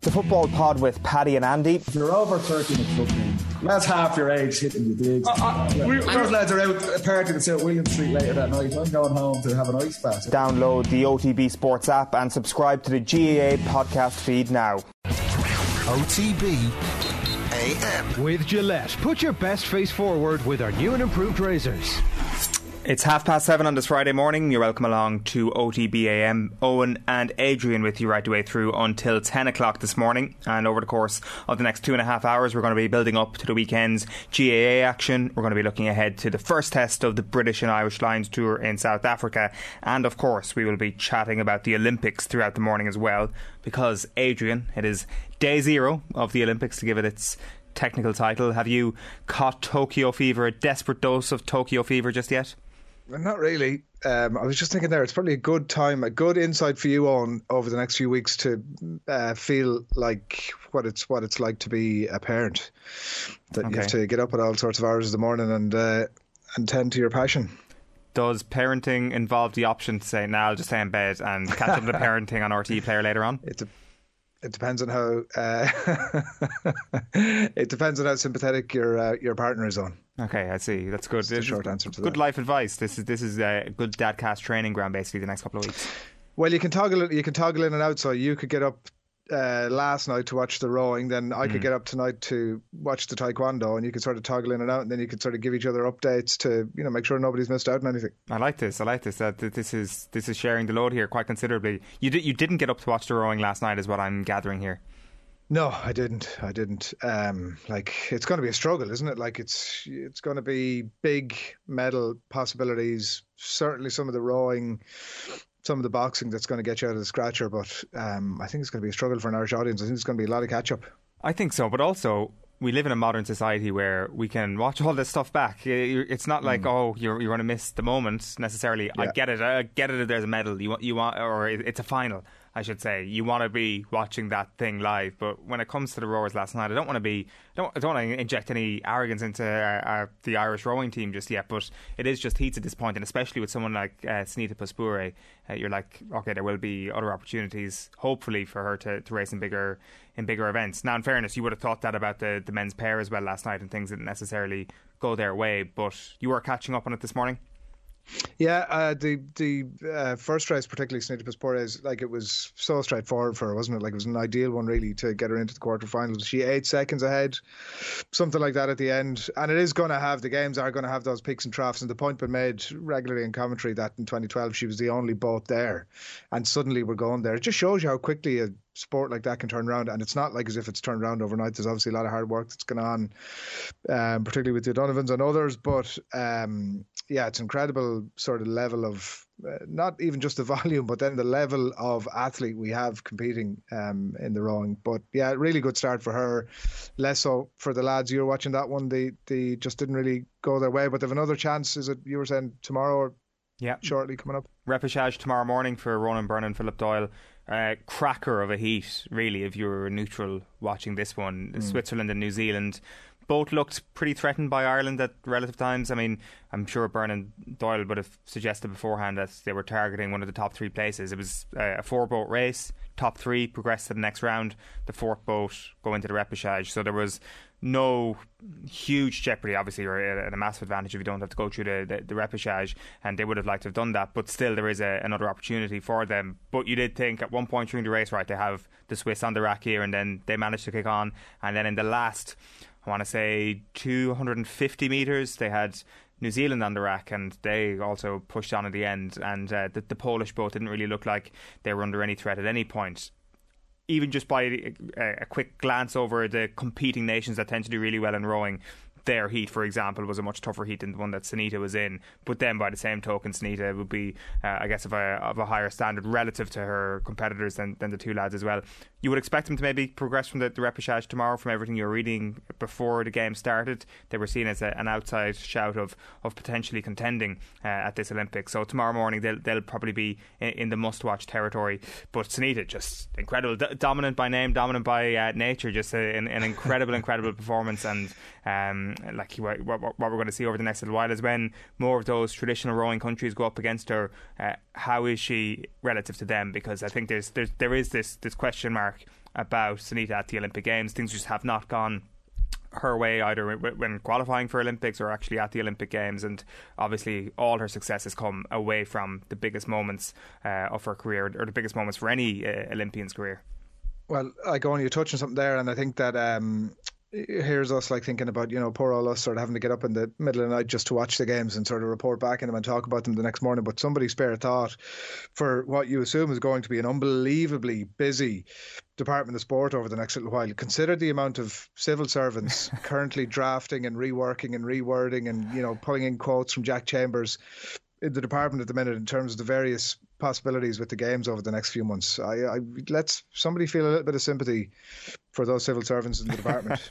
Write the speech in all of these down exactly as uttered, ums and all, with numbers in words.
The Football Pod with Paddy and Andy. If you're over thirteen at football, that's half your age hitting the digs. Uh, uh, Those lads are out partying at South William Street later that night. I'm going home to have an ice bath. Download the O T B Sports app and subscribe to the G A A podcast feed now. O T B A M. With Gillette, put your best face forward with our new and improved razors. It's half past seven on this Friday morning. You're welcome along to O T B A M. Owen and Adrian with you right the way through until ten o'clock this morning. And over the course of the next two and a half hours, we're going to be building up to the weekend's G A A action. We're going to be looking ahead to the first test of the British and Irish Lions tour in South Africa. And of course, we will be chatting about the Olympics throughout the morning as well. Because, Adrian, it is day zero of the Olympics, to give it its technical title. Have you caught Tokyo fever, a desperate dose of Tokyo fever just yet? Not really. Um, I was just thinking there, it's probably a good time, a good insight for you on over the next few weeks to uh, feel like what it's what it's like to be a parent. That okay. You have to get up at all sorts of hours of the morning and uh, and tend to your passion. Does parenting involve the option to say, "Now nah, I'll just stay in bed and catch up with the parenting on R T E Player later on"? It's a It depends on how uh, it depends on how sympathetic your uh, your partner is on. Okay, I see. That's good. That's the short answer to good that. Good life advice. This is this is a good dadcast training ground basically the next couple of weeks. Well, you can toggle you can toggle in and out. So you could get up uh, last night to watch the rowing, then I could mm. get up tonight to watch the taekwondo, and you could sort of toggle in and out, and then you could sort of give each other updates to, you know, make sure nobody's missed out on anything. I like this. I like this. Uh, this is this is sharing the load here quite considerably. You did you didn't get up to watch the rowing last night, is what I'm gathering here. No, I didn't. I didn't. Um, like, it's going to be a struggle, isn't it? Like, it's it's going to be big medal possibilities. Certainly, some of the rowing, some of the boxing that's going to get you out of the scratcher. But um, I think it's going to be a struggle for an Irish audience. I think it's going to be a lot of catch up. I think so, but also we live in a modern society where we can watch all this stuff back. It's not like mm. oh, you're you're going to miss the moment necessarily. Yeah. I get it. I get it. If there's a medal, you want you want, or it's a final, I should say. You want to be watching that thing live. But when it comes to the rowers last night, I don't want to be. I don't, I don't want to inject any arrogance into uh, uh, the Irish rowing team just yet. But it is just heats of disappointing, especially with someone like uh, Sunita Puspure. Uh, you're like, okay, there will be other opportunities, hopefully, for her to, to race in bigger in bigger events. Now, in fairness, you would have thought that about the, the men's pair as well last night, and things didn't necessarily go their way. But you were catching up on it this morning. Yeah, uh, the the uh, first race, particularly Sunita Puspure, is like it was so straightforward for her, wasn't it? Like it was an ideal one really to get her into the quarterfinals. She eight seconds ahead, something like that at the end. And it is going to have, the games are going to have those peaks and troughs. And the point been made regularly in commentary that in twenty twelve she was the only boat there, and suddenly we're going there. It just shows you how quickly a sport like that can turn around, and it's not like as if it's turned around overnight. There's obviously a lot of hard work that's going on, um, particularly with the O'Donovans and others, but um, yeah, it's incredible sort of level of uh, not even just the volume, but then the level of athlete we have competing um, in the rowing. But yeah, really good start for her. Less so for the lads. You were watching that one, they, they just didn't really go their way, but they have another chance. Is it, you were saying tomorrow or yeah, shortly coming up? Repechage tomorrow morning for Ronan Byrne and Philip Doyle. Uh, cracker of a heat, really, if you were neutral watching this one. Mm. Switzerland and New Zealand both looked pretty threatened by Ireland at relative times. I mean, I'm sure Byrne and Doyle would have suggested beforehand that they were targeting one of the top three places. It was uh, a four-boat race. Top three progress to the next round. The fourth boat go into the repechage. So there was no huge jeopardy, obviously, or a, a massive advantage if you don't have to go through the, the, the repechage, and they would have liked to have done that, but still there is a, another opportunity for them. But you did think at one point during the race, right, they have the Swiss on the rack here, and then they managed to kick on, and then in the last, I want to say two hundred fifty metres, they had New Zealand on the rack, and they also pushed on at the end, and uh, the, the Polish boat didn't really look like they were under any threat at any point. Even just by a, a quick glance over the competing nations that tend to do really well in rowing, their heat, for example, was a much tougher heat than the one that Sunita was in. But then, by the same token, Sunita would be, uh, I guess, of a of a higher standard relative to her competitors than, than the two lads as well. You would expect them to maybe progress from the, the repechage tomorrow. From everything you were reading before the game started, they were seen as a, an outside shout of of potentially contending uh, at this Olympics. So tomorrow morning they'll they'll probably be in, in the must-watch territory. But Sunita, just incredible, D- dominant by name, dominant by uh, nature, just a, an, an incredible, incredible performance. And um, like what, what, what we're going to see over the next little while is when more of those traditional rowing countries go up against her, uh, how is she relative to them? Because I think there's, there's there is this this question mark about Sunita at the Olympic Games. Things just have not gone her way either when qualifying for Olympics or actually at the Olympic Games, and obviously all her success has come away from the biggest moments uh, of her career, or the biggest moments for any uh, Olympian's career. Well, I go on, you're touching something there, and I think that um, here's us like thinking about, you know, poor old us sort of having to get up in the middle of the night just to watch the games and sort of report back in them and talk about them the next morning. But somebody spare thought for what you assume is going to be an unbelievably busy Department of Sport over the next little while. Consider the amount of civil servants currently drafting and reworking and rewording and, you know, pulling in quotes from Jack Chambers in the department at the minute in terms of the various possibilities with the games over the next few months. I, I let's somebody feel a little bit of sympathy for those civil servants in the department.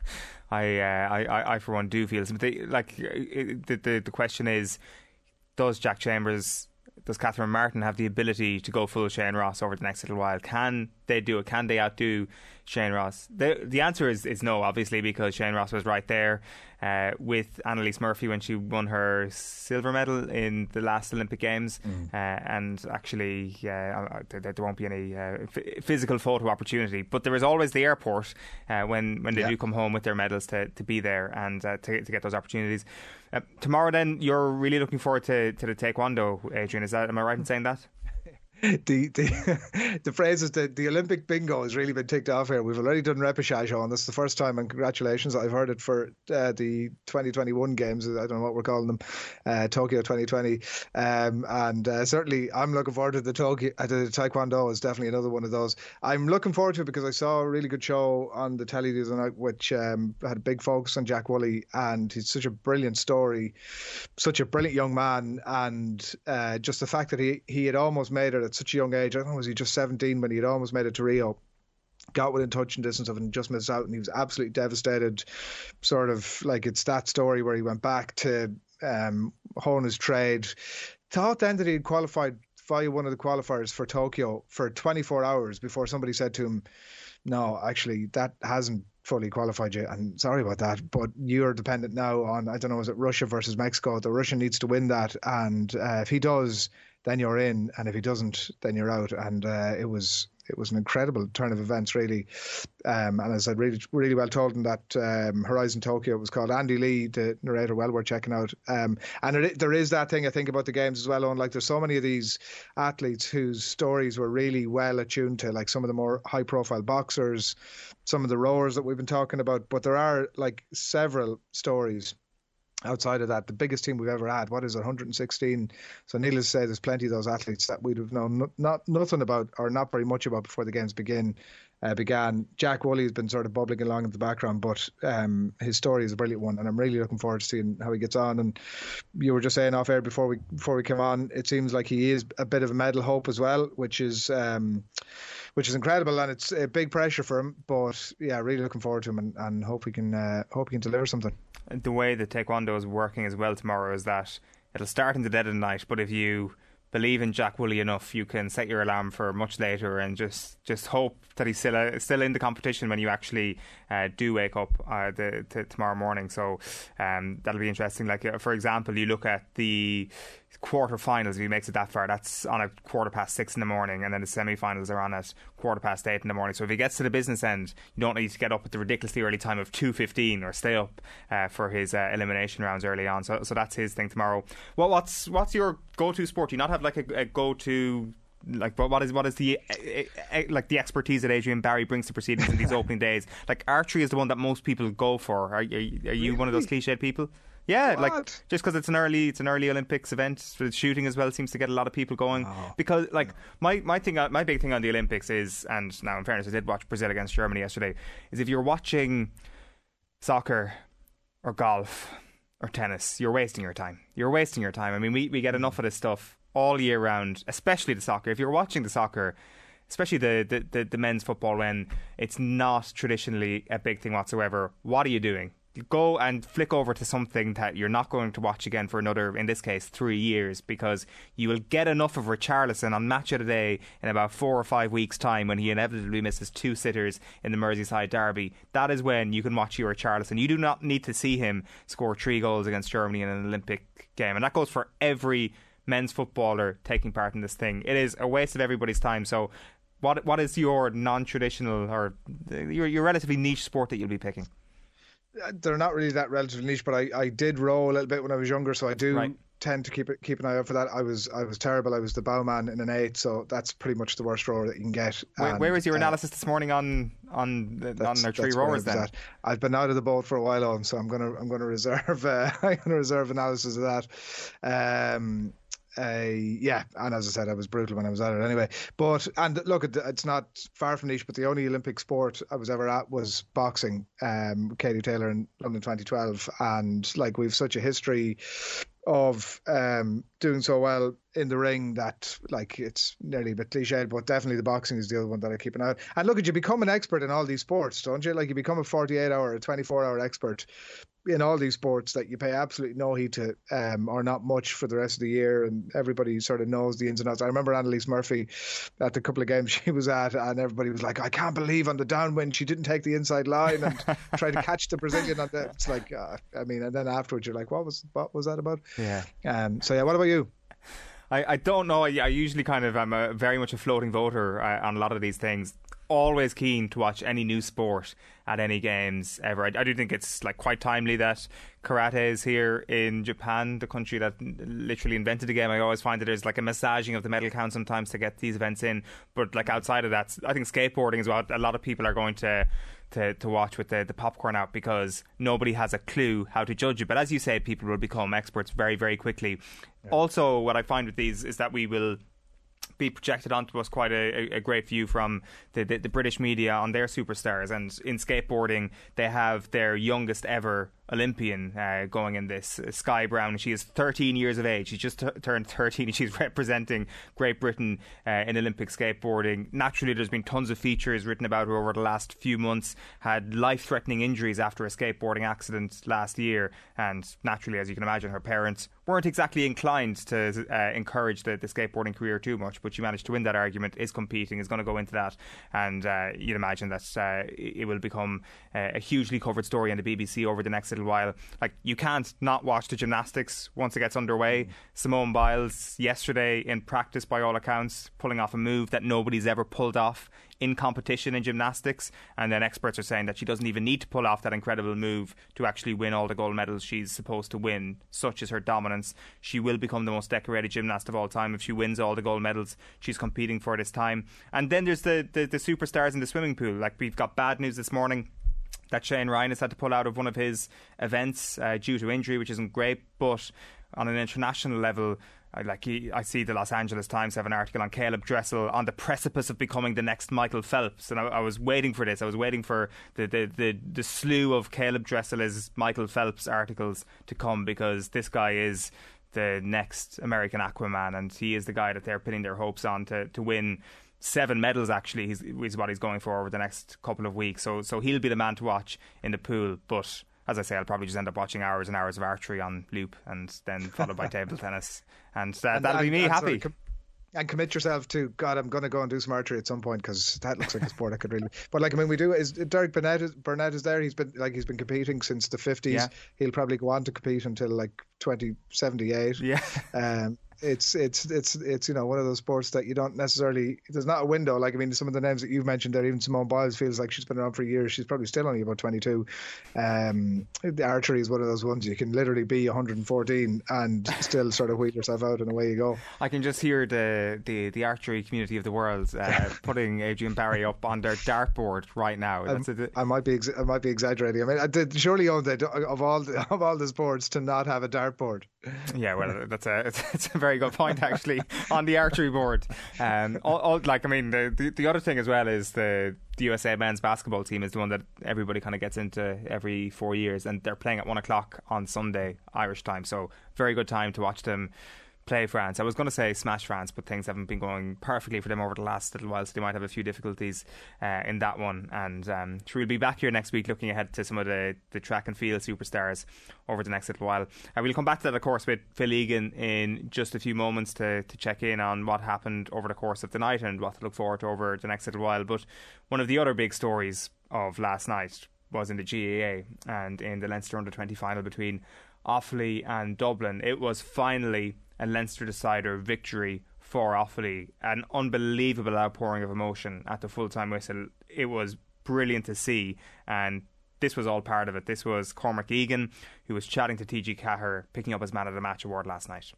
I, uh, I, I, for one, do feel sympathy. Like the, the the question is, does Jack Chambers, does Catherine Martin have the ability to go full Shane Ross over the next little while? Can they do it? Can they outdo Shane Ross? The, the answer is, is no, obviously, because Shane Ross was right there uh, with Annalise Murphy when she won her silver medal in the last Olympic Games. Mm. Uh, and actually, uh, there, there won't be any uh, f- physical photo opportunity. But there is always the airport uh, when, when they yeah. do come home with their medals to, to be there and uh, to, to get those opportunities. Uh, tomorrow, then, you're really looking forward to, to the Taekwondo, Adrian. Is that, am I right in saying that? The the the phrase is that the Olympic bingo has really been ticked off here. We've already done repechage on this. The first time, and congratulations, I've heard it for uh, the twenty twenty-one games. I don't know what we're calling them, uh, Tokyo twenty twenty, um, and uh, certainly I'm looking forward to the Tokyo. Uh, the Taekwondo is definitely another one of those. I'm looking forward to it because I saw a really good show on the telly the other night, which um, had a big focus on Jack Woolley, and he's such a brilliant story, such a brilliant young man, and uh, just the fact that he he had almost made it at such a young age. I don't know, was he just seventeen when he had almost made it to Rio, got within touching distance of it and just missed out, and he was absolutely devastated. Sort of like it's that story where he went back to um, hone his trade. Thought then that he had qualified via one of the qualifiers for Tokyo for twenty-four hours before somebody said to him, no, actually that hasn't fully qualified you, and sorry about that, but you're dependent now on, I don't know, is it Russia versus Mexico? The Russian needs to win that, and uh, if he does, then you're in, and if he doesn't, then you're out. And uh, it was it was an incredible turn of events, really. Um, and as I said, really, really well told in that um, Horizon Tokyo. It was called. Andy Lee, the narrator, well worth checking out. Um, and it, there is that thing I think about the games as well, on like there's so many of these athletes whose stories were really well attuned to, like some of the more high profile boxers, some of the rowers that we've been talking about. But there are like several stories outside of that. The biggest team we've ever had, what is it, one hundred sixteen? So needless to say, there's plenty of those athletes that we'd have known not, not nothing about, or not very much about, before the games begin uh, began. Jack Woolley has been sort of bubbling along in the background, but um, his story is a brilliant one, and I'm really looking forward to seeing how he gets on. And you were just saying off air before we before we came on, it seems like he is a bit of a medal hope as well, which is um, which is incredible, and it's a big pressure for him. But yeah, really looking forward to him, and, and hope he can uh, hope he can deliver something. The way that Taekwondo is working as well tomorrow is that it'll start in the dead of the night, but if you believe in Jack Woolley enough, you can set your alarm for much later and just, just hope that he's still uh, still in the competition when you actually uh, do wake up uh, the, t- tomorrow morning. So um, that'll be interesting. Like uh, for example, you look at the quarter-finals, if he makes it that far, that's on a quarter past six in the morning, and then the semi-finals are on at quarter past eight in the morning. So if he gets to the business end, you don't need to get up at the ridiculously early time of two fifteen or stay up uh, for his uh, elimination rounds early on. So so that's his thing tomorrow. Well, what's what's your go-to sport? Do you not have like a, a go-to, like what is what is the like the expertise that Adrian Barry brings to proceedings in these opening days? Like archery is the one that most people go for. Are, are, are you really? One of those cliched people? Yeah, what? Like just because it's an early, it's an early Olympics event. So shooting as well seems to get a lot of people going. Oh. Because like my my thing, my big thing on the Olympics is, and now in fairness, I did watch Brazil against Germany yesterday. Is if you're watching soccer or golf or tennis, you're wasting your time. You're wasting your time. I mean, we we get enough of this stuff all year round, especially the soccer. If you're watching the soccer, especially the, the, the, the men's football, when it's not traditionally a big thing whatsoever, what are you doing? Go and flick over to something that you're not going to watch again for another, in this case, three years, because you will get enough of Richarlison on Match of the Day in about four or five weeks' time when he inevitably misses two sitters in the Merseyside derby. That is when you can watch your Richarlison. You do not need to see him score three goals against Germany in an Olympic game, and that goes for every men's footballer taking part in this thing. It is a waste of everybody's time. So what what is your non-traditional or your your relatively niche sport that you'll be picking? They're not really that relatively niche, but I, I did row a little bit when I was younger, so I do right. tend to keep it, keep an eye out for that. I was I was terrible. I was the bowman in an eight, so that's pretty much the worst rower that you can get. Where, where was your uh, analysis this morning on on the, on their three rowers? Then at. I've been out of the boat for a while on, so I'm gonna I'm gonna reserve uh, I'm gonna reserve analysis of that. Um, Uh, yeah, and as I said, I was brutal when I was at it anyway. But and look, it's not far from niche, but the only Olympic sport I was ever at was boxing. Um, Katie Taylor in London twenty twelve, and like we've such a history of um doing so well in the ring that like it's nearly a bit cliched, but definitely the boxing is the other one that I keep an eye on. And look, at you become an expert in all these sports, don't you? Like you become a forty-eight hour, a twenty-four hour expert in all these sports that you pay absolutely no heed to, um, or not much for the rest of the year, and everybody sort of knows the ins and outs. I remember Annalise Murphy at the couple of games she was at, and everybody was like, I can't believe on the downwind she didn't take the inside line and try to catch the Brazilian on the, it's like, uh, I mean, and then afterwards you're like, what was what was that about? Yeah. Um. So yeah, what about you? I, I don't know. I, I usually kind of I'm a, very much a floating voter uh, on a lot of these things. Always keen to watch any new sport at any games ever. I, I do think it's like quite timely that karate is here in Japan, the country that literally invented the game. I always find that there's like a massaging of the medal count sometimes to get these events in. But like outside of that, I think skateboarding is what a lot of people are going to to, to watch with the, the popcorn out, because nobody has a clue how to judge it. But as you say, people will become experts very, very quickly. Yeah. Also, what I find with these is that we will be projected onto us quite a, a great view from the, the, the British media on their superstars. And in skateboarding, they have their youngest ever Olympian uh, going in this, uh, Sky Brown. She is thirteen years of age. She's just t- turned thirteen and she's representing Great Britain uh, in Olympic skateboarding. Naturally, there's been tons of features written about her over the last few months. Had life-threatening injuries after a skateboarding accident last year, and naturally, as you can imagine, her parents weren't exactly inclined to uh, encourage the, the skateboarding career too much, but she managed to win that argument, is competing, is going to go into that, and uh, you'd imagine that uh, it will become uh, a hugely covered story on the B B C over the next little while. Like, you can't not watch the gymnastics once it gets underway. Mm. Simone Biles yesterday in practice, by all accounts, pulling off a move that nobody's ever pulled off in competition in gymnastics, and then experts are saying that she doesn't even need to pull off that incredible move to actually win all the gold medals she's supposed to win. Such is her dominance. She will become the most decorated gymnast of all time if she wins all the gold medals she's competing for this time. And then there's the, the, the superstars in the swimming pool. Like, we've got bad news this morning that Shane Ryan has had to pull out of one of his events uh, due to injury, which isn't great, but on an international level, I like he, I see the Los Angeles Times have an article on Caleb Dressel on the precipice of becoming the next Michael Phelps, and I, I was waiting for this. I was waiting for the, the, the, the slew of Caleb Dressel as Michael Phelps articles to come, because this guy is the next American Aquaman, and he is the guy that they're pinning their hopes on to, to win seven medals. Actually, he's, is what he's going for over the next couple of weeks. So, so he'll be the man to watch in the pool. But as I say, I'll probably just end up watching hours and hours of archery on loop, and then followed by table tennis, and, uh, and that'll and, be me happy. Sorry, com- and commit yourself to, God, I'm going to go and do some archery at some point, because that looks like a sport I could really. But like, I mean, we do. Is Derek Burnett is, Burnett is there? He's been like he's been competing since the fifties. Yeah. He'll probably go on to compete until like twenty seventy-eight. Yeah. Um, It's it's it's it's you know, one of those sports that you don't necessarily, there's not a window. Like, I mean, some of the names that you've mentioned there, even Simone Biles feels like she's been around for years. She's probably still only about twenty-two. Um, the archery is one of those ones you can literally be one hundred fourteen and still sort of wheel yourself out, and away you go. I can just hear the the, the archery community of the world uh, putting Adrian Barry up on their dartboard right now. That's I, a, I might be ex- I might be exaggerating. I mean, I did surely own that of all the, of all the sports to not have a dartboard. Yeah, well, that's a it's a very good point, actually, on the archery board. Um, all, all, like, I mean, the, the the other thing as well is the the U S A men's basketball team is the one that everybody kind of gets into every four years, and they're playing at one o'clock on Sunday Irish time. So very good time to watch them play France. I was going to say smash France, but things haven't been going perfectly for them over the last little while, so they might have a few difficulties uh, in that one. And um, sure, we'll be back here next week looking ahead to some of the, the track and field superstars over the next little while. Uh, we'll come back to that, of course, with Phil Egan in just a few moments to, to check in on what happened over the course of the night and what to look forward to over the next little while. But one of the other big stories of last night was in the G A A and in the Leinster under twenty final between Offaly and Dublin. It was finally a Leinster decider victory for Offaly. An unbelievable outpouring of emotion at the full-time whistle. It was brilliant to see, and this was all part of it. This was Cormac Egan, who was chatting to T G Cahir, picking up his Man of the Match award last night.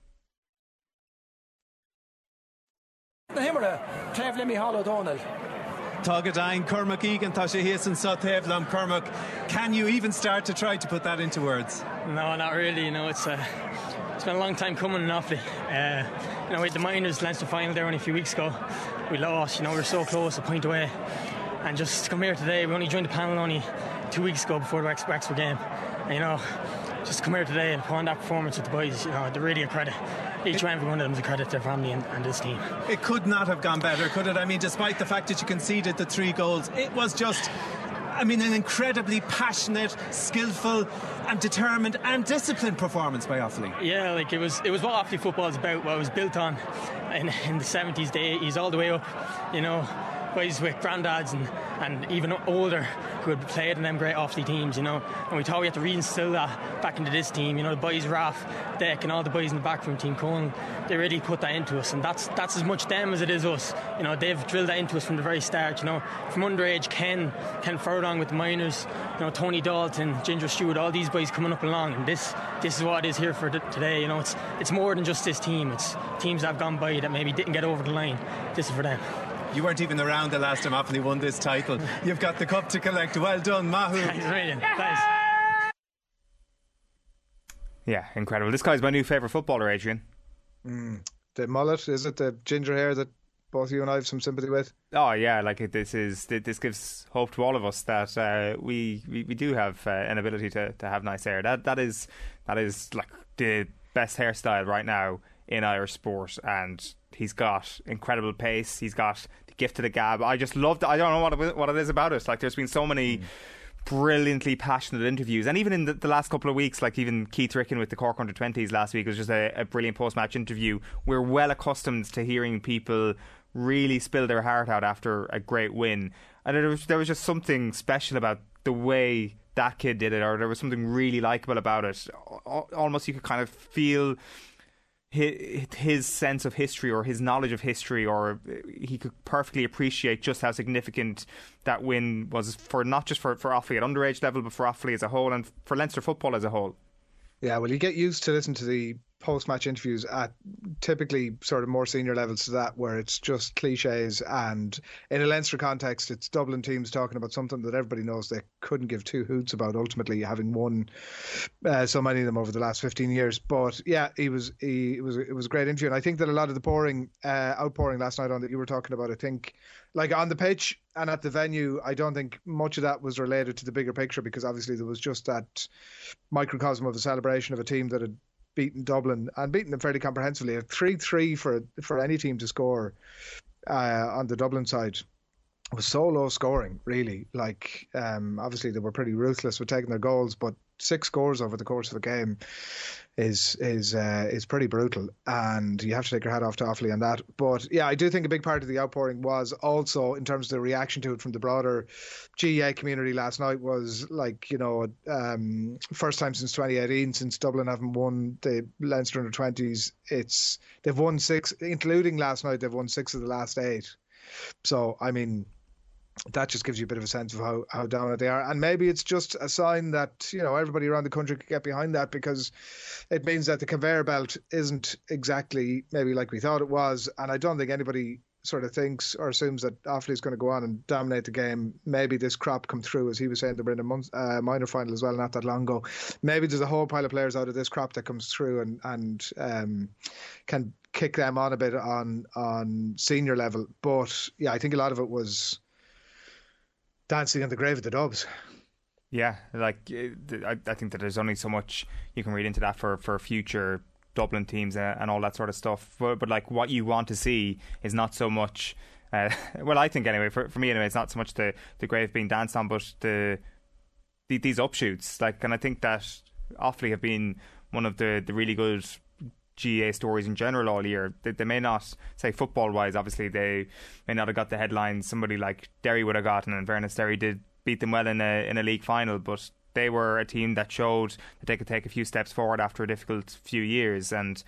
Tagadain, Cormac Egan, Tasha Hasten, Sotevlam, Cormac. Can you even start to try to put that into words? No, not really. You know, it's uh, it's been a long time coming in Offaly. Uh, you know, we had the Miners Leinster final there only a few weeks ago. We lost. You know, we were so close, a point away. And just to come here today, we only joined the panel only two weeks ago before the Wexford Wexford game. And, you know, just to come here today and put on that performance with the boys, you know, they're really a credit. Each and every one of them is a credit to their family and, and this team. It could not have gone better, could it? I mean, despite the fact that you conceded the three goals, it was just, I mean, an incredibly passionate, skillful and determined and disciplined performance by Offaly. Yeah, like it was it was what Offaly football is about, what it was built on in, in the seventies, the eighties, all the way up, you know, boys with granddads and, and even older who had played in them great Offaly teams, you know, and we thought we had to reinstill that back into this team. You know, the boys Raf, Deck and all the boys in the backroom, Team Cohen, they really put that into us, and that's that's as much them as it is us. You know, they've drilled that into us from the very start. You know, from underage, Ken Ken Furlong with the Miners, you know, Tony Dalton, Ginger Stewart, all these boys coming up along, and this this is what it is here for th- today. You know, it's it's more than just this team. It's teams that have gone by that maybe didn't get over the line. This is for them. You weren't even around the last time Offaly won this title. You've got the cup to collect. Well done, Mahu. Thanks, brilliant. Thanks. Yeah, incredible. This guy's my new favourite footballer, Adrian. Mm. The mullet, is it the ginger hair that both you and I have some sympathy with? Oh yeah, like it, this is this gives hope to all of us that uh, we, we we do have uh, an ability to, to have nice hair. That that is that is like the best hairstyle right now in Irish sport, and he's got incredible pace. He's got the gift of the gab. I just loved it. I don't know what it, what it is about it. Like, there's been so many mm. brilliantly passionate interviews, and even in the, the last couple of weeks, like even Keith Ricken with the Cork under twenties last week was just a, a brilliant post-match interview. We're well accustomed to hearing people really spill their heart out after a great win, and there was, there was just something special about the way that kid did it, or there was something really likeable about it. Almost you could kind of feel his sense of history or his knowledge of history, or he could perfectly appreciate just how significant that win was for not just for, for Offaly at underage level, but for Offaly as a whole and for Leinster football as a whole. Yeah, well, you get used to listen to the post-match interviews at typically sort of more senior levels to that, where it's just cliches, and in a Leinster context it's Dublin teams talking about something that everybody knows they couldn't give two hoots about, ultimately having won uh, so many of them over the last fifteen years. But yeah, he was he it was it was a great interview, and I think that a lot of the pouring uh, outpouring last night on that you were talking about, I think like on the pitch and at the venue, I don't think much of that was related to the bigger picture, because obviously there was just that microcosm of a celebration of a team that had beaten Dublin and beaten them fairly comprehensively. A three three for for any team to score uh, on the Dublin side was so low scoring, really. Like, um, obviously they were pretty ruthless with taking their goals, but six scores over the course of a game is is uh, is pretty brutal, and you have to take your hat off to Offaly on that. But yeah, I do think a big part of the outpouring was also in terms of the reaction to it from the broader G A A community last night was like, you know, um, first time since twenty eighteen since Dublin haven't won the Leinster under twenties. It's they've won six, including last night. They've won six of the last eight. So I mean, that just gives you a bit of a sense of how, how dominant they are. And maybe it's just a sign that, you know, everybody around the country could get behind that, because it means that the conveyor belt isn't exactly maybe like we thought it was. And I don't think anybody sort of thinks or assumes that Offaly is going to go on and dominate the game. Maybe this crop come through, as he was saying, they were in a month, uh, minor final as well not that long ago. Maybe there's a whole pile of players out of this crop that comes through and, and um, can kick them on a bit on, on senior level. But yeah, I think a lot of it was dancing on the grave of the Dubs. Yeah, like I, I think that there's only so much you can read into that for, for future Dublin teams and, and all that sort of stuff. But, but like what you want to see is not so much, uh, well, I think anyway, for, for me anyway, it's not so much the, the grave being danced on, but the, the these upshoots. Like, and I think that Offaly have been one of the, the really good G A A stories in general all year. They, they may not, say football wise, obviously they may not have got the headlines somebody like Derry would have gotten, and fairness, Derry did beat them well in a in a league final, but they were a team that showed that they could take a few steps forward after a difficult few years. And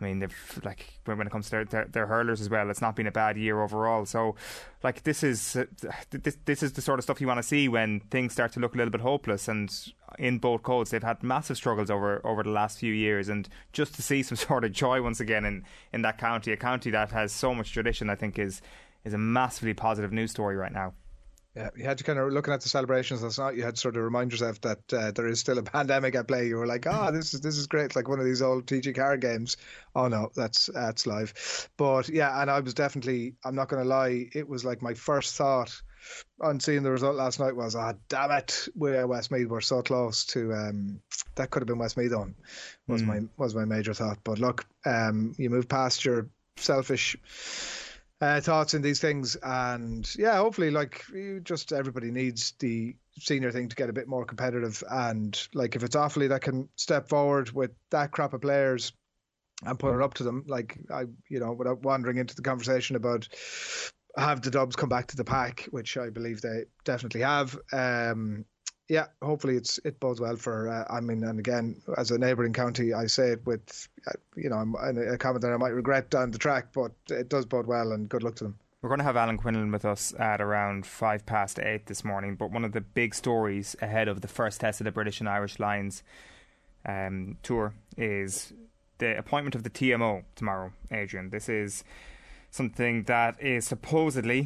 I mean, they've like when it comes to their, their, their hurlers as well, it's not been a bad year overall. So, like this is uh, this this is the sort of stuff you want to see when things start to look a little bit hopeless. And in both codes, they've had massive struggles over over the last few years, and just to see some sort of joy once again in, in that county, a county that has so much tradition, I think is is a massively positive news story right now. Yeah, you had to kind of, looking at the celebrations last night, you had to sort of remind yourself that uh, there is still a pandemic at play. You were like, oh, this is this is great, like one of these old T G card games. Oh no, that's that's live. But yeah, and I was definitely, I'm not going to lie, it was like my first thought on seeing the result last night was, ah, oh, damn it, we Westmeath were so close to, um, that could have been Westmeath on, was mm. my was my major thought. But look, um, you move past your selfish Uh, thoughts in these things, and yeah, hopefully, like, you just everybody needs the senior thing to get a bit more competitive, and like if it's Offaly that can step forward with that crop of players and put it up to them, like I, you know, without wandering into the conversation about have the Dubs come back to the pack, which I believe they definitely have. Um, yeah, hopefully it's it bodes well for. Uh, I mean, and again, as a neighbouring county, I say it with, uh, you know, a comment that I might regret down the track, but it does bode well, and good luck to them. We're going to have Alan Quinlan with us at around five past eight this morning. But one of the big stories ahead of the first test of the British and Irish Lions um, tour is the appointment of the T M O tomorrow. Adrian, this is something that is supposedly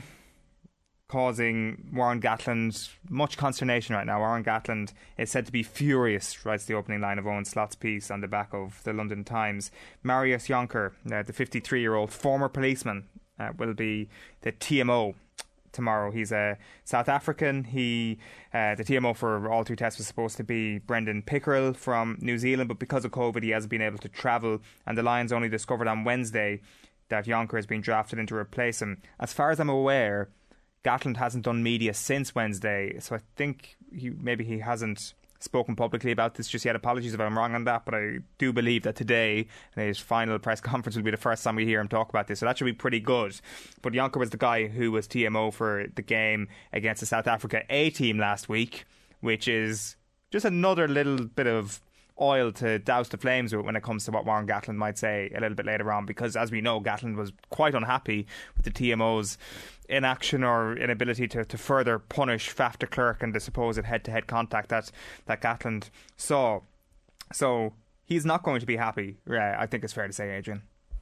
causing Warren Gatland much consternation right now. Warren Gatland is said to be furious, writes the opening line of Owen Slott's piece on the back of the London Times. Marius Jonker, uh, the fifty-three-year-old former policeman, uh, will be the T M O tomorrow. He's a South African. He, uh, the T M O for all three tests was supposed to be Brendan Pickerel from New Zealand, but because of COVID he hasn't been able to travel, and the Lions only discovered on Wednesday that Jonker has been drafted in to replace him. As far as I'm aware, Gatland hasn't done media since Wednesday, so I think he, maybe he hasn't spoken publicly about this just yet. Apologies if I'm wrong on that, but I do believe that today, his final press conference, will be the first time we hear him talk about this, so that should be pretty good. But Jonker was the guy who was T M O for the game against the South Africa A team last week, which is just another little bit of oil to douse the flames with when it comes to what Warren Gatland might say a little bit later on, because as we know, Gatland was quite unhappy with the T M O's inaction or inability to, to further punish Faf de Klerk and the supposed head-to-head contact that, that Gatland saw. So he's not going to be happy, yeah, I think it's fair to say, Adrian.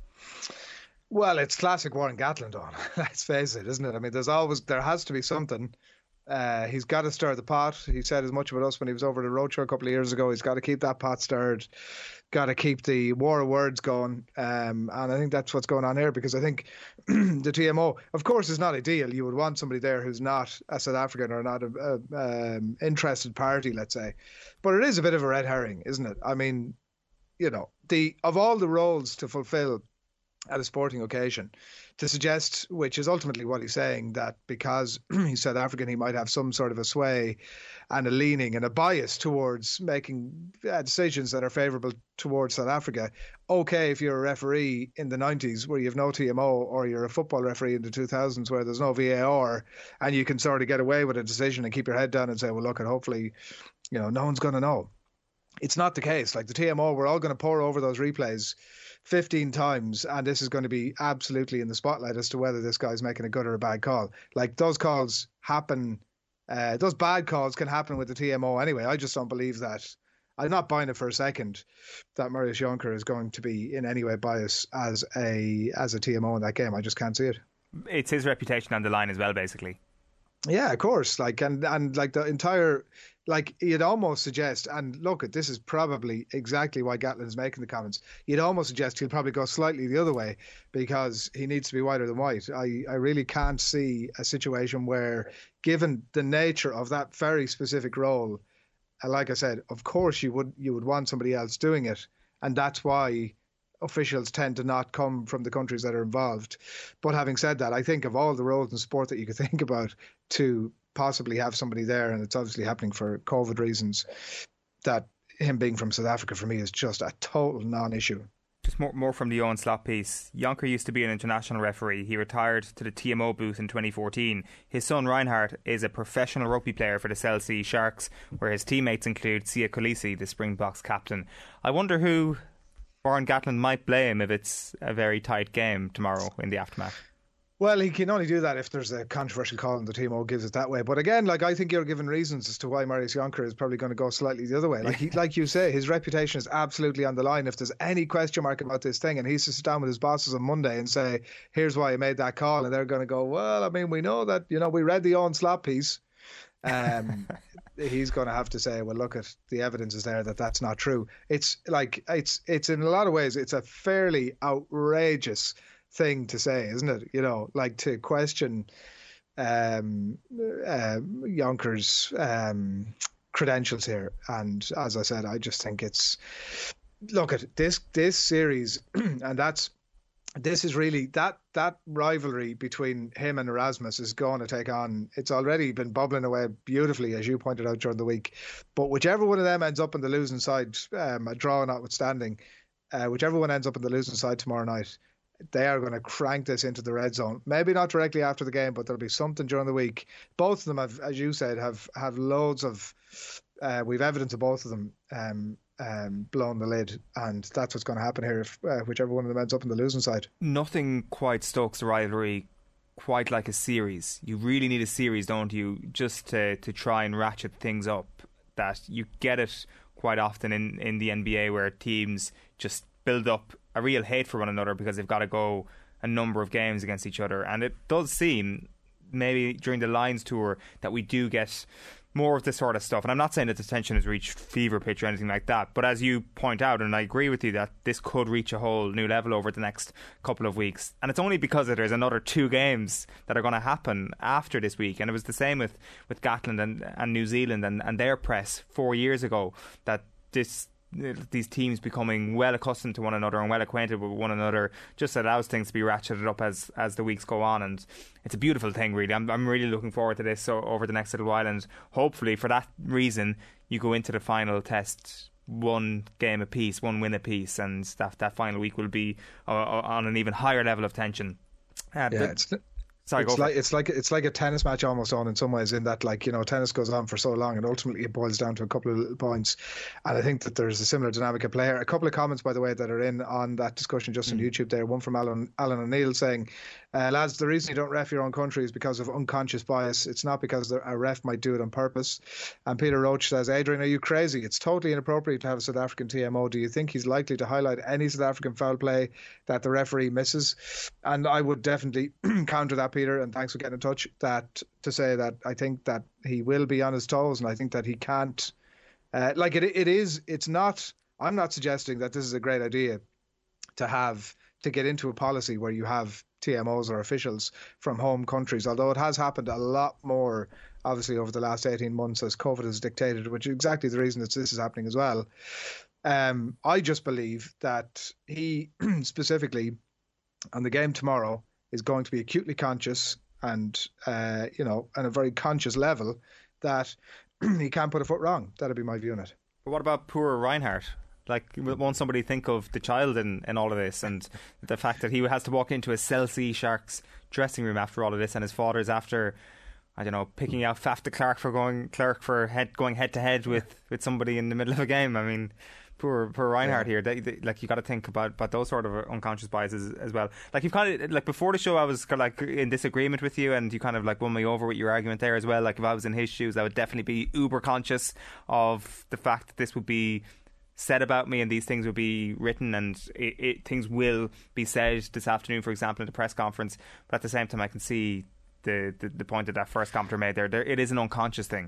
Well, it's classic Warren Gatland on, let's face it, isn't it? I mean, there's always, there has to be something. Uh, he's got to stir the pot. He said as much about us when he was over the roadshow a couple of years ago. He's got to keep that pot stirred, got to keep the war of words going, um, and I think that's what's going on here, because I think the T M O, of course, is not ideal. You would want somebody there who's not a South African or not a, a um, interested party, let's say, but it is a bit of a red herring, isn't it? I mean, you know, the of all the roles to fulfill at a sporting occasion, to suggest, which is ultimately what he's saying, that because he's South African he might have some sort of a sway and a leaning and a bias towards making uh, decisions that are favourable towards South Africa. Okay, if you're a referee in the nineties where you have no T M O, or you're a football referee in the two thousands where there's no V A R, and you can sort of get away with a decision and keep your head down and say, well, look, and hopefully, you know, no one's going to know. It's not the case. Like the T M O, we're all going to pour over those replays fifteen times, and this is going to be absolutely in the spotlight as to whether this guy's making a good or a bad call. Like those calls happen, uh, those bad calls can happen with the T M O anyway. I just don't believe that. I'm not buying it for a second that Marius Jonker is going to be in any way biased as a as a T M O in that game. I just can't see it. It's his reputation on the line as well, basically. Yeah, of course. Like and and like the entire. Like, you'd almost suggest, and look, this is probably exactly why Gatland's making the comments, you'd almost suggest he'll probably go slightly the other way because he needs to be whiter than white. I, I really can't see a situation where, given the nature of that very specific role, and like I said, of course you would you would want somebody else doing it, and that's why officials tend to not come from the countries that are involved. But having said that, I think of all the roles in sport that you could think about to possibly have somebody there, and it's obviously happening for COVID reasons, that him being from South Africa for me is just a total non-issue. Just more, more from the Owen Slot piece. Jonker used to be an international referee. He retired to the T M O booth in twenty fourteen. His son Reinhard is a professional rugby player for the Cell C Sharks, where his teammates include Sia Kolisi, the Springboks captain. I wonder who Warren Gatland might blame if it's a very tight game tomorrow in the aftermath. Well, he can only do that if there's a controversial call and the T M O gives it that way. But again, like I think you're given reasons as to why Marius Jonker is probably going to go slightly the other way. Like he, like you say, his reputation is absolutely on the line. If there's any question mark about this thing, and he's to sit down with his bosses on Monday and say, "Here's why I made that call," and they're going to go, "Well, I mean, we know that, you know, we read the Owen Slot piece." Um, he's going to have to say, "Well, look, at the evidence is there that that's not true." It's like it's it's in a lot of ways it's a fairly outrageous thing to say, isn't it? You know, like to question um, uh, Jonker's um, credentials here. And as I said, I just think it's look at this this series, and that's this is really that that rivalry between him and Erasmus is going to take on. It's already been bubbling away beautifully, as you pointed out during the week. But whichever one of them ends up on the losing side, um, a draw notwithstanding, uh, whichever one ends up on the losing side tomorrow night, they are going to crank this into the red zone. Maybe not directly after the game, but there'll be something during the week. Both of them have, as you said, have have loads of. Uh, we've evidence of both of them um, um, blown the lid, and that's what's going to happen here if uh, whichever one of them ends up on the losing side. Nothing quite stokes the rivalry quite like a series. You really need a series, don't you, just to to try and ratchet things up. That you get it quite often in, in the N B A where teams just build up a real hate for one another because they've got to go a number of games against each other. And it does seem, maybe during the Lions tour, that we do get more of this sort of stuff. And I'm not saying that the tension has reached fever pitch or anything like that, but as you point out, and I agree with you, that this could reach a whole new level over the next couple of weeks. And it's only because there's another two games that are going to happen after this week. And it was the same with, with Gatland and, and New Zealand and, and their press four years ago, that this these teams becoming well accustomed to one another and well acquainted with one another just allows things to be ratcheted up as as the weeks go on, and it's a beautiful thing, really. I'm I'm really looking forward to this so, over the next little while, and hopefully for that reason you go into the final test one game apiece, one win apiece, and that that final week will be uh, on an even higher level of tension. Uh, yeah, but, it's Sorry, it's go like it. it's like it's like a tennis match almost on in some ways, in that, like, you know, tennis goes on for so long and ultimately it boils down to a couple of little points. And I think that there's a similar dynamic at play here. A couple of comments, by the way, that are in on that discussion just on mm. YouTube there. One from Alan Alan O'Neill saying, uh, lads, the reason you don't ref your own country is because of unconscious bias. It's not because a ref might do it on purpose. And Peter Roach says, Adrian, are you crazy? It's totally inappropriate to have a South African T M O. Do you think he's likely to highlight any South African foul play that the referee misses? And I would definitely counter that, Peter, and thanks for getting in touch, that to say that I think that he will be on his toes, and I think that he can't uh, like it it is it's not I'm not suggesting that this is a great idea to have to get into a policy where you have T M Os or officials from home countries, although it has happened a lot more obviously over the last eighteen months as COVID has dictated, which is exactly the reason that this is happening as well. um, I just believe that he specifically on the game tomorrow is going to be acutely conscious and, uh, you know, on a very conscious level that he can't put a foot wrong. That'd be my view on it. But what about poor Reinhardt? Like, won't somebody think of the child in, in all of this, and the fact that he has to walk into a Chelsea Sharks dressing room after all of this, and his father's after, I don't know, picking out Faf de Klerk for going Clerk for head going head to head with with somebody in the middle of a game. I mean, Poor, poor Reinhardt yeah. here. They, they, like, you got to think about, about those sort of unconscious biases as well. Like, you've kind of, like, before the show, I was kind of like in disagreement with you, and you kind of like won me over with your argument there as well. Like, if I was in his shoes, I would definitely be uber conscious of the fact that this would be said about me and these things would be written, and it, it, things will be said this afternoon, for example, at the press conference. But at the same time, I can see the the, the point that that first commenter made there. There, it is an unconscious thing.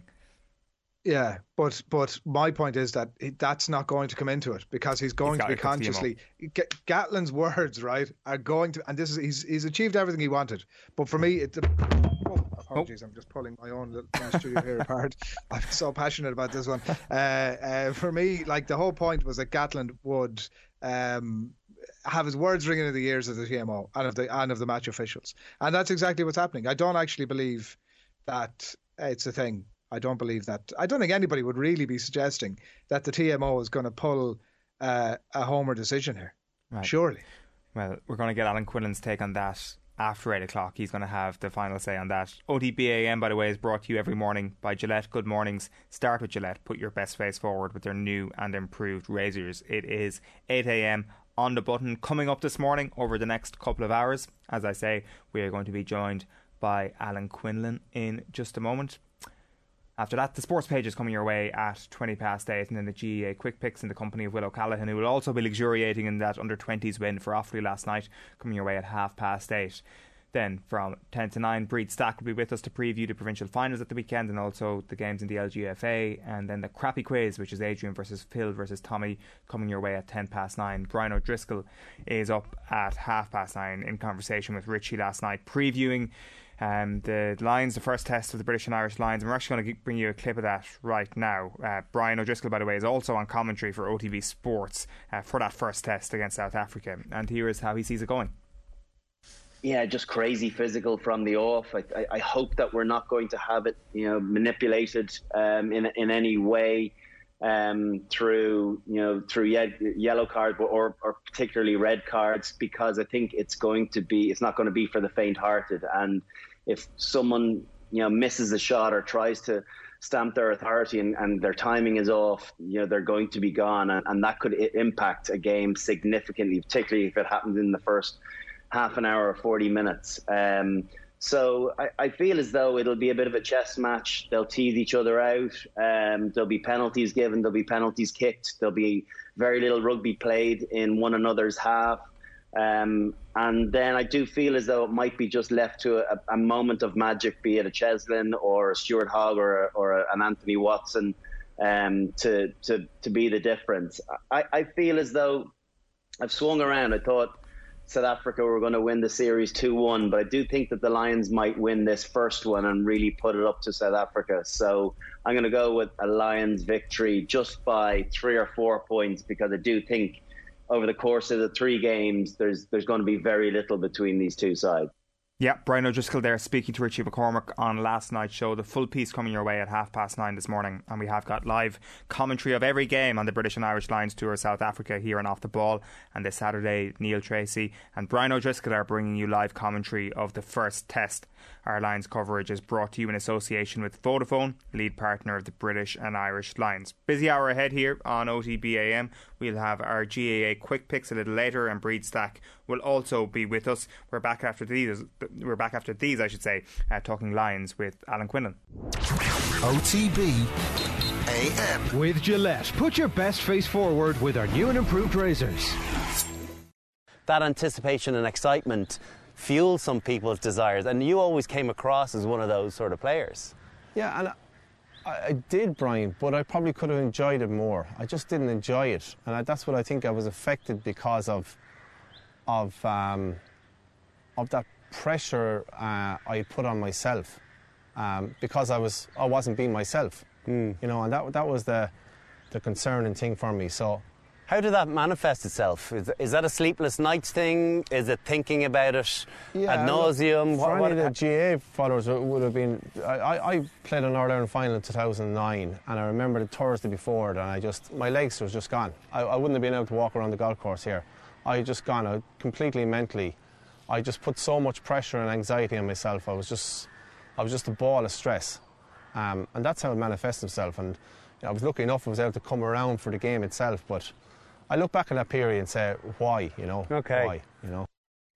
Yeah, but but my point is that he, that's not going to come into it, because he's going he's to be consciously. G- Gatland's words, right, are going to, and this is he's he's achieved everything he wanted. But for me, it. Oh, apologies, oh. I'm just pulling my own little studio here apart. I'm so passionate about this one. Uh, uh, for me, like, the whole point was that Gatland would um, have his words ringing in the ears of the T M O and of the and of the match officials, and that's exactly what's happening. I don't actually believe that it's a thing. I don't believe that. I don't think anybody would really be suggesting that the T M O is going to pull uh, a homer decision here. Right. Surely. Well, we're going to get Alan Quinlan's take on that after eight o'clock. He's going to have the final say on that. O T B A M, by the way, is brought to you every morning by Gillette. Good mornings. Start with Gillette. Put your best face forward with their new and improved razors. It is eight a.m. on the button. Coming up this morning over the next couple of hours, as I say, we are going to be joined by Alan Quinlan in just a moment. After that, the sports page is coming your way at twenty past eight, and then the G E A Quick Picks in the company of Will O'Callaghan, who will also be luxuriating in that under twenties win for Offaly last night, coming your way at half past eight. Then from ten to nine, Breed Stack will be with us to preview the provincial finals at the weekend and also the games in the L G F A, and then the Crappy Quiz, which is Adrian versus Phil versus Tommy, coming your way at ten past nine. Brian O'Driscoll is up at half past nine in conversation with Richie last night, previewing um, the Lions, the first test of the British and Irish Lions, and we're actually going to bring you a clip of that right now. Uh, Brian O'Driscoll, by the way, is also on commentary for O T B Sports uh, for that first test against South Africa, and here is how he sees it going. Yeah, just crazy physical from the off. I, I, I hope that we're not going to have it, you know, manipulated um, in in any way um, through, you know, through ye- yellow cards or, or particularly red cards, because I think it's going to be, it's not going to be for the faint-hearted. And if someone, you know, misses a shot or tries to stamp their authority and, and their timing is off, you know, they're going to be gone, and, and that could I- impact a game significantly, particularly if it happens in the first half an hour or forty minutes. Um, so I, I feel as though it'll be a bit of a chess match. They'll tease each other out. Um, there'll be penalties given. There'll be penalties kicked. There'll be very little rugby played in one another's half. Um, and then I do feel as though it might be just left to a, a moment of magic, be it a Cheslin or a Stuart Hogg or, a, or a, an Anthony Watson, um, to, to, to be the difference. I, I feel as though I've swung around. I thought South Africa were going to win the series two one, but I do think that the Lions might win this first one and really put it up to South Africa. So I'm going to go with a Lions victory just by three or four points, because I do think over the course of the three games, there's there's going to be very little between these two sides. Yeah, Brian O'Driscoll there speaking to Richie McCormick on last night's show. The full piece coming your way at half past nine this morning, and we have got live commentary of every game on the British and Irish Lions tour of South Africa here on Off the Ball. And this Saturday, Neil Tracy and Brian O'Driscoll are bringing you live commentary of the first test. Our Lions coverage is brought to you in association with Vodafone, lead partner of the British and Irish Lions. Busy hour ahead here on O T B A M. We'll have our G A A Quick Picks a little later, and Breed Stack will also be with us. We're back after these. We're back after these, I should say, uh, talking Lions with Alan Quinlan. O T B A M. With Gillette, put your best face forward with our new and improved razors. That anticipation and excitement fuels some people's desires, and you always came across as one of those sort of players. Yeah, and I, I did, Brian, but I probably could have enjoyed it more. I just didn't enjoy it, and I, that's what I think I was affected because of of um, of that pressure uh, I put on myself, um, because I was I wasn't being myself, mm. you know, and that that was the the concerning thing for me. So. How did that manifest itself? Is, is that a sleepless nights thing? Is it thinking about it yeah, ad nauseum? For what, any what, of the G A A followers, it would have been. I, I played an All-Ireland final in two thousand nine, and I remember the Thursday before it, and I just my legs was just gone. I, I wouldn't have been able to walk around the golf course here. I had just gone I, completely mentally. I just put so much pressure and anxiety on myself. I was just, I was just a ball of stress, um, and that's how it manifested itself. And you know, I was lucky enough I was able to come around for the game itself, but. I look back at that period and say, why, you know, okay. why, you know.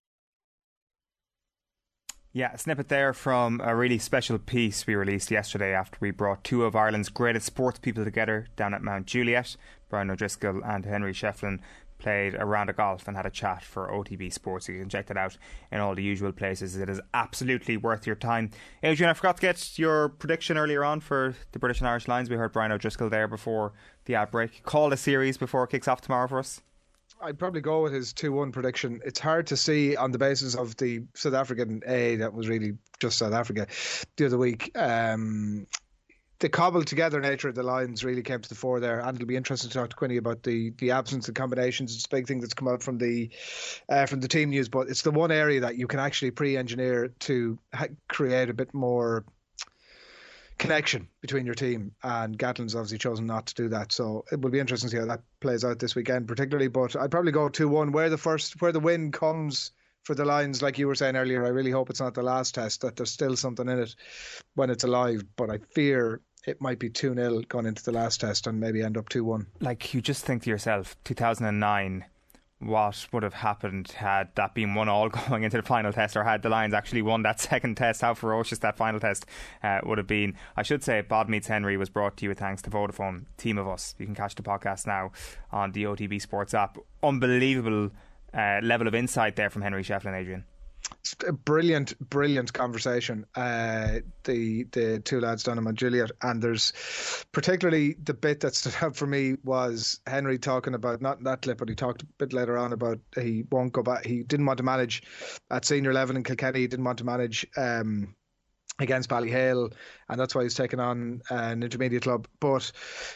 Yeah, a snippet there from a really special piece we released yesterday after we brought two of Ireland's greatest sports people together down at Mount Juliet. Brian O'Driscoll and Henry Shefflin played a round of golf and had a chat for O T B Sports. You can check that out in all the usual places. It is absolutely worth your time. Adrian, I forgot to get your prediction earlier on for the British and Irish Lions. We heard Brian O'Driscoll there before the outbreak. Call a series before it kicks off tomorrow for us. I'd probably go with his two one prediction. It's hard to see on the basis of the South African A, that was really just South Africa the other week. Um, the cobbled together nature of the Lions really came to the fore there, and it'll be interesting to talk to Quinny about the the absence of combinations. It's a big thing that's come out from the uh, from the team news, but it's the one area that you can actually pre-engineer to ha- create a bit more connection between your team, and Gatlin's obviously chosen not to do that, so it will be interesting to see how that plays out this weekend particularly. But I'd probably go two one where the first where the win comes for the Lions. Like you were saying earlier, I really hope it's not the last test, that there's still something in it when it's alive, but I fear it might be two nil going into the last test and maybe end up two one. Like, you just think to yourself, two thousand nine, what would have happened had that been one all going into the final test, or had the Lions actually won that second test, how ferocious that final test uh, would have been. I should say Bod Meets Henry was brought to you with thanks to Vodafone, Team of Us. You can catch the podcast now on the O T B Sports app. Unbelievable uh, level of insight there from Henry Shefflin, Adrian. It's a brilliant, brilliant conversation. Uh, the the two lads, Dunham and Juliet, and there's particularly the bit that stood out for me was Henry talking about, not that clip, but he talked a bit later on about he won't go back. He didn't want to manage at senior level in Kilkenny. He didn't want to manage um, against Ballyhale, and that's why he's taken on uh, an intermediate club. But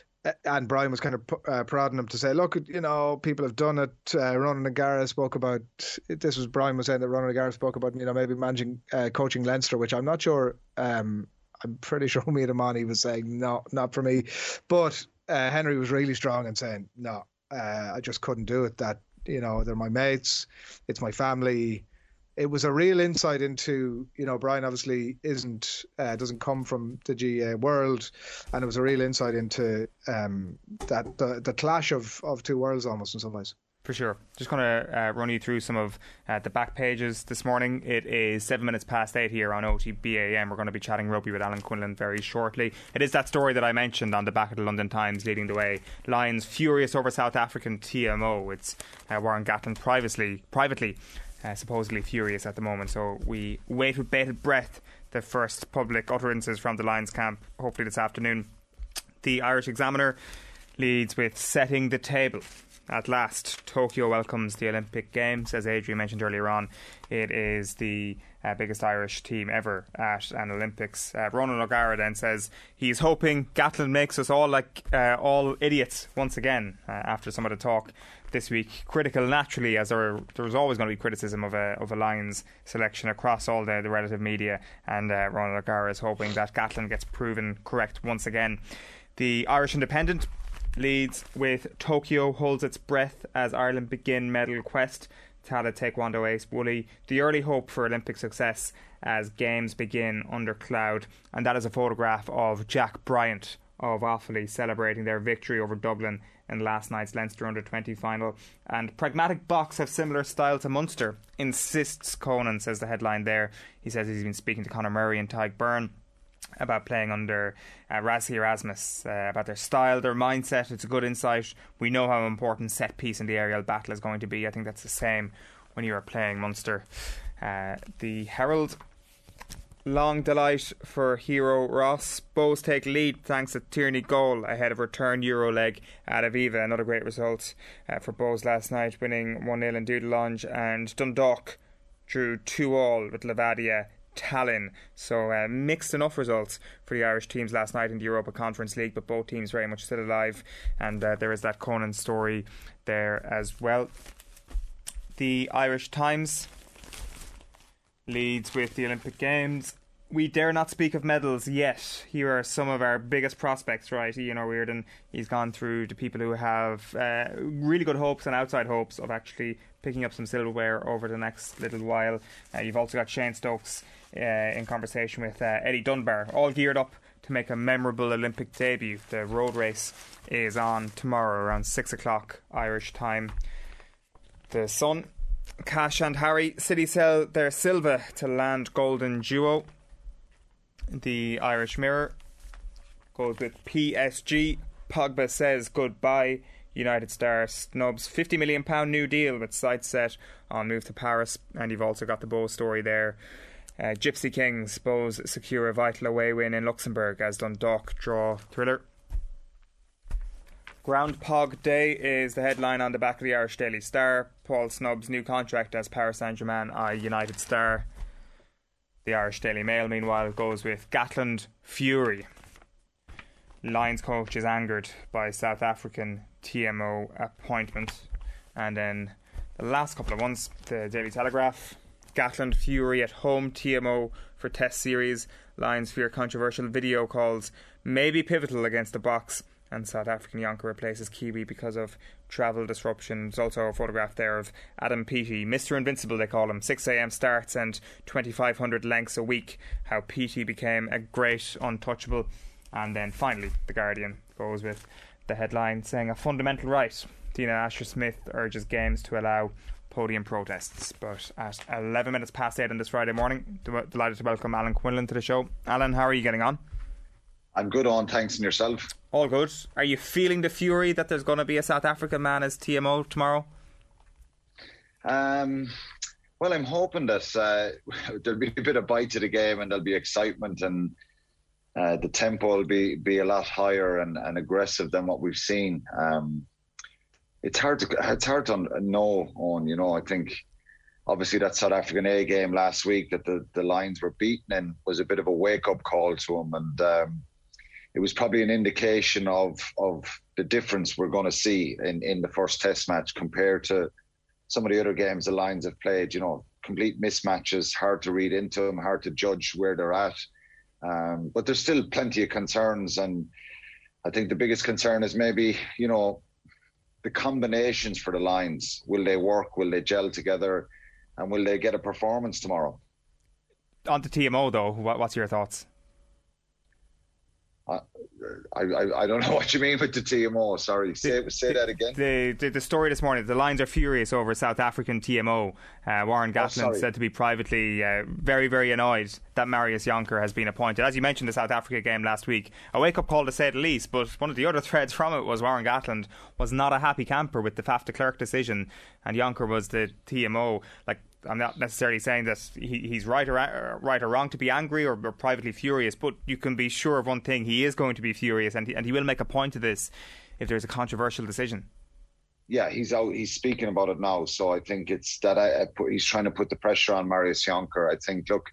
and Brian was kind of uh, prodding him to say, look, you know, people have done it. Uh, Ronan O'Gara spoke about, this was Brian was saying that Ronan O'Gara spoke about, you know, maybe managing, uh, coaching Leinster, which I'm not sure, um, I'm pretty sure Mead Amani was saying, no, not for me. But uh, Henry was really strong in saying, no, uh, I just couldn't do it. That, you know, they're my mates, it's my family. It was a real insight into, you know, Brian obviously isn't, uh, doesn't come from the G A A world, and it was a real insight into um, that the, the clash of, of two worlds almost in some ways. For sure. Just going to uh, run you through some of uh, the back pages this morning. It is seven minutes past eight here on O T B A M. We're going to be chatting rugby with Alan Quinlan very shortly. It is that story that I mentioned on the back of the London Times leading the way. Lions furious over South African T M O. It's uh, Warren Gatland privately, privately Uh, supposedly furious at the moment, so we wait with bated breath the first public utterances from the Lions camp, hopefully this afternoon. The Irish Examiner leads with setting the table. At last, Tokyo welcomes the Olympic Games. As Adrian mentioned earlier on, it is the uh, biggest Irish team ever at an Olympics. Uh, Ronan O'Gara then says he's hoping Gatland makes us all like uh, all idiots once again uh, after some of the talk this week. Critical naturally, as there there's always going to be criticism of a of a Lions selection across all the, the relative media, and uh, Ronan O'Gara is hoping that Gatland gets proven correct once again. The Irish Independent leads with Tokyo holds its breath as Ireland begin medal quest. Tala Taekwondo ace Woolley, the early hope for Olympic success as games begin under cloud. And that is a photograph of Jack Bryant of Offaly celebrating their victory over Dublin in last night's Leinster under twenty final. And Pragmatic Box have similar style to Munster, insists Conan, says the headline there. He says he's been speaking to Conor Murray and Tyke Byrne about playing under uh, Rassie Erasmus, uh, about their style, their mindset. It's a good insight. We know how important set piece in the aerial battle is going to be. I think that's the same when you are playing Munster. Uh, the Herald, long delight for hero Ross. Bows take lead thanks to Tierney goal ahead of return Euro leg at Aviva. Another great result uh, for Bows last night, winning one nil in Dudelange, and Dundalk drew two all with Levadia Tallinn. So uh, mixed enough results for the Irish teams last night in the Europa Conference League, but both teams very much still alive, and uh, there is that Conan story there as well. The Irish Times leads with the Olympic Games. We dare not speak of medals yet. Here are some of our biggest prospects, right? Ian O'Riordan, he's gone through the people who have uh, really good hopes and outside hopes of actually picking up some silverware over the next little while. Uh, you've also got Shane Stokes uh, in conversation with uh, Eddie Dunbar, all geared up to make a memorable Olympic debut. The road race is on tomorrow around six o'clock Irish time. The Sun, Cash and Harry, City sell their Silva to land golden duo. The Irish Mirror goes with P S G. Pogba says goodbye. United Star snubs fifty million pounds new deal with sights set on move to Paris. And you've also got the Bow story there. Uh, Gypsy Kings, Bows secure a vital away win in Luxembourg as Dundalk draw thriller. Groundhog Day is the headline on the back of the Irish Daily Star. Paul snubs new contract as Paris Saint-Germain eye United Star. The Irish Daily Mail, meanwhile, goes with Gatland fury. Lions coach is angered by South African T M O appointment. And then the last couple of ones, the Daily Telegraph. Gatland fury at home T M O for Test series. Lions fear controversial video calls may be pivotal against the Box. And South African Yonker replaces Kiwi because of travel disruption. There's also a photograph there of Adam Peaty, Mister Invincible they call him, six a.m. starts and twenty-five hundred lengths a week. How Peaty became a great untouchable. And then finally The Guardian goes with the headline saying a fundamental right Dina Asher-Smith urges Games to allow podium protests. But at eleven minutes past eight on this Friday morning, delighted to welcome Alan Quinlan to the show. Alan, how are you getting on? I'm good on, thanks, and yourself? All good. Are you feeling the fury that there's going to be a South African man as T M O tomorrow? Um, well, I'm hoping that uh, there'll be a bit of bite to the game and there'll be excitement, and uh, the tempo will be, be a lot higher and, and aggressive than what we've seen. Um, it's hard to it's hard to know, on, you know, I think obviously that South African A game last week that the, the Lions were beaten in was a bit of a wake-up call to them, and um, it was probably an indication of of the difference we're going to see in, in the first test match compared to some of the other games the Lions have played. You know, complete mismatches, hard to read into them, hard to judge where they're at. Um, but there's still plenty of concerns, and I think the biggest concern is maybe, you know, the combinations for the Lions. Will they work? Will they gel together? And will they get a performance tomorrow? On to T M O, though, what, what's your thoughts? I, I I don't know what you mean with the T M O. Sorry, say the, say that again. The, the the story this morning: the Lions are furious over South African T M O. Uh, Warren Gatland oh, said to be privately uh, very very annoyed that Marius Jonker has been appointed. As you mentioned, the South Africa game last week, a wake up call to say the least. But one of the other threads from it was Warren Gatland was not a happy camper with the F A F de Klerk decision, and Jonker was the T M O. Like, I'm not necessarily saying that he, he's right or right or wrong to be angry or, or privately furious, but you can be sure of one thing: he is going to be furious, and he, and he will make a point of this if there's a controversial decision. Yeah, he's out. He's speaking about it now, so I think it's that I, I put, he's trying to put the pressure on Marius Jonker. I think, look,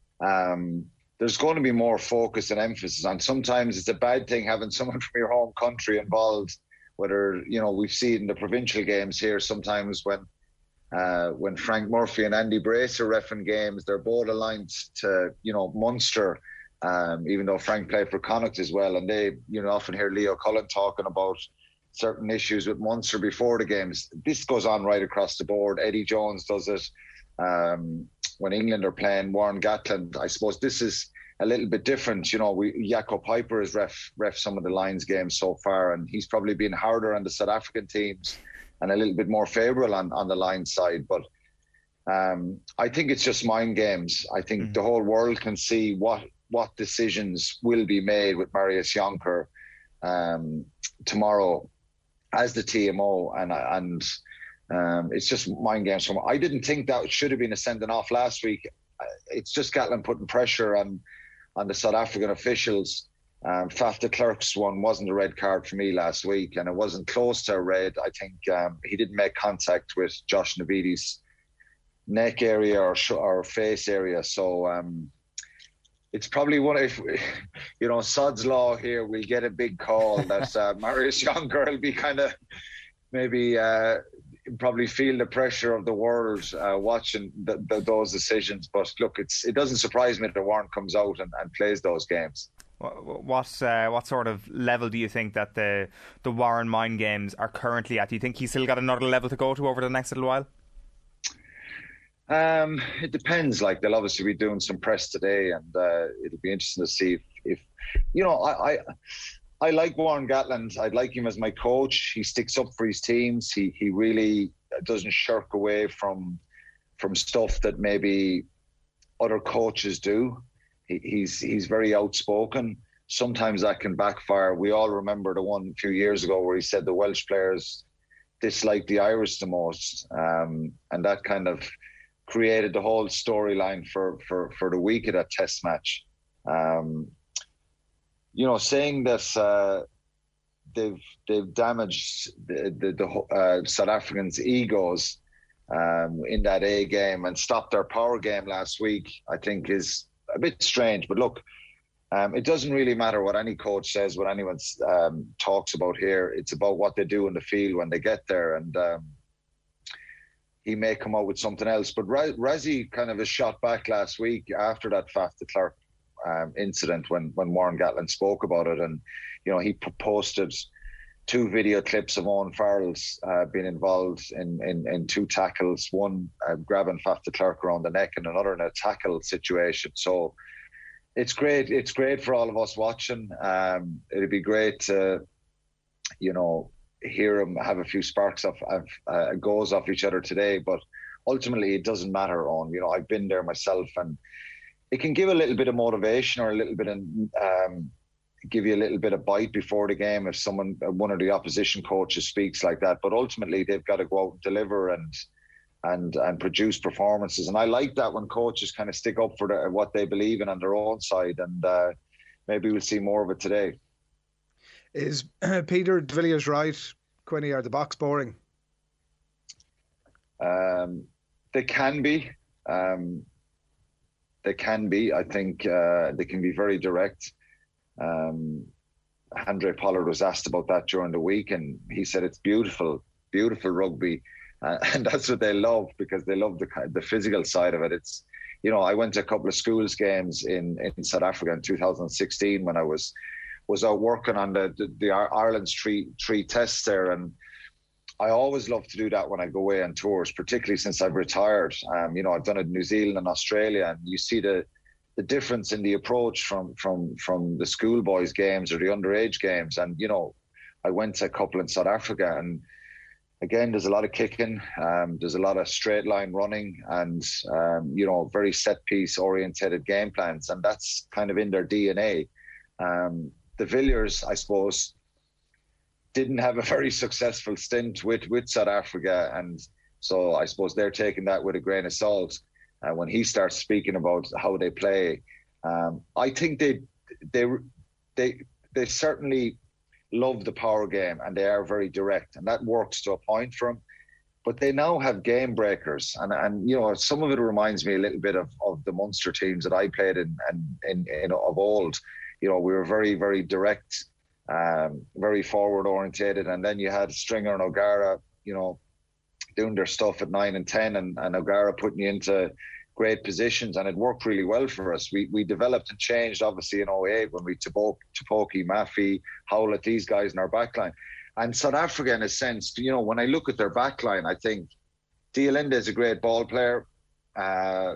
um, there's going to be more focus and emphasis on. Sometimes it's a bad thing having someone from your home country involved. Whether, you know, we've seen in the provincial games here sometimes when. Uh, when Frank Murphy and Andy Brace are reffing games, they're both aligned to, you know, Munster, um, even though Frank played for Connacht as well. And they, you know, often hear Leo Cullen talking about certain issues with Munster before the games. This goes on right across the board. Eddie Jones does it. Um, when England are playing Warren Gatland, I suppose this is a little bit different. You know, we Jaco Piper has ref, ref some of the Lions games so far, and he's probably been harder on the South African teams and a little bit more favourable on, on the Lions side. But um, I think it's just mind games. I think mm-hmm. the whole world can see what what decisions will be made with Marius Jonker um, tomorrow as the T M O. And, and um, it's just mind games. From I didn't think that should have been a sending off last week. It's just Gatland putting pressure on, on the South African officials. Um, F A F de Klerk's one wasn't a red card for me last week, and it wasn't close to a red. I think um, he didn't make contact with Josh Navidi's neck area or, sh- or face area. So um, it's probably one of, you know, Sod's Law here. We'll get a big call that uh, Marius Jonker will be kind of maybe uh, probably feel the pressure of the world uh, watching the, the, those decisions. But look, it's it doesn't surprise me that Warren comes out and, and plays those games. What uh, what sort of level do you think that the the Warren mind games are currently at? Do you think he's still got another level to go to over the next little while? Um, it depends. Like, they'll obviously be doing some press today, and uh, it'll be interesting to see if, if you know. I, I I like Warren Gatland. I'd like him as my coach. He sticks up for his teams. He he really doesn't shirk away from from stuff that maybe other coaches do. He's he's very outspoken. Sometimes that can backfire. We all remember the one a few years ago where he said the Welsh players disliked the Irish the most, um, and that kind of created the whole storyline for, for, for the week of that Test match. Um, you know, saying that uh, they've they've damaged the, the, the uh, South Africans' egos um, in that A game and stopped their power game last week, I think is a bit strange. But look, um, it doesn't really matter what any coach says, what anyone um, talks about here. It's about what they do in the field when they get there. And um, he may come out with something else. But Rassie kind of has shot back last week after that F A F de Klerk um, incident when, when Warren Gatland spoke about it. And, you know, he posted two video clips of Owen Farrell's uh, being involved in, in, in two tackles, one uh, grabbing F A F de Klerk around the neck and another in a tackle situation. So it's great. It's great for all of us watching. Um, it'd be great to, you know, hear them have a few sparks of, of uh, goals off each other today, but ultimately it doesn't matter. On you know, I've been there myself, and it can give a little bit of motivation or a little bit of um, give you a little bit of bite before the game if someone, one of the opposition coaches speaks like that. But ultimately, they've got to go out and deliver and and and produce performances. And I like that when coaches kind of stick up for the, what they believe in on their own side. And uh, maybe we'll see more of it today. Is Peter de Villiers right, Quinny? Are the box boring? Um, they can be. Um, they can be. I think uh, they can be very direct. Um, Andre Pollard was asked about that during the week, and he said it's beautiful, beautiful rugby, uh, and that's what they love, because they love the the physical side of it. It's, you know, I went to a couple of schools games in, in South Africa in two thousand sixteen when I was was out working on the the, the Ireland's three three tests there, and I always love to do that when I go away on tours, particularly since I've retired. Um, you know, I've done it in New Zealand and Australia, and you see the the difference in the approach from from from the schoolboys games or the underage games. And you know, I went to a couple in South Africa, and again, there's a lot of kicking, um, there's a lot of straight line running, and um, you know, very set piece orientated game plans, and that's kind of in their D N A. Um, the Villiers, I suppose, didn't have a very successful stint with with South Africa, and so I suppose they're taking that with a grain of salt. Uh, when he starts speaking about how they play, um, I think they they they they certainly love the power game, and they are very direct, and that works to a point for them. But they now have game breakers, and and you know, some of it reminds me a little bit of, of the Munster teams that I played in and in, in, in of old. You know, we were very very direct, um, very forward orientated, and then you had Stringer and O'Gara, you know, doing their stuff at nine and ten, and, and O'Gara putting you into great positions, and it worked really well for us. We we developed and changed, obviously, in oh eight when we Tupoki, Maffey, Howlett, these guys in our backline. And South Africa, in a sense, you know, when I look at their backline, I think D'Alinde is a great ball player. Uh,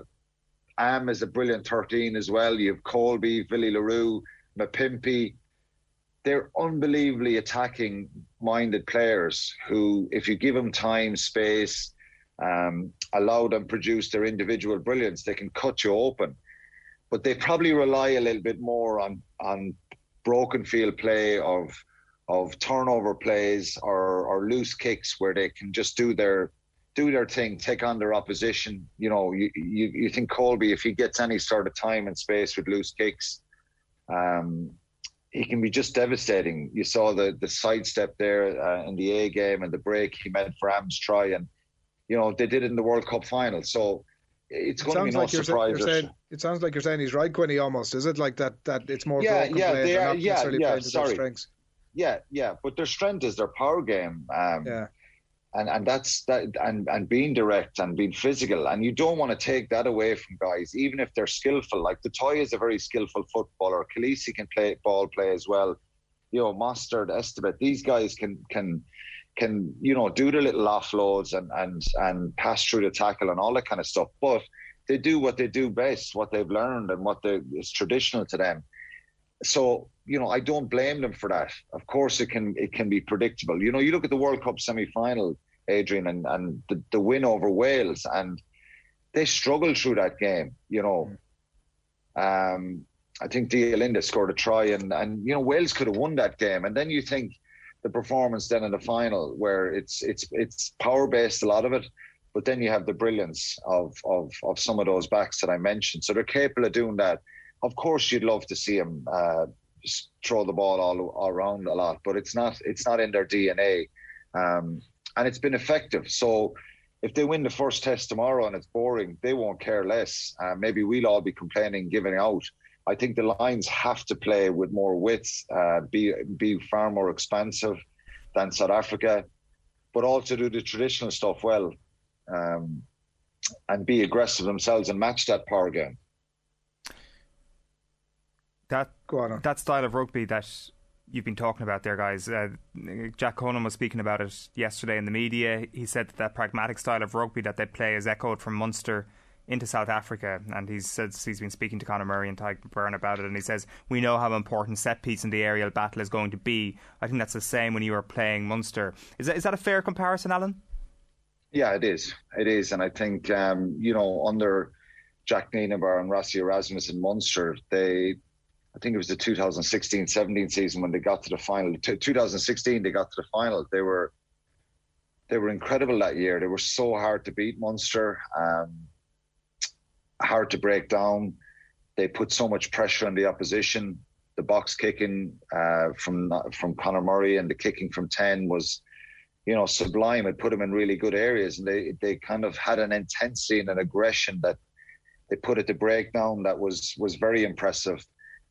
Am is a brilliant thirteen as well. You have Colby, Villy LaRue, Mapimpi. They're unbelievably attacking-minded players who, if you give them time, space, um, allow them produce their individual brilliance, they can cut you open. But they probably rely a little bit more on on broken field play of of turnover plays or, or loose kicks where they can just do their do their thing, take on their opposition. You know, you you, you think Colby, if he gets any sort of time and space with loose kicks, um, he can be just devastating. You saw the the sidestep there uh, in the A game and the break he made for Am's try, and you know they did it in the World Cup final. So it's going to be no like surprise. You're saying, it sounds like you're saying he's right, Quinny. Almost, is it like that? That it's more yeah, broken yeah, plays they and are, not yeah, necessarily yeah. playing to Sorry, their strengths. Yeah, yeah, but their strength is their power game. Um, yeah. And and that's that, and, and being direct and being physical, and you don't want to take that away from guys, even if they're skillful. Like Totoy is a very skillful footballer. Khaleesi can play ball play as well. You know, Mostert, Estebet, these guys can can can you know do their little offloads and and and pass through the tackle and all that kind of stuff. But they do what they do best, what they've learned, and what they, is traditional to them. So, you know, I don't blame them for that. Of course, it can it can be predictable. You know, you look at the World Cup semi-final, Adrian, and, and the, the win over Wales, and they struggled through that game, you know. Um, I think D'Alinde scored a try, and, and, you know, Wales could have won that game. And then you think the performance then in the final, where it's it's it's power-based, a lot of it, but then you have the brilliance of, of, of some of those backs that I mentioned. So they're capable of doing that. Of course, you'd love to see them uh, throw the ball all, all around a lot, but it's not it's not in their D N A, um, and it's been effective. So if they win the first test tomorrow and it's boring, they won't care less. Uh, maybe we'll all be complaining, giving out. I think the Lions have to play with more width, uh, be be far more expansive than South Africa, but also do the traditional stuff well, um, and be aggressive themselves and match that power game. That that style of rugby that you've been talking about there, guys. Uh, Jack Conan was speaking about it yesterday in the media. He said that that pragmatic style of rugby that they play is echoed from Munster into South Africa, and he says he's been speaking to Conor Murray and Tadhg Beirne about it, and he says we know how important set piece in the aerial battle is going to be. I think that's the same when you were playing Munster. Is that, is that a fair comparison, Alan? Yeah, it is. It is, and I think um, you know, under Jack Nienaber and Rassie Erasmus in Munster, they, I think it was the two thousand sixteen seventeen season when they got to the final. T- twenty sixteen they got to the final. They were they were incredible that year. They were so hard to beat, Munster. Um, hard to break down. They put so much pressure on the opposition. The box kicking uh, from from Conor Murray and the kicking from ten was, you know, sublime. It put them in really good areas, and they they kind of had an intensity and an aggression that they put at the breakdown that was was very impressive.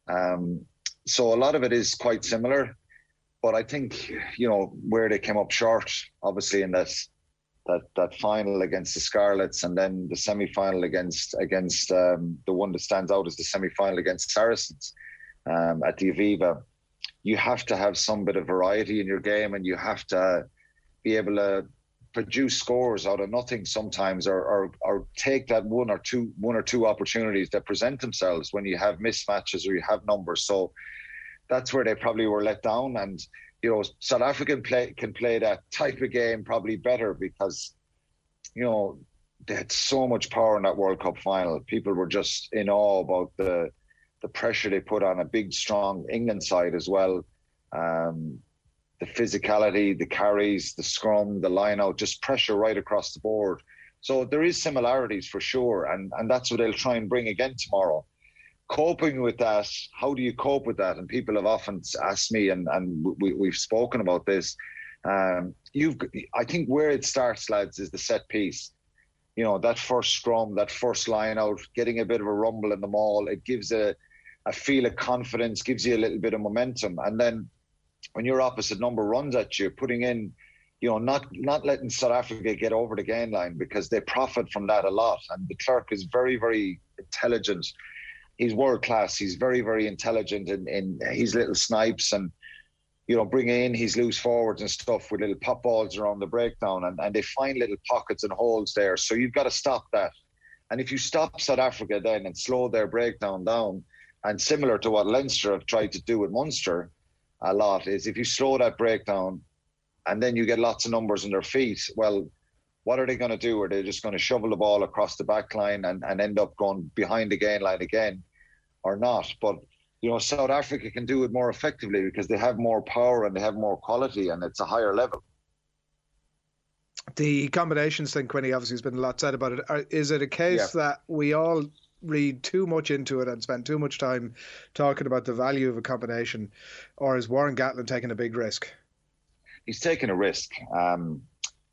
Um, so a lot of it is quite similar, but I think, you know, where they came up short, obviously in that that that final against the Scarlets, and then the semi-final against against um, the one that stands out as the semi-final against Saracens um, at the Aviva. You have to have some bit of variety in your game, and you have to be able to produce scores out of nothing sometimes, or, or or take that one or two one or two opportunities that present themselves when you have mismatches or you have numbers. So that's where they probably were let down. And you know, South Africa play, can play that type of game probably better because, you know, they had so much power in that World Cup final. People were just in awe about the the pressure they put on a big, strong England side as well. Um, the physicality, the carries, the scrum, the line out, just pressure right across the board. So there is similarities for sure, and, and that's what they'll try and bring again tomorrow. Coping with that, how do you cope with that? And people have often asked me, and, and we, we've spoken about this. Um, you've, I think where it starts, lads, is the set piece. You know, that first scrum, that first line out, getting a bit of a rumble in the maul, it gives a, a feel of confidence, gives you a little bit of momentum. And then when your opposite number runs at you, putting in, you know, not not letting South Africa get over the gain line, because they profit from that a lot. And de Klerk is very, very intelligent. He's world class. He's very, very intelligent in, in his little snipes, and, you know, bringing in his loose forwards and stuff with little pop balls around the breakdown, and, and they find little pockets and holes there. So you've got to stop that. And if you stop South Africa then and slow their breakdown down, and similar to what Leinster have tried to do with Munster a lot, is if you slow that breakdown and then you get lots of numbers on their feet, well, what are they going to do? Are they just going to shovel the ball across the back line and, and end up going behind the gain line again, or not? But, you know, South Africa can do it more effectively because they have more power and they have more quality, and it's a higher level. The combinations thing, Quinny, obviously has been a lot said about it. Are, is it a case yeah. that we all read too much into it and spend too much time talking about the value of a combination, or is Warren Gatland taking a big risk? He's taking a risk. Um,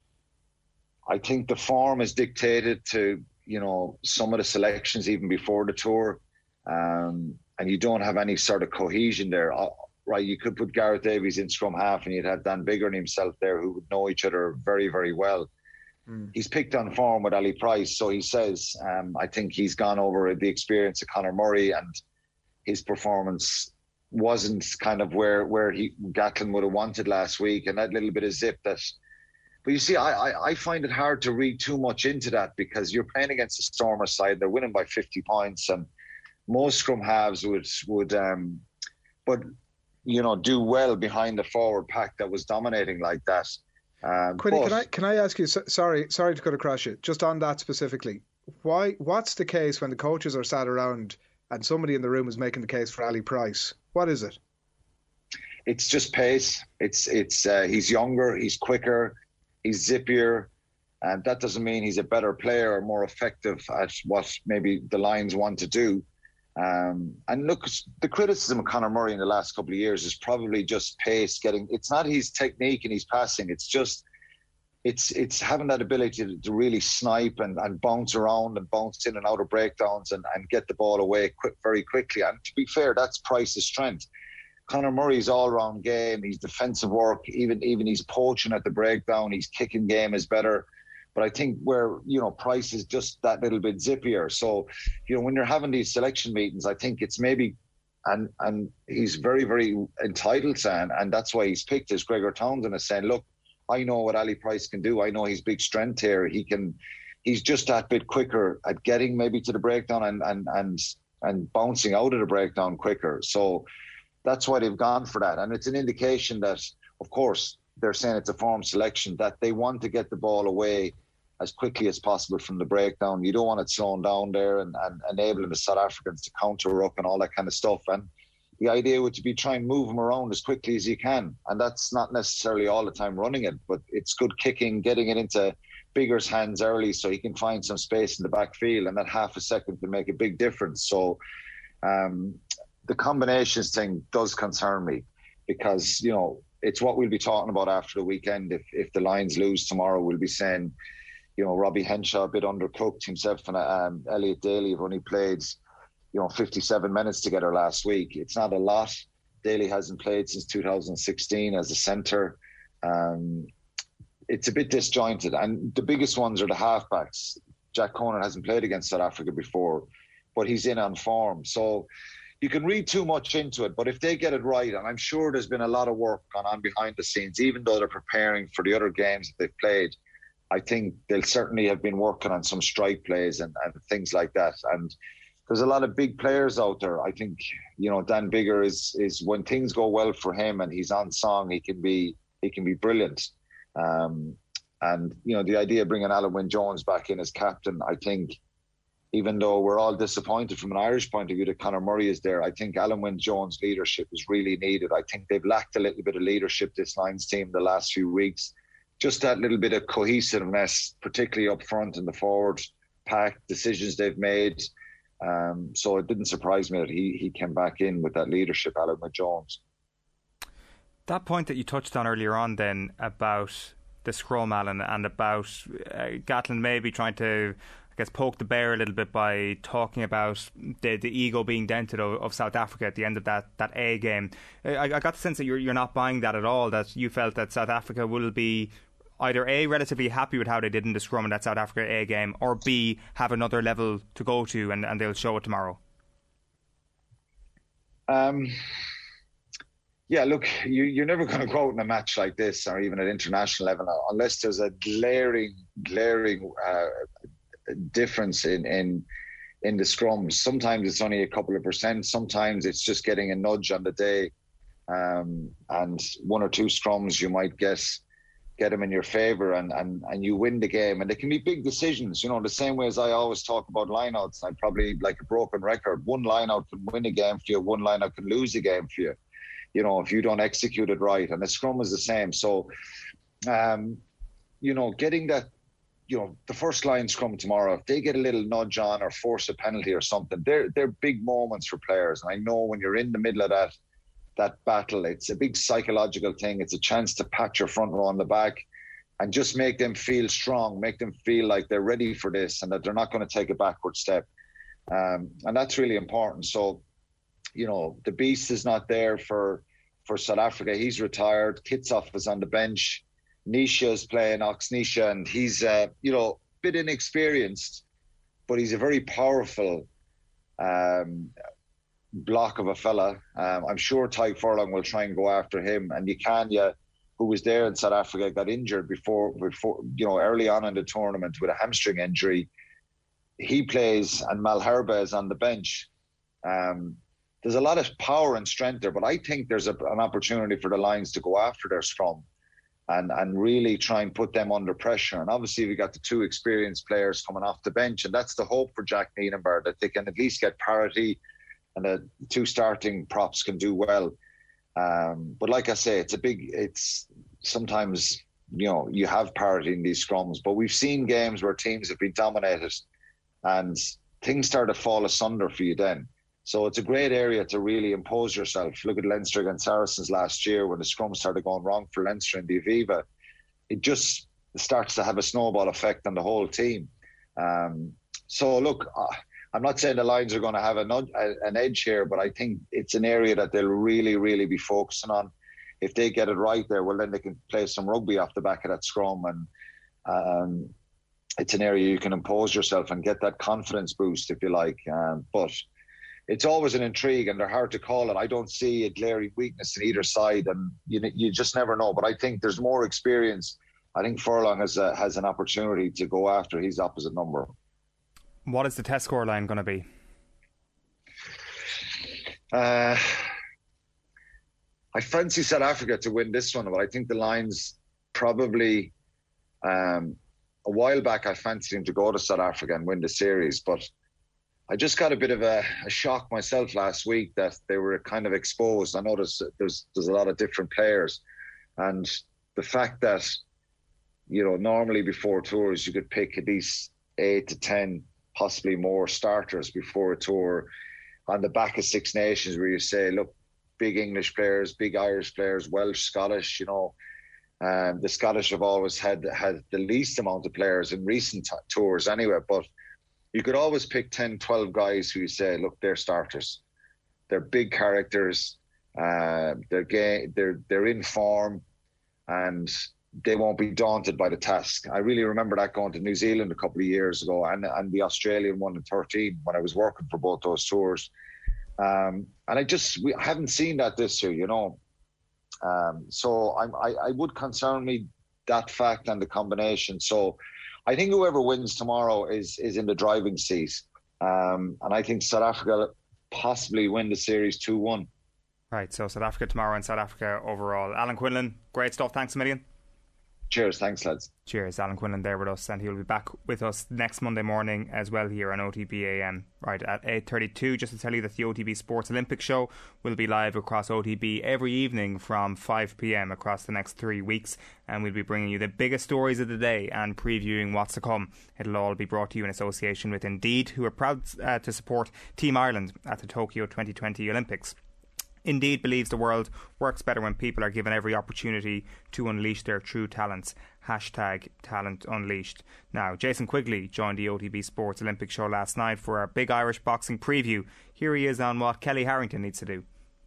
I think the form is dictated to, you know, some of the selections even before the tour, um, and you don't have any sort of cohesion there. Uh, right, you could put Gareth Davies in scrum half, and you'd have Dan Biggern himself there, who would know each other very, very well. Mm. He's picked on form with Ali Price, so he says. Um, I think he's gone over the experience of Conor Murray, and his performance wasn't kind of where where he Gatland would have wanted last week, and that little bit of zip that. But you see, I, I, I find it hard to read too much into that, because you're playing against a Stormer side. They're winning by fifty points, and most scrum halves would, would um, but, you know, do well behind the forward pack that was dominating like that. Um, Quinny, but, can I can I ask you, sorry sorry to cut across you, just on that specifically, why? What's the case when the coaches are sat around and somebody in the room is making the case for Ali Price? What is it? It's just pace. It's, it's uh, he's younger, he's quicker, he's zippier, and that doesn't mean he's a better player or more effective at what maybe the Lions want to do. Um, and look, the criticism of Conor Murray in the last couple of years is probably just pace. Getting it's not his technique and his passing. It's just it's it's having that ability to, to really snipe and, and bounce around and bounce in and out of breakdowns and, and get the ball away quick, very quickly. And to be fair, that's Price's strength. Conor Murray's all-round game, his defensive work, even even his poaching at the breakdown, his kicking game is better. But I think where, you know, Price is just that little bit zippier. So, you know, when you're having these selection meetings, I think it's maybe, and and he's very, very entitled to, and, and that's why he's picked, as Gregor Townsend is saying, look, I know what Ali Price can do. I know his big strength here. He can he's just that bit quicker at getting maybe to the breakdown and and and and bouncing out of the breakdown quicker. So that's why they've gone for that. And it's an indication that, of course, they're saying it's a form selection, that they want to get the ball away as quickly as possible from the breakdown. You don't want it slowing down there and, and enabling the South Africans to counter up and all that kind of stuff. And the idea would to be try and move them around as quickly as you can. And that's not necessarily all the time running it, but it's good kicking, getting it into Biggar's hands early so he can find some space in the backfield, and that half a second can make a big difference. So um, the combinations thing does concern me, because, you know, it's what we'll be talking about after the weekend. If if the Lions lose tomorrow, we'll be saying, you know, Robbie Henshaw a bit undercooked, himself and um, Elliot Daly have only played, you know, fifty-seven minutes together last week. It's not a lot. Daly hasn't played since two thousand sixteen as a centre. Um, it's a bit disjointed. And the biggest ones are the halfbacks. Jack Conan hasn't played against South Africa before, but he's in on form. So you can read too much into it, but if they get it right, and I'm sure there's been a lot of work gone on behind the scenes, even though they're preparing for the other games that they've played, I think they'll certainly have been working on some strike plays and, and things like that. And there's a lot of big players out there. I think, you know, Dan Biggar is is when things go well for him and he's on song, he can be he can be brilliant. Um, and you know, the idea of bringing Alan Wynne-Jones back in as captain, I think, even though we're all disappointed from an Irish point of view that Conor Murray is there, I think Alan Wynne-Jones' leadership is really needed. I think they've lacked a little bit of leadership, this Lions team, the last few weeks. Just that little bit of cohesiveness, particularly up front in the forward pack, decisions they've made. Um, so it didn't surprise me that he he came back in with that leadership, Alan Wynne-Jones. That point that you touched on earlier on then about the scrum, Alan, and about uh, Gatland maybe trying to, I guess, poke the bear a little bit by talking about the, the ego being dented of, of South Africa at the end of that, that A game. I, I got the sense that you're, you're not buying that at all, that you felt that South Africa will be either A, relatively happy with how they did in the scrum in that South Africa A game, or B, have another level to go to and, and they'll show it tomorrow. Um, yeah, look, you, you're never going to go out in a match like this, or even at international level, unless there's a glaring, glaring uh, difference in, in in the scrums. Sometimes it's only a couple of percent. Sometimes it's just getting a nudge on the day, um, and one or two scrums you might get get them in your favour, and, and, and you win the game. And they can be big decisions, you know, the same way as I always talk about lineouts. I'm probably like a broken record. One lineout can win a game for you. One lineout can lose a game for you, you know, if you don't execute it right. And the scrum is the same. So, um, you know, getting that, you know, the first line scrum tomorrow, if they get a little nudge on or force a penalty or something, they're, they're big moments for players. And I know when you're in the middle of that, that battle, it's a big psychological thing. It's a chance to pat your front row on the back and just make them feel strong, make them feel like they're ready for this and that they're not going to take a backward step. Um, and that's really important. So, you know, the beast is not there for, for South Africa. He's retired. Kitshoff is on the bench. Nisha is playing Ox Nisha, and he's, uh, you know, a bit inexperienced, but he's a very powerful um, block of a fella. Um, I'm sure Ty Furlong will try and go after him. And Yukanya, who was there in South Africa, got injured before, before you know, early on in the tournament with a hamstring injury. He plays, and Malherbe is on the bench. Um, there's a lot of power and strength there, but I think there's a, an opportunity for the Lions to go after their scrum and, and really try and put them under pressure. And obviously we got the two experienced players coming off the bench, and that's the hope for Jack Nienaber, that they can at least get parity and the two starting props can do well. Um, but like I say, it's a big, it's sometimes, you know, you have parity in these scrums, but we've seen games where teams have been dominated and things start to fall asunder for you then. So it's a great area to really impose yourself. Look at Leinster against Saracens last year when the scrum started going wrong for Leinster in the Aviva. It just starts to have a snowball effect on the whole team. Um, so look, uh, I'm not saying the Lions are going to have a, an edge here, but I think it's an area that they'll really, really be focusing on. If they get it right there, well, then they can play some rugby off the back of that scrum. And um, it's an area you can impose yourself and get that confidence boost, if you like. Um, but it's always an intrigue, and they're hard to call it. I don't see a glaring weakness in either side, and you you just never know. But I think there's more experience I think Furlong has a, has an opportunity to go after his opposite number. What is the test score line going to be? Uh, I fancy South Africa to win this one, but I think the line's probably... Um, a while back, I fancied him to go to South Africa and win the series, but I just got a bit of a, a shock myself last week that they were kind of exposed. I know there's, there's there's a lot of different players, and the fact that, you know, normally before tours you could pick at least eight to ten, possibly more starters before a tour on the back of Six Nations, where you say, look, big English players, big Irish players, Welsh, Scottish, you know. Um, the Scottish have always had had the least amount of players in recent t- tours anyway, but you could always pick ten, twelve guys who you say, look, they're starters. They're big characters. Uh, they're, gay, they're, they're in form, and they won't be daunted by the task. I really remember that going to New Zealand a couple of years ago, and, and the Australian one in thirteen when I was working for both those tours. Um, and I just we haven't seen that this year, you know. Um, so I'm, I, I would concern me that fact and the combination. So I think whoever wins tomorrow is is in the driving seat. Um, and I think South Africa possibly win the series two one. Right, so South Africa tomorrow and South Africa overall. Alan Quinlan, great stuff. Thanks a million. Cheers, thanks lads. Cheers, Alan Quinlan there with us, and he'll be back with us next Monday morning as well here on O T B A M right at eight thirty-two. Just to tell you that the O T B Sports Olympic Show will be live across O T B every evening from five p.m. across the next three weeks, and we'll be bringing you the biggest stories of the day and previewing what's to come. It'll all be brought to you in association with Indeed, who are proud uh, to support Team Ireland at the Tokyo twenty twenty Olympics. Indeed believes the world works better when people are given every opportunity to unleash their true talents. Hashtag Talent Unleashed. Now, Jason Quigley joined the O T B Sports Olympic Show last night for our big Irish boxing preview. Here he is on what Kellie Harrington needs to do.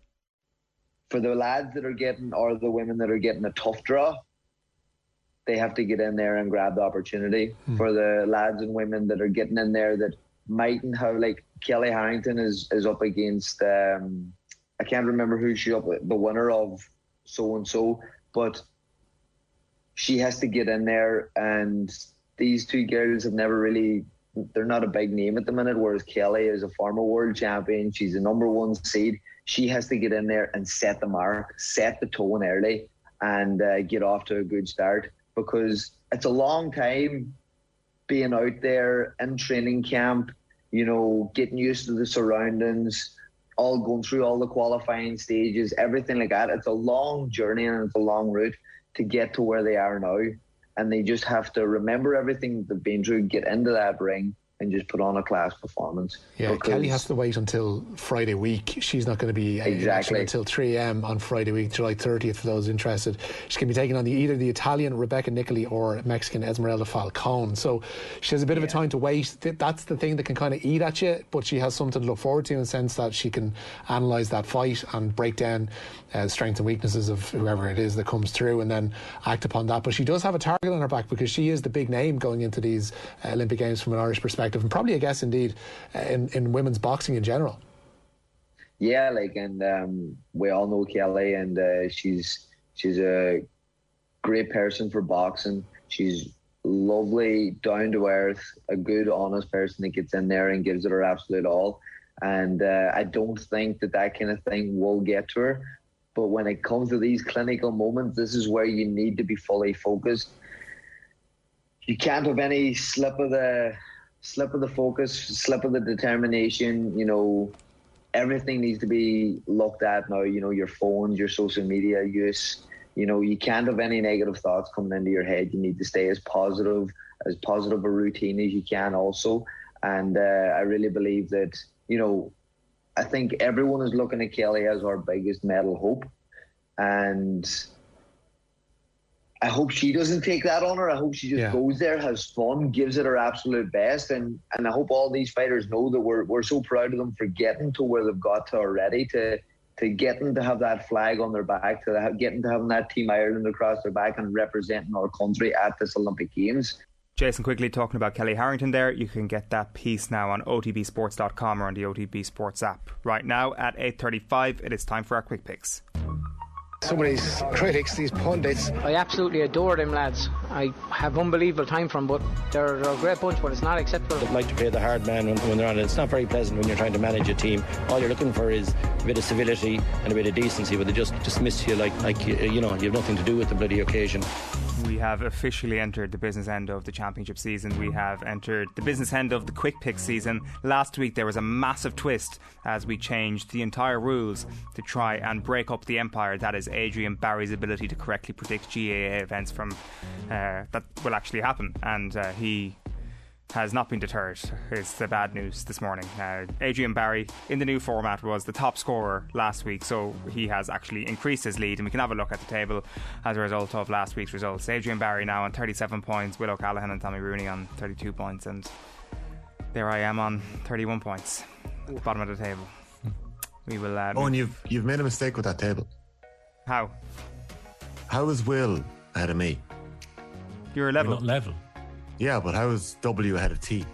For the lads that are getting, or the women that are getting a tough draw, they have to get in there and grab the opportunity. Hmm. For the lads and women that are getting in there that mightn't have, like Kellie Harrington is, is up against... Um, I can't remember who she up the winner of so and so, but she has to get in there. And these two girls have never really, they're not a big name at the minute, whereas Kellie is a former world champion. She's the number one seed. She has to get in there and set the mark, set the tone early, and uh, get off to a good start, because it's a long time being out there in training camp, you know, getting used to the surroundings, all going through all the qualifying stages, everything like that. It's a long journey and it's a long route to get to where they are now. And they just have to remember everything they've been through, get into that ring, and just put on a class performance. Yeah, Kellie has to wait until Friday week. She's not going to be exactly until three a.m. on Friday week, July thirtieth, for those interested. She can be taking on the, either the Italian Rebecca Nicoli or Mexican Esmeralda Falcon. So she has a bit yeah. of a time to wait. That's the thing that can kind of eat at you, but she has something to look forward to in the sense that she can analyse that fight and break down uh, strengths and weaknesses of whoever it is that comes through and then act upon that. But she does have a target on her back, because she is the big name going into these uh, Olympic Games from an Irish perspective, and probably, I guess, indeed, uh, in, in women's boxing in general. Yeah, like, and um, we all know Kellie, and uh, she's she's a great person for boxing. She's lovely, down to earth, a good, honest person that gets in there and gives it her absolute all. And uh, I don't think that that kind of thing will get to her. But when it comes to these clinical moments, this is where you need to be fully focused. You can't have any slip of the slip of the focus, slip of the determination. You know, everything needs to be looked at now. You know, your phones, your social media use. You know, you can't have any negative thoughts coming into your head. You need to stay as positive, as positive a routine as you can also. And uh, I really believe that, you know, I think everyone is looking at Kellie as our biggest medal hope. And I hope she doesn't take that on her. I hope she just yeah. goes there, has fun, gives it her absolute best. And, and I hope all these fighters know that we're we're so proud of them for getting to where they've got to already, to to getting to have that flag on their back, to have, getting to having that Team Ireland across their back and representing our country at this Olympic Games. Jason Quigley talking about Kellie Harrington there. You can get that piece now on O T B sports dot com or on the O T B Sports app. Right now at eight thirty-five, it is time for our quick picks. Some of these critics, these pundits. I absolutely adore them lads. I have unbelievable time for them, but they're, they're a great bunch, but it's not acceptable. They'd like to play the hard man when, when they're on it. It's not very pleasant when you're trying to manage a team. All you're looking for is a bit of civility and a bit of decency, but they just dismiss you like, like you, you know, you have nothing to do with the bloody occasion. We have officially entered the business end of the championship season. We have entered the business end of the quick pick season. Last week there was a massive twist as we changed the entire rules to try and break up the empire that is Adrian Barry's ability to correctly predict G A A events from uh, that will actually happen, and uh, he has not been deterred, is the bad news this morning. Uh, Adrian Barry, in the new format, was the top scorer last week, so he has actually increased his lead, and we can have a look at the table as a result of last week's results. Adrian Barry now on thirty-seven points, Will O'Callaghan and Tommy Rooney on thirty-two points, and there I am on thirty-one points at the bottom of the table. We will. Uh, oh, and you've you've made a mistake with that table. How? How is Will ahead of me? You're level. You're not level. Yeah, but how is W ahead of T?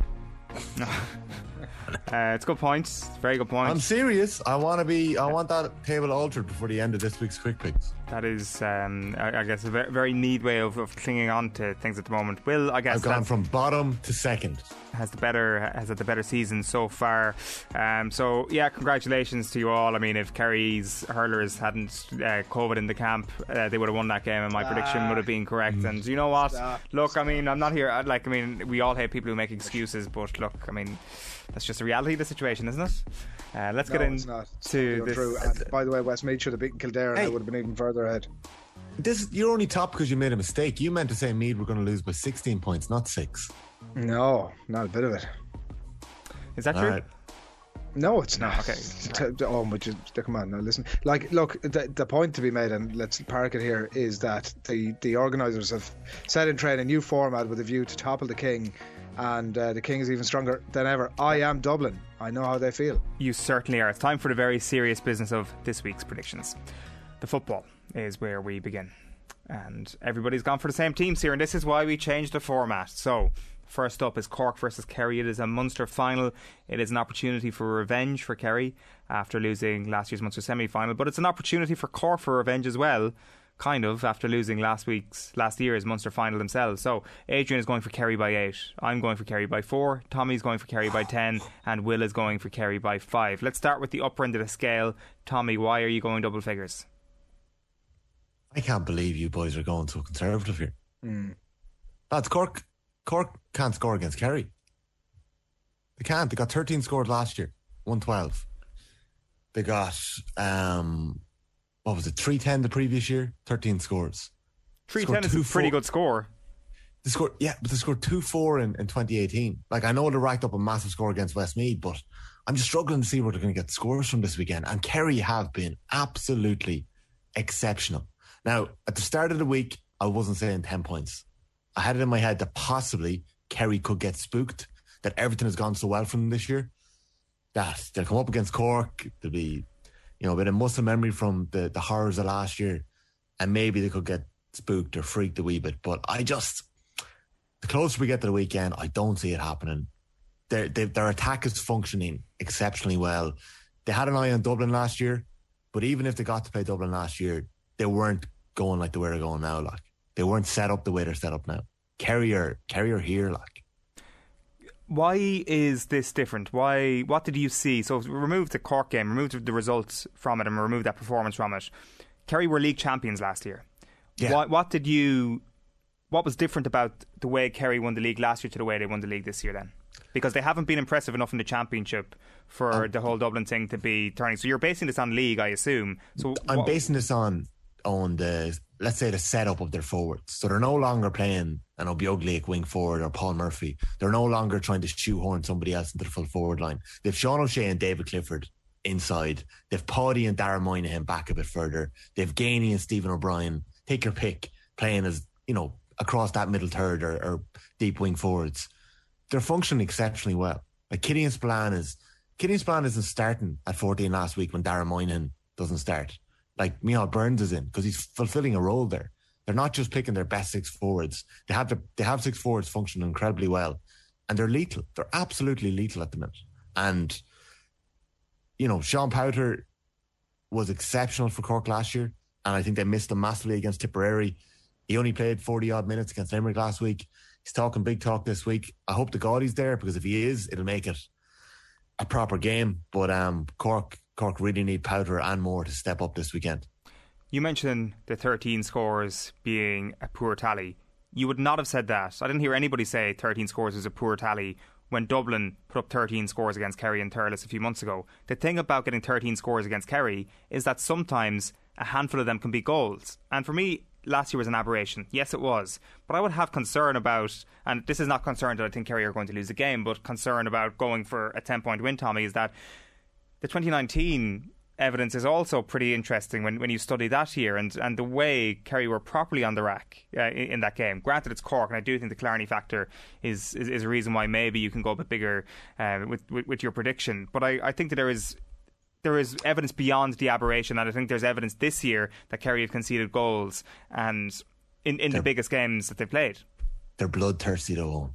Uh, it's a good point. Very good point. I'm serious. I want to be. I want that table altered before the end of this week's quick picks. That is, um, I, I guess, a very, very neat way of, of clinging on to things at the moment. Will, I guess, I've gone from bottom to second. Has the better has had the better season so far. Um, so yeah, congratulations to you all. I mean, if Kerry's hurlers hadn't uh, COVID in the camp, uh, they would have won that game, and my ah. prediction would have been correct. Mm. And you know what? Stop. Look, I mean, I'm not here. Like, I mean, we all hate people who make excuses, but look, I mean, that's just the reality of the situation, isn't it? Uh, let's no, get into this. True. And by the way, Westmeath should have beaten Kildare, and hey, they would have been even further ahead. This you're only top because you made a mistake. You meant to say Meath were going to lose by sixteen points, not six. No, not a bit of it. Is that All true? Right. No, it's not. Okay. Right. Oh, but you, come on now. Listen, like, look, the, the point to be made, and let's park it here, is that the the organisers have set in train a new format with a view to topple the King. And uh, the King is even stronger than ever. I am Dublin. I know how they feel. You certainly are. It's time for the very serious business of this week's predictions. The football is where we begin. And everybody's gone for the same teams here, and this is why we changed the format. So, first up is Cork versus Kerry. It is a Munster final. It is an opportunity for revenge for Kerry after losing last year's Munster semi-final. But it's an opportunity for Cork for revenge as well. Kind of, after losing last week's, last year's Munster final themselves. So Adrian is going for Kerry by eight. I'm going for Kerry by four. Tommy's going for Kerry by ten, and Will is going for Kerry by five. Let's start with the upper end of the scale. Tommy, why are you going double figures? I can't believe you boys are going so conservative here. Mm. Lads, Cork, Cork can't score against Kerry. They can't. They got thirteen scored last year, one twelve. They got. Um, What was it, three ten the previous year? thirteen scores. three ten is a pretty good score. They scored, yeah, but they scored two four in, in twenty eighteen. Like, I know they racked up a massive score against Westmeath, but I'm just struggling to see where they're going to get scores from this weekend. And Kerry have been absolutely exceptional. Now, at the start of the week, I wasn't saying ten points. I had it in my head that possibly Kerry could get spooked, that everything has gone so well for them this year, that they'll come up against Cork, there'll be, you know, a bit of muscle memory from the, the horrors of last year, and maybe they could get spooked or freaked a wee bit. But I just, the closer we get to the weekend, I don't see it happening. Their, their, their attack is functioning exceptionally well. They had an eye on Dublin last year, but even if they got to play Dublin last year, they weren't going like the way they're going now. Like, they weren't set up the way they're set up now. Kerry are, Kerry are here, like. Why is this different? Why? What did you see? So remove the Cork game, remove the results from it, and remove that performance from it. Kerry were league champions last year. Yeah. What, what did you? What was different about the way Kerry won the league last year to the way they won the league this year? Then, because they haven't been impressive enough in the championship for um, the whole Dublin thing to be turning. So you're basing this on league, I assume. So I'm what, basing this on on the, let's say, the setup of their forwards. So they're no longer playing an Obioglik wing forward or Paul Murphy. They're no longer trying to shoehorn somebody else into the full forward line. They've Sean O'Shea and David Clifford inside. They've Paddy and Darren Moynihan back a bit further. They've Gainey and Stephen O'Brien, take your pick, playing as, you know, across that middle third or, or deep wing forwards. They're functioning exceptionally well. Like Killian Spillane is, Killian Spillane isn't starting at fourteen last week when Darren Moynihan doesn't start. Like Micheál Burns is in because he's fulfilling a role there. They're not just picking their best six forwards. They have the, they have six forwards functioning incredibly well, and they're lethal. They're absolutely lethal at the minute. And you know, Sean Powter was exceptional for Cork last year, and I think they missed him massively against Tipperary. He only played forty odd minutes against Limerick last week. He's talking big talk this week. I hope to God he's there, because if he is, it'll make it a proper game. But um, Cork, Cork really need Powder and Moore to step up this weekend. You mentioned the thirteen scores being a poor tally. You would not have said that. I didn't hear anybody say thirteen scores was a poor tally when Dublin put up thirteen scores against Kerry and Thurles a few months ago. The thing about getting thirteen scores against Kerry is that sometimes a handful of them can be goals. And for me, last year was an aberration. Yes, it was. But I would have concern about, and this is not concern that I think Kerry are going to lose the game, but concern about going for a ten-point win, Tommy, is that the twenty nineteen evidence is also pretty interesting when, when you study that year and, and the way Kerry were properly on the rack uh, in, in that game. Granted, it's Cork, and I do think the Killarney factor is, is, is a reason why maybe you can go a bit bigger uh, with, with with your prediction. But I, I think that there is there is evidence beyond the aberration, and I think there's evidence this year that Kerry have conceded goals and in, in the biggest games that they've played. They're bloodthirsty though.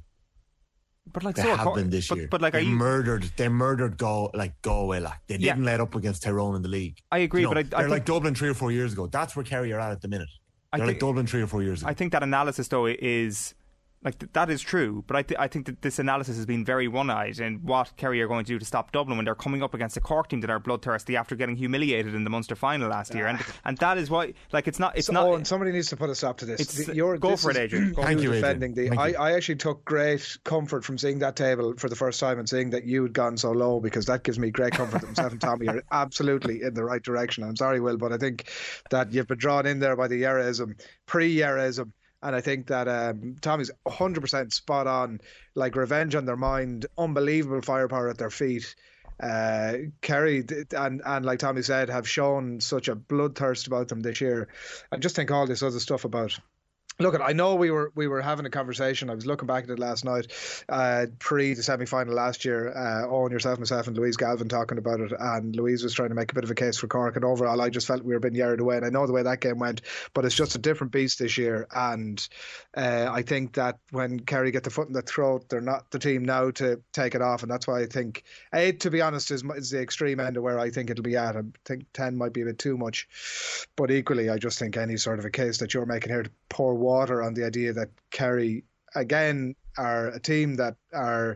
But like they so have Cor- been this but, year. But like, they are you murdered? They murdered Go like Galway. Like they didn't Yeah. let up against Tyrone in the league. I agree, You know, but I, I they're think, like Dublin three or four years ago. That's where Kerry are at at the minute. I They're think- like Dublin three or four years ago. I think that analysis though is like th- that is true, but I, th- I think that this analysis has been very one-eyed in what Kerry are going to do to stop Dublin when they're coming up against a Cork team that are bloodthirsty after getting humiliated in the Munster final last year, and and that is why, like, it's not, it's so, not. Oh, and somebody needs to put a stop to this. It's, The- you're, go this for it, is- Adrian. Go Thank for you, it. Adrian. defending the. Thank I, you. I actually took great comfort from seeing that table for the first time and seeing that you had gone so low, because that gives me great comfort that myself and Tommy are absolutely in the right direction. I'm sorry, Will, but I think that you've been drawn in there by the Yeraism, pre-Yeraism. And I think that um, Tommy's one hundred percent spot on. Like, revenge on their mind, unbelievable firepower at their feet. Uh, Kerry and and like Tommy said, have shown such a bloodthirst about them this year. I just think all this other stuff about. Look, I know we were we were having a conversation. I was looking back at it last night, uh, pre the semi final last year. Uh, Owen, yourself, myself, and Louise Galvin talking about it, and Louise was trying to make a bit of a case for Cork. And overall, I just felt we were being yarred away. And I know the way that game went, but it's just a different beast this year. And uh, I think that when Kerry get the foot in the throat, they're not the team now to take it off. And that's why I think eight, to be honest, is, is the extreme end of where I think it'll be at. I think ten might be a bit too much, but equally, I just think any sort of a case that you're making here to pour water on the idea that Kerry again are a team that are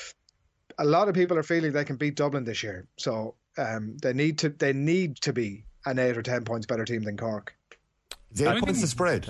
a lot of people are feeling they can beat Dublin this year, so um, they need to they need to be an eight or ten points better team than Cork. Is it eight points the spread?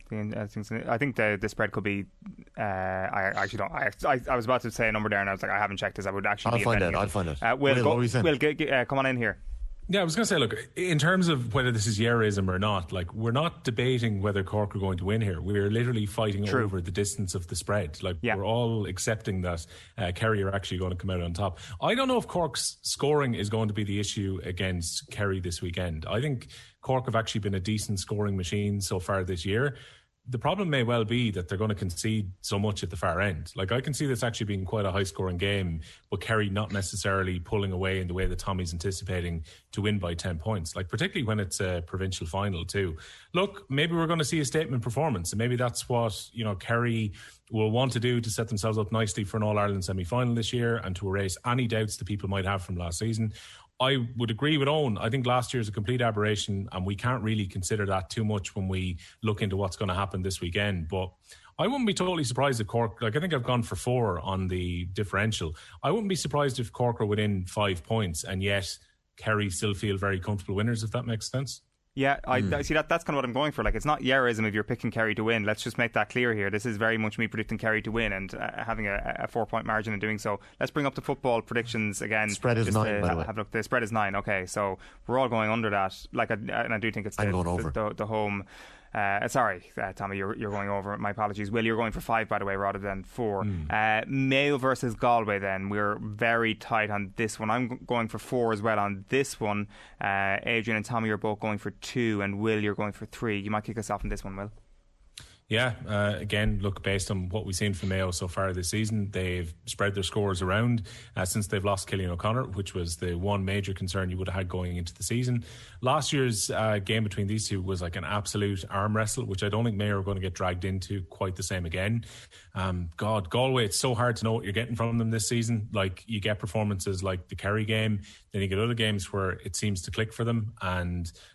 I think, I think the the spread could be. Uh, I actually don't. I, I I was about to say a number there, and I was like, I haven't checked this. I would actually. I'll be find betting out. it. I'll find out. Uh, Will, Will, go, what were you saying? Will g- g- uh, come on in here. Yeah, I was going to say, look, in terms of whether this is Yeraism or not, like, we're not debating whether Cork are going to win here. We're literally fighting True. over the distance of the spread. Like, Yeah. we're all accepting that uh, Kerry are actually going to come out on top. I don't know if Cork's scoring is going to be the issue against Kerry this weekend. I think Cork have actually been a decent scoring machine so far this year. The problem may well be that they're going to concede so much at the far end. Like, I can see this actually being quite a high-scoring game, but Kerry not necessarily pulling away in the way that Tommy's anticipating to win by ten points. Like, particularly when it's a provincial final too. Look, maybe we're going to see a statement performance, and maybe that's what, you know, Kerry will want to do to set themselves up nicely for an All-Ireland semi-final this year and to erase any doubts that people might have from last season. I would agree with Owen. I think last year is a complete aberration, and we can't really consider that too much when we look into what's going to happen this weekend. But I wouldn't be totally surprised if Cork, like, I think I've gone for four on the differential. I wouldn't be surprised if Cork are within five points and yet Kerry still feel very comfortable winners, if that makes sense. Yeah, I, Hmm. I see that. That's kind of what I'm going for. Like, it's not Yeraism if you're picking Kerry to win. Let's just make that clear here. This is very much me predicting Kerry to win and uh, having a, a four point margin in doing so. Let's bring up the football predictions again. Spread is Just nine, to by the way. Have a look. The spread is nine. Okay, so we're all going under that. Like, I, and I do think it's the, I'm going the, over. the, the home. Uh, sorry, uh, Tommy, you're you're going over. My apologies. Will, you're going for five, by the way, rather than four. Mm. Uh, Mayo versus Galway. Then we're very tight on this one. I'm g- going for four as well on this one. Uh, Adrian and Tommy are both going for two, and Will, you're going for three. You might kick us off on this one, Will. Yeah, uh, again, look, based on what we've seen from Mayo so far this season, they've spread their scores around uh, since they've lost Cillian O'Connor, which was the one major concern you would have had going into the season. Last year's uh, game between these two was like an absolute arm wrestle, which I don't think Mayo are going to get dragged into quite the same again. Um, God, Galway, it's so hard to know what you're getting from them this season. Like, you get performances like the Kerry game, then you get other games where it seems to click for them, and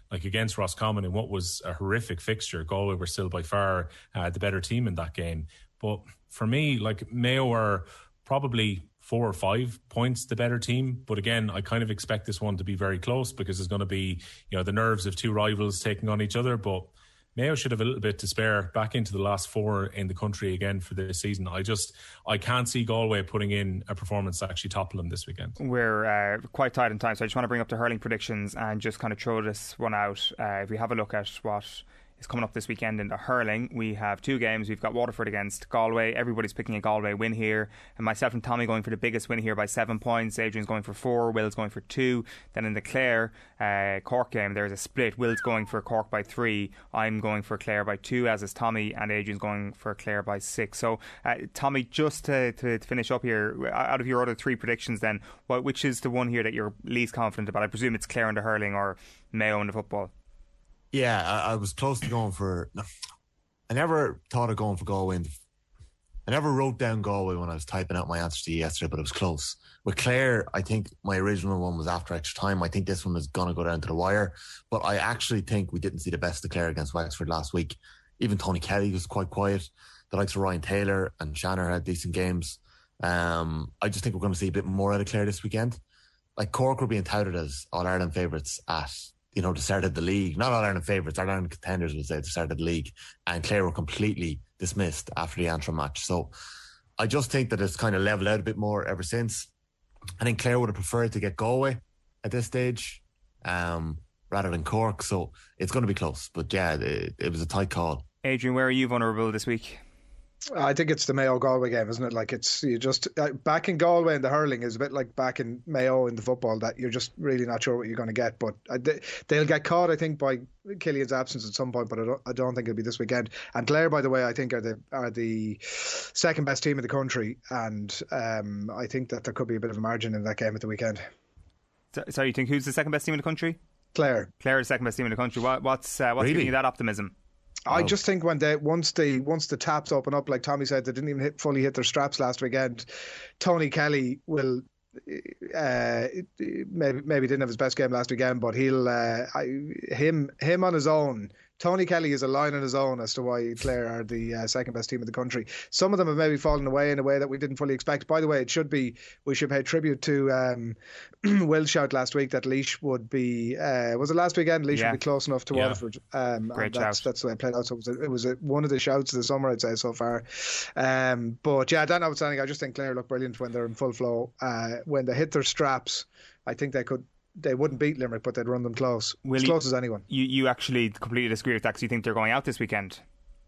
like against Roscommon in what was a horrific fixture. Galway were still by far uh, the better team in that game. But for me, like Mayo are probably four or five points the better team. But again, I kind of expect this one to be very close because there's going to be, you know, the nerves of two rivals taking on each other. But Mayo should have a little bit to spare back into the last four in the country again for this season. I just, I can't see Galway putting in a performance to actually topple them this weekend. We're uh, quite tight in time, so I just want to bring up the hurling predictions and just kind of throw this one out. Uh, if we have a look at what is coming up this weekend in the hurling, we have two games. We've got Waterford against Galway. Everybody's picking a Galway win here, and myself and Tommy going for the biggest win here by seven points. Adrian's going for four, Will's going for two. Then in the Clare uh, Cork game, there's a split. Will's going for Cork by three, I'm going for Clare by two, as is Tommy, and Adrian's going for Clare by six. So uh, Tommy, just to, to, to finish up here, out of your other three predictions then, what, which is the one here that you're least confident about? I presume it's Clare in the hurling or Mayo in the football. Yeah, I, I was close to going for... No, I never thought of going for Galway. I never wrote down Galway when I was typing out my answer to you yesterday, but it was close. With Clare, I think my original one was after extra time. I think this one is going to go down to the wire. But I actually think we didn't see the best of Clare against Wexford last week. Even Tony Kelly was quite quiet. The likes of Ryan Taylor and Shannon had decent games. Um, I just think we're going to see a bit more out of Clare this weekend. Like Cork were being touted as All-Ireland favourites at... you know, the start of the league. Not All-Ireland favourites, All-Ireland contenders would say at the start of the league. And Clare were completely dismissed after the Antrim match. So I just think that it's kind of levelled out a bit more ever since. I think Clare would have preferred to get Galway at this stage um, rather than Cork. So it's going to be close. But yeah, it, it was a tight call. Adrian, where are you vulnerable this week? I think it's the Mayo Galway game, isn't it? Like it's you just uh, back in Galway in the hurling is a bit like back in Mayo in the football, that you're just really not sure what you're going to get. But uh, they, they'll get caught, I think, by Killian's absence at some point. But I don't, I don't think it'll be this weekend. And Clare, by the way, I think are the are the second best team in the country, and um, I think that there could be a bit of a margin in that game at the weekend. So, so you think who's the second best team in the country? Clare. Clare is the second best team in the country. What, what's uh, what's Really? giving you that optimism? I just think when they once the once the taps open up, like Tommy said, they didn't even hit, fully hit their straps last weekend. Tony Kelly will uh, maybe maybe didn't have his best game last weekend, but he'll uh, I, him him on his own. Tony Kelly is a line on his own as to why Clare are the uh, second best team in the country. Some of them have maybe fallen away in a way that we didn't fully expect. By the way, it should be we should pay tribute to um, Will's shout last week that Laois would be uh, was it last weekend? Laois Yeah. would be close enough to Yeah. Waterford. Um, Great and that's, shout. that's the way it played out. So it was, a, it was a, one of the shouts of the summer, I'd say, so far. Um, but yeah, that notwithstanding, I just think Clare look brilliant when they're in full flow. Uh, when they hit their straps, I think they could. They wouldn't beat Limerick, but they'd run them close. Will as you- close as anyone. You you actually completely disagree with that because you think they're going out this weekend.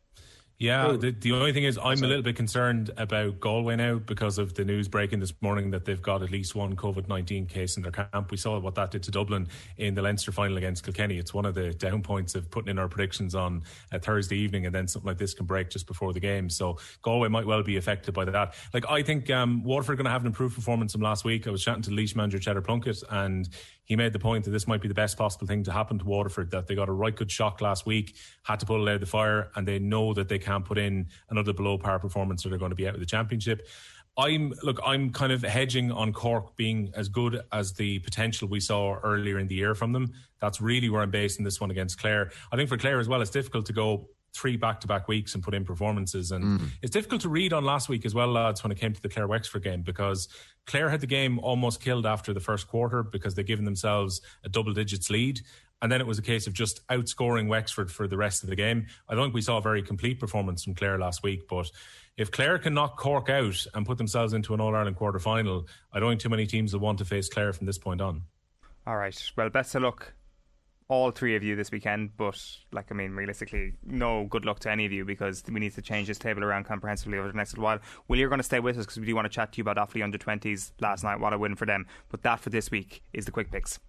Yeah, the, the only thing is I'm a little bit concerned about Galway now because of the news breaking this morning that they've got at least one COVID nineteen case in their camp. We saw what that did to Dublin in the Leinster final against Kilkenny. It's one of the down points of putting in our predictions on a Thursday evening and then something like this can break just before the game. So Galway might well be affected by that. Like I think um, Waterford are going to have an improved performance from last week. I was chatting to Laois manager Cheddar Plunkett and he made the point that this might be the best possible thing to happen to Waterford, that they got a right good shock last week, had to pull it out of the fire, and they know that they can't put in another below par performance or they're going to be out of the championship. I'm look, I'm kind of hedging on Cork being as good as the potential we saw earlier in the year from them. That's really where I'm basing this one against Clare. I think for Clare as well, it's difficult to go three back-to-back weeks and put in performances, and mm. it's difficult to read on last week as well, lads, when it came to the Clare Wexford game, because Clare had the game almost killed after the first quarter because they'd given themselves a double digits lead, and then it was a case of just outscoring Wexford for the rest of the game. I don't think we saw a very complete performance from Clare last week, but if Clare can knock Cork out and put themselves into an All-Ireland quarter-final, I don't think too many teams will want to face Clare from this point on. All right, well, best of luck all three of you this weekend, but like I mean realistically no good luck to any of you because we need to change this table around comprehensively over the next little while. Will, you're going to stay with us because we do want to chat to you about Offaly under twenties last night, what a win for them, but that for this week is the quick picks.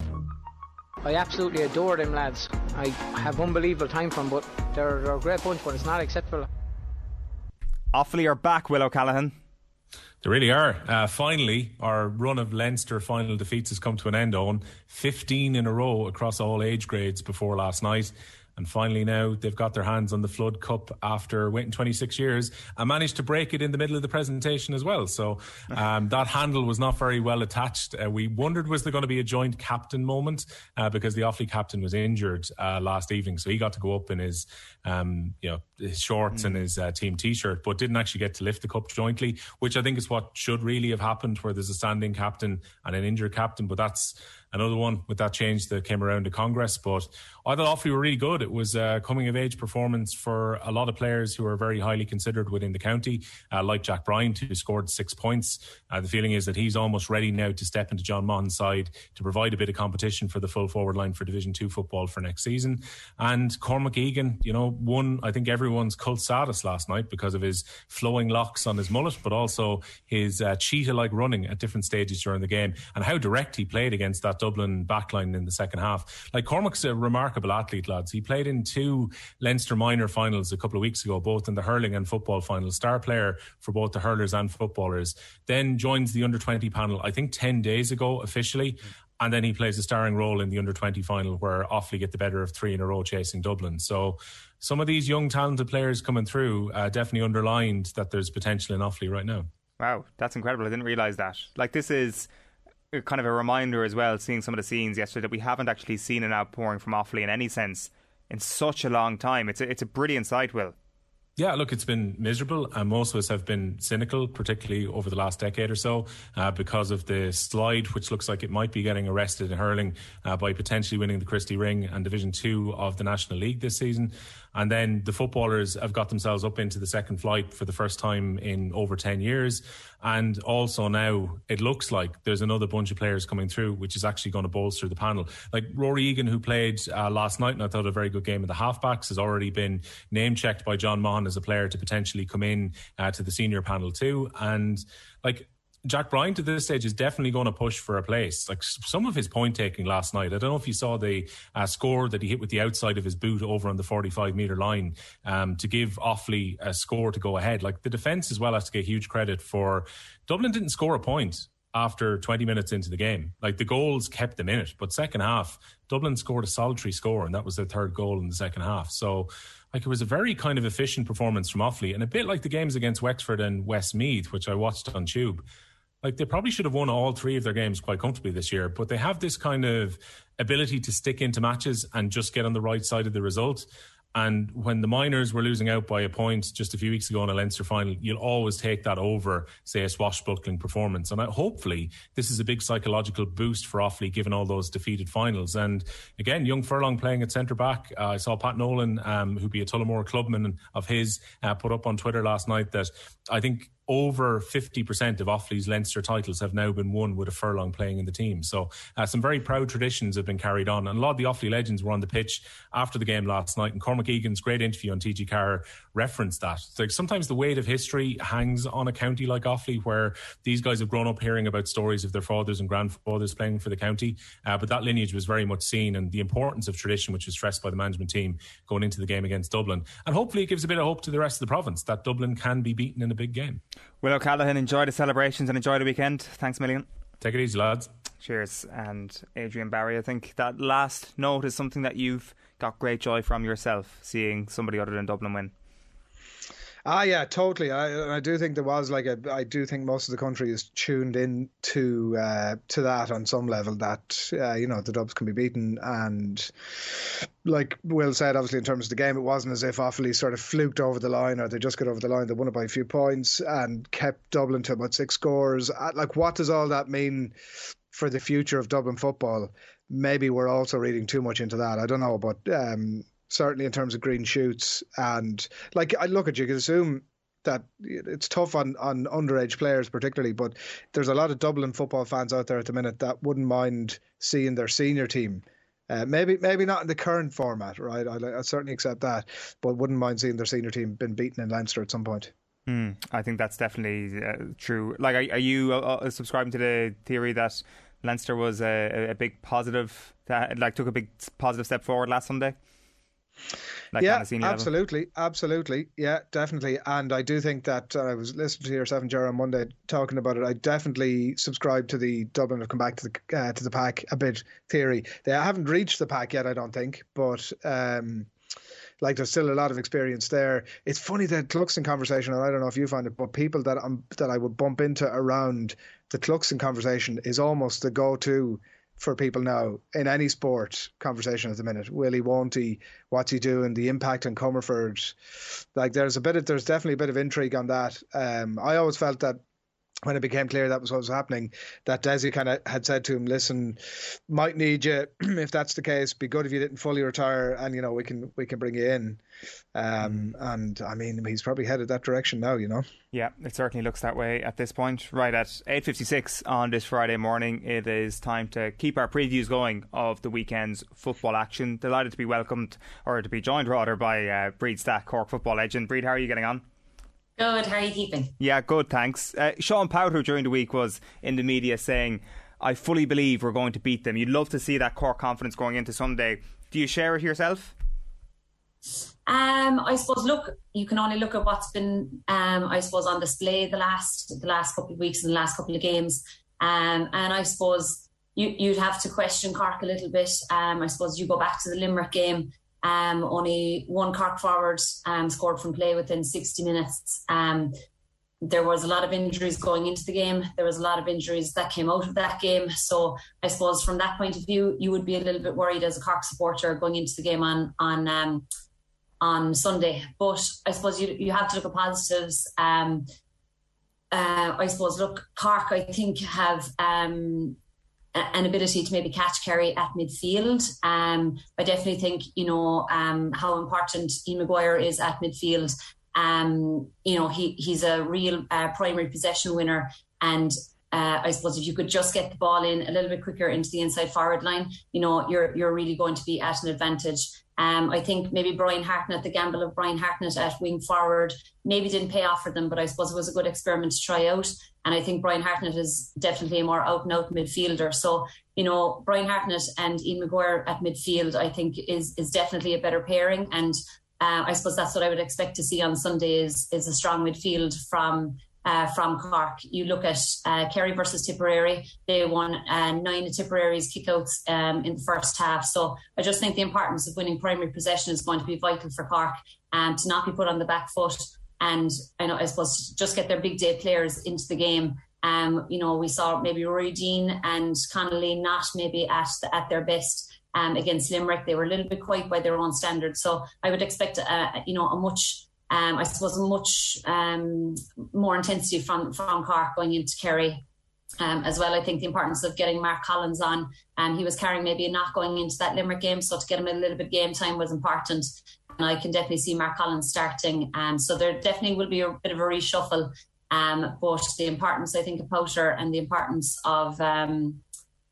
I absolutely adore them lads. I have unbelievable time for them, but they're, they're a great bunch, but it's not acceptable. Offaly are back, Will O'Callaghan. They really are. Uh, finally, our run of Leinster final defeats has come to an end, Owen. fifteen in a row across all age grades before last night. And finally now they've got their hands on the Flood Cup after waiting twenty-six years and managed to break it in the middle of the presentation as well. So um, that handle was not very well attached. Uh, we wondered, was there going to be a joint captain moment uh, because the Offaly captain was injured uh, last evening. So he got to go up in his, um, you know, his shorts mm. and his uh, team T-shirt, but didn't actually get to lift the cup jointly, which I think is what should really have happened, where there's a standing captain and an injured captain. But that's another one with that change that came around to Congress. But I thought Offaly were really good. It was a coming-of-age performance for a lot of players who are very highly considered within the county, uh, like Jack Bryant, who scored six points. Uh, the feeling is that he's almost ready now to step into John Mahon's side to provide a bit of competition for the full forward line for Division two football for next season. And Cormac Egan, you know, won, I think, everyone's cult status last night because of his flowing locks on his mullet, but also his uh, cheetah-like running at different stages during the game, and how direct he played against that Dublin backline in the second half. Like, Cormac's a remarkable athlete, lads. He played in two Leinster minor finals a couple of weeks ago, both in the hurling and football finals. Star player for both the hurlers and footballers. Then joins the under twenty panel, I think ten days ago officially. And then he plays a starring role in the under twenty final, where Offaly get the better of three in a row chasing Dublin. So some of these young talented players coming through uh, definitely underlined that there's potential in Offaly right now. Wow, that's incredible. I didn't realise that. Like, this is kind of a reminder as well, seeing some of the scenes yesterday, that we haven't actually seen an outpouring from Offaly in any sense in such a long time. It's a, it's a brilliant sight, Will. Yeah, look, it's been miserable, and most of us have been cynical, particularly over the last decade or so, uh, because of the slide, which looks like it might be getting arrested in hurling uh, by potentially winning the Christy Ring and Division two of the National League this season. And then the footballers have got themselves up into the second flight for the first time in over ten years. And also now it looks like there's another bunch of players coming through, which is actually going to bolster the panel. Like Rory Egan, who played uh, last night, and I thought a very good game of the halfbacks, has already been name-checked by John Mahon as a player to potentially come in uh, to the senior panel too. And like, Jack Bryant at this stage is definitely going to push for a place. Like, some of his point taking last night, I don't know if you saw the uh, score that he hit with the outside of his boot over on the forty-five metre line um, to give Offaly a score to go ahead. Like, the defence as well has to get huge credit for. Dublin didn't score a point after twenty minutes into the game. Like, the goals kept them in it, but second half Dublin scored a solitary score, and that was their third goal in the second half. So like, it was a very kind of efficient performance from Offaly, and a bit like the games against Wexford and Westmeath, which I watched on Tube. Like, they probably should have won all three of their games quite comfortably this year, but they have this kind of ability to stick into matches and just get on the right side of the result. And when the Miners were losing out by a point just a few weeks ago in a Leinster final, you'll always take that over, say, a swashbuckling performance. And I, hopefully this is a big psychological boost for Offaly, given all those defeated finals. And again, young Furlong playing at centre-back. Uh, I saw Pat Nolan, um, who'd be a Tullamore clubman of his, uh, put up on Twitter last night that I think over fifty percent of Offaly's Leinster titles have now been won with a Furlong playing in the team. So uh, some very proud traditions have been carried on. And a lot of the Offaly legends were on the pitch after the game last night. And Cormac Egan's great interview on T G Carr referenced that. It's like, sometimes the weight of history hangs on a county like Offaly, where these guys have grown up hearing about stories of their fathers and grandfathers playing for the county. Uh, but that lineage was very much seen, and the importance of tradition, which was stressed by the management team going into the game against Dublin. And hopefully it gives a bit of hope to the rest of the province that Dublin can be beaten in a big game. Will O'Callaghan, enjoy the celebrations and enjoy the weekend. Thanks a million. Take it easy, lads. Cheers. And Adrian Barry, I think that last note is something that you've got great joy from yourself, seeing somebody other than Dublin win. Ah, yeah, totally. I I do think there was like a. I do think most of the country is tuned in to uh, to that on some level. That uh, you know, the Dubs can be beaten, and like Will said, obviously in terms of the game, it wasn't as if Offaly sort of fluked over the line or they just got over the line. They won it by a few points and kept Dublin to about six scores. Like, what does all that mean for the future of Dublin football? Maybe we're also reading too much into that. I don't know, but. Um, Certainly in terms of green shoots, and like, I look at you, you can assume that it's tough on, on underage players particularly, but there's a lot of Dublin football fans out there at the minute that wouldn't mind seeing their senior team, uh, maybe maybe not in the current format, right? I, I certainly accept that, but wouldn't mind seeing their senior team been beaten in Leinster at some point. Mm, I think that's definitely uh, true. Like, are, are you uh, subscribing to the theory that Leinster was a, a big positive, that, like took a big positive step forward last Sunday? Like, yeah, absolutely, level. absolutely, yeah, definitely. And I do think that uh, I was listening to yourself and Jerry on Monday talking about it. I definitely subscribe to the Dublin have come back to the uh, to the pack a bit theory. They haven't reached the pack yet, I don't think, but um, like there's still a lot of experience there. It's funny that Cluxton conversation, and I don't know if you find it, but people that I'm that I would bump into around the Cluxton conversation is almost the go-to for people now in any sport conversation at the minute. Will he, won't he, what's he doing, the impact on Comerford. Like there's a bit of, there's definitely a bit of intrigue on that. Um, I always felt that when it became clear that was what was happening, that Desi kind of had said to him, listen, might need you if that's the case. Be good if you didn't fully retire, and you know we can we can bring you in. Um, and I mean, he's probably headed that direction now, you know. Yeah, it certainly looks that way at this point. Right, at eight fifty-six on this Friday morning, it is time to keep our previews going of the weekend's football action. Delighted to be welcomed, or to be joined rather, by uh, Breed Stack, Cork football legend. Breed, how are you getting on? Good, how are you keeping? Yeah, good, thanks. Uh, Sean Powter during the week was in the media saying, I fully believe we're going to beat them. You'd love to see that Cork confidence going into Sunday. Do you share it yourself? Um, I suppose, look, you can only look at what's been, um, I suppose, on display the last the last couple of weeks and the last couple of games. Um, and I suppose you, you'd have to question Cork a little bit. Um, I suppose you go back to the Limerick game. Um, only one Cork forward um, scored from play within sixty minutes. Um, there was a lot of injuries going into the game. There was a lot of injuries that came out of that game. So I suppose from that point of view, you would be a little bit worried as a Cork supporter going into the game on on um, on Sunday. But I suppose you you have to look at positives. Um, uh, I suppose, look, Cork, I think, have Um, an ability to maybe catch Kerry at midfield. Um, I definitely think, you know, um, how important Ian Maguire is at midfield. Um, you know, he he's a real uh, primary possession winner. And uh, I suppose if you could just get the ball in a little bit quicker into the inside forward line, you know, you're you're really going to be at an advantage. Um, I think maybe Brian Hartnett, the gamble of Brian Hartnett at wing forward, maybe didn't pay off for them, but I suppose it was a good experiment to try out. And I think Brian Hartnett is definitely a more out-and-out midfielder. So, you know, Brian Hartnett and Ian Maguire at midfield, I think, is is definitely a better pairing. And uh, I suppose that's what I would expect to see on Sunday is, is a strong midfield from uh, from Cork. You look at uh, Kerry versus Tipperary. They won uh, nine of Tipperary's kickouts um, in the first half. So I just think the importance of winning primary possession is going to be vital for Cork, and um, to not be put on the back foot. And I know, I suppose, just get their big day players into the game. Um, you know, we saw maybe Rory Dean and Connolly not maybe at the, at their best um, against Limerick. They were a little bit quiet by their own standards. So I would expect, uh, you know, a much, um, I suppose, a much um, more intensity from from Cork going into Kerry. Um, as well, I think the importance of getting Mark Collins on. Um, he was carrying maybe a knock going into that Limerick game, so to get him a little bit game time was important. And I can definitely see Mark Collins starting. Um, so there definitely will be a bit of a reshuffle. Um, but the importance, I think, of Powter and the importance of, um,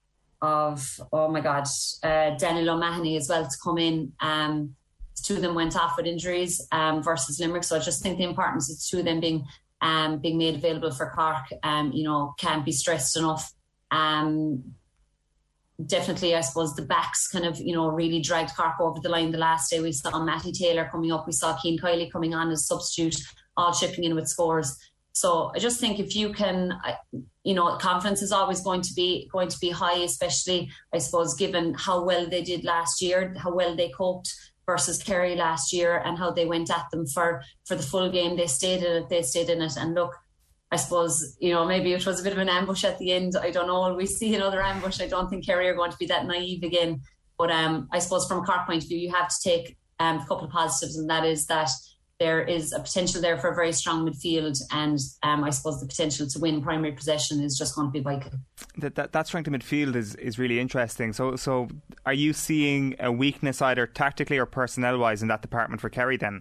of oh my God, uh, Daniel O'Mahony as well to come in. Um, the two of them went off with injuries um, versus Limerick. So I just think the importance of the two of them being um, being made available for Cork, um, you know, can't be stressed enough. Um, Definitely, I suppose the backs kind of, you know, really dragged Cork over the line the last day. We saw Matty Taylor coming up. We saw Cian Kiley coming on as substitute, all chipping in with scores. So I just think if you can, you know, confidence is always going to be going to be high, especially, I suppose, given how well they did last year, how well they coped versus Kerry last year and how they went at them for, for the full game. They stayed in it, they stayed in it. And look, I suppose, you know, maybe it was a bit of an ambush at the end. I don't know. Will we see another ambush? I don't think Kerry are going to be that naive again. But um, I suppose from a Cork point of view, you have to take um, a couple of positives, and that is that there is a potential there for a very strong midfield, and um, I suppose the potential to win primary possession is just going to be vital. That, that, that strength of midfield is, is really interesting. So, so are you seeing a weakness either tactically or personnel-wise in that department for Kerry then?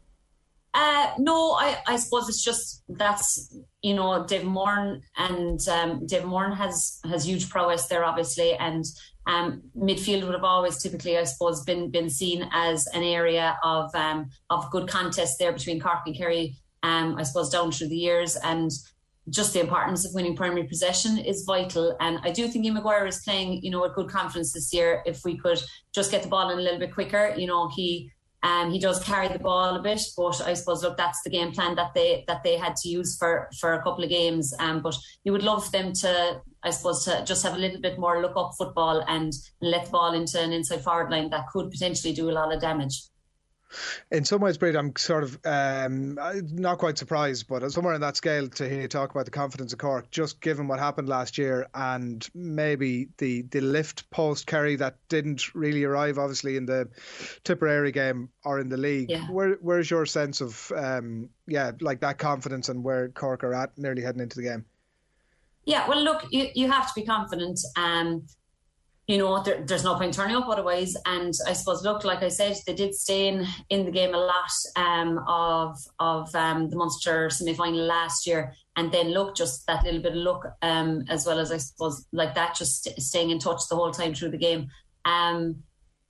Uh, no, I, I suppose it's just that's, you know, Dave Moran and um, Dave Moran has, has huge prowess there, obviously, and um, midfield would have always typically, I suppose, been been seen as an area of um, of good contest there between Cork and Kerry, um, I suppose, down through the years, and just the importance of winning primary possession is vital. And I do think Ian Maguire is playing, you know, with good confidence this year. If we could just get the ball in a little bit quicker, you know, he. Um, he does carry the ball a bit, but I suppose, look, that's the game plan that they that they had to use for, for a couple of games. Um, but you would love them to, I suppose, to just have a little bit more look up football and let the ball into an inside forward line that could potentially do a lot of damage. In some ways, Brady, I'm sort of um, not quite surprised, but somewhere in that scale to hear you talk about the confidence of Cork, just given what happened last year and maybe the, the lift post Kerry that didn't really arrive, obviously, in the Tipperary game or in the league. Yeah. Where Where's your sense of, um, yeah, like that confidence and where Cork are at nearly heading into the game? Yeah, well, look, you, you have to be confident. Um, You know, there, there's no point turning up otherwise. And I suppose, look, like I said, they did stay in, in the game a lot um, of of um, the Munster semi-final last year. And then, look, just that little bit of luck, um, as well as, I suppose, like that, just st- staying in touch the whole time through the game. Um,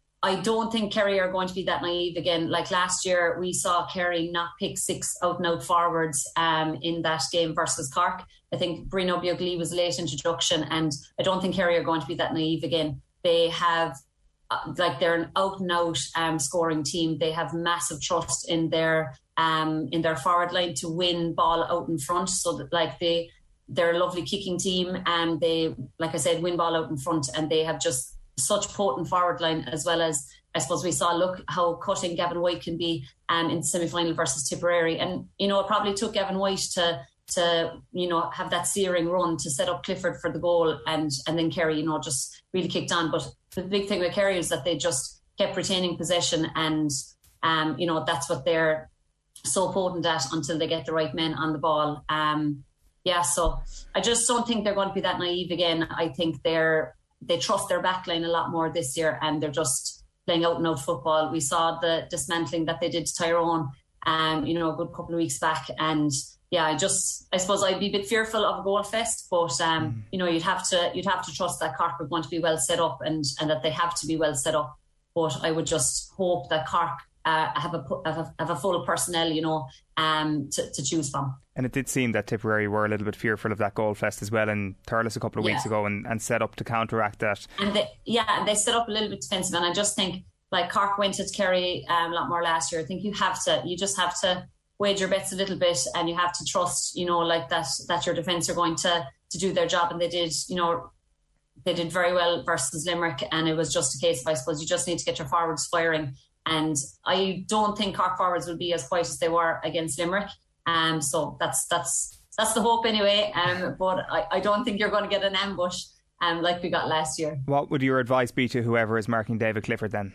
I don't think Kerry are going to be that naive again. Like last year, we saw Kerry not pick six out-and-out forwards um, in that game versus Cork. I think Bruno Biogli was a late introduction, and I don't think Kerry are going to be that naive again. They have, uh, like, they're an out-and-out um, scoring team. They have massive trust in their um, in their forward line to win ball out in front. So that, like, they they're a lovely kicking team, and they, like I said, win ball out in front, and they have just such potent forward line, as well as, I suppose, we saw look how cutting Gavin White can be um, in the semi-final versus Tipperary. And, you know, it probably took Gavin White to, to you know, have that searing run to set up Clifford for the goal, and, and then Kerry, you know, just really kicked on. But the big thing with Kerry is that they just kept retaining possession, and, um, you know, that's what they're so potent at until they get the right men on the ball. Um, yeah, so I just don't think they're going to be that naive again. I think they're they trust their backline a lot more this year, and they're just playing out and out football. We saw the dismantling that they did to Tyrone, um, you know, a good couple of weeks back. And yeah, I just, I suppose I'd be a bit fearful of a goal fest, but um, mm. you know, you'd have to, you'd have to trust that Cork are going to be well set up, and, and that they have to be well set up. But I would just hope that Cork uh, have a have a, have a full personnel, you know, um, to, to choose from. And it did seem that Tipperary were a little bit fearful of that goal fest as well in Thurles a couple of yeah. weeks ago, and, and set up to counteract that. And they, yeah, they set up a little bit defensive, and I just think, like, Cork went at Kerry um, a lot more last year. I think you have to, you just have to wage your bets a little bit, and you have to trust, you know, like that that your defence are going to to do their job, and they did, you know, they did very well versus Limerick, and it was just a case of, I suppose, you just need to get your forwards firing. And I don't think Cork forwards will be as quiet as they were against Limerick. Um, so that's that's that's the hope anyway. Um, but I, I don't think you're going to get an ambush um, like we got last year. What would your advice be to whoever is marking David Clifford then?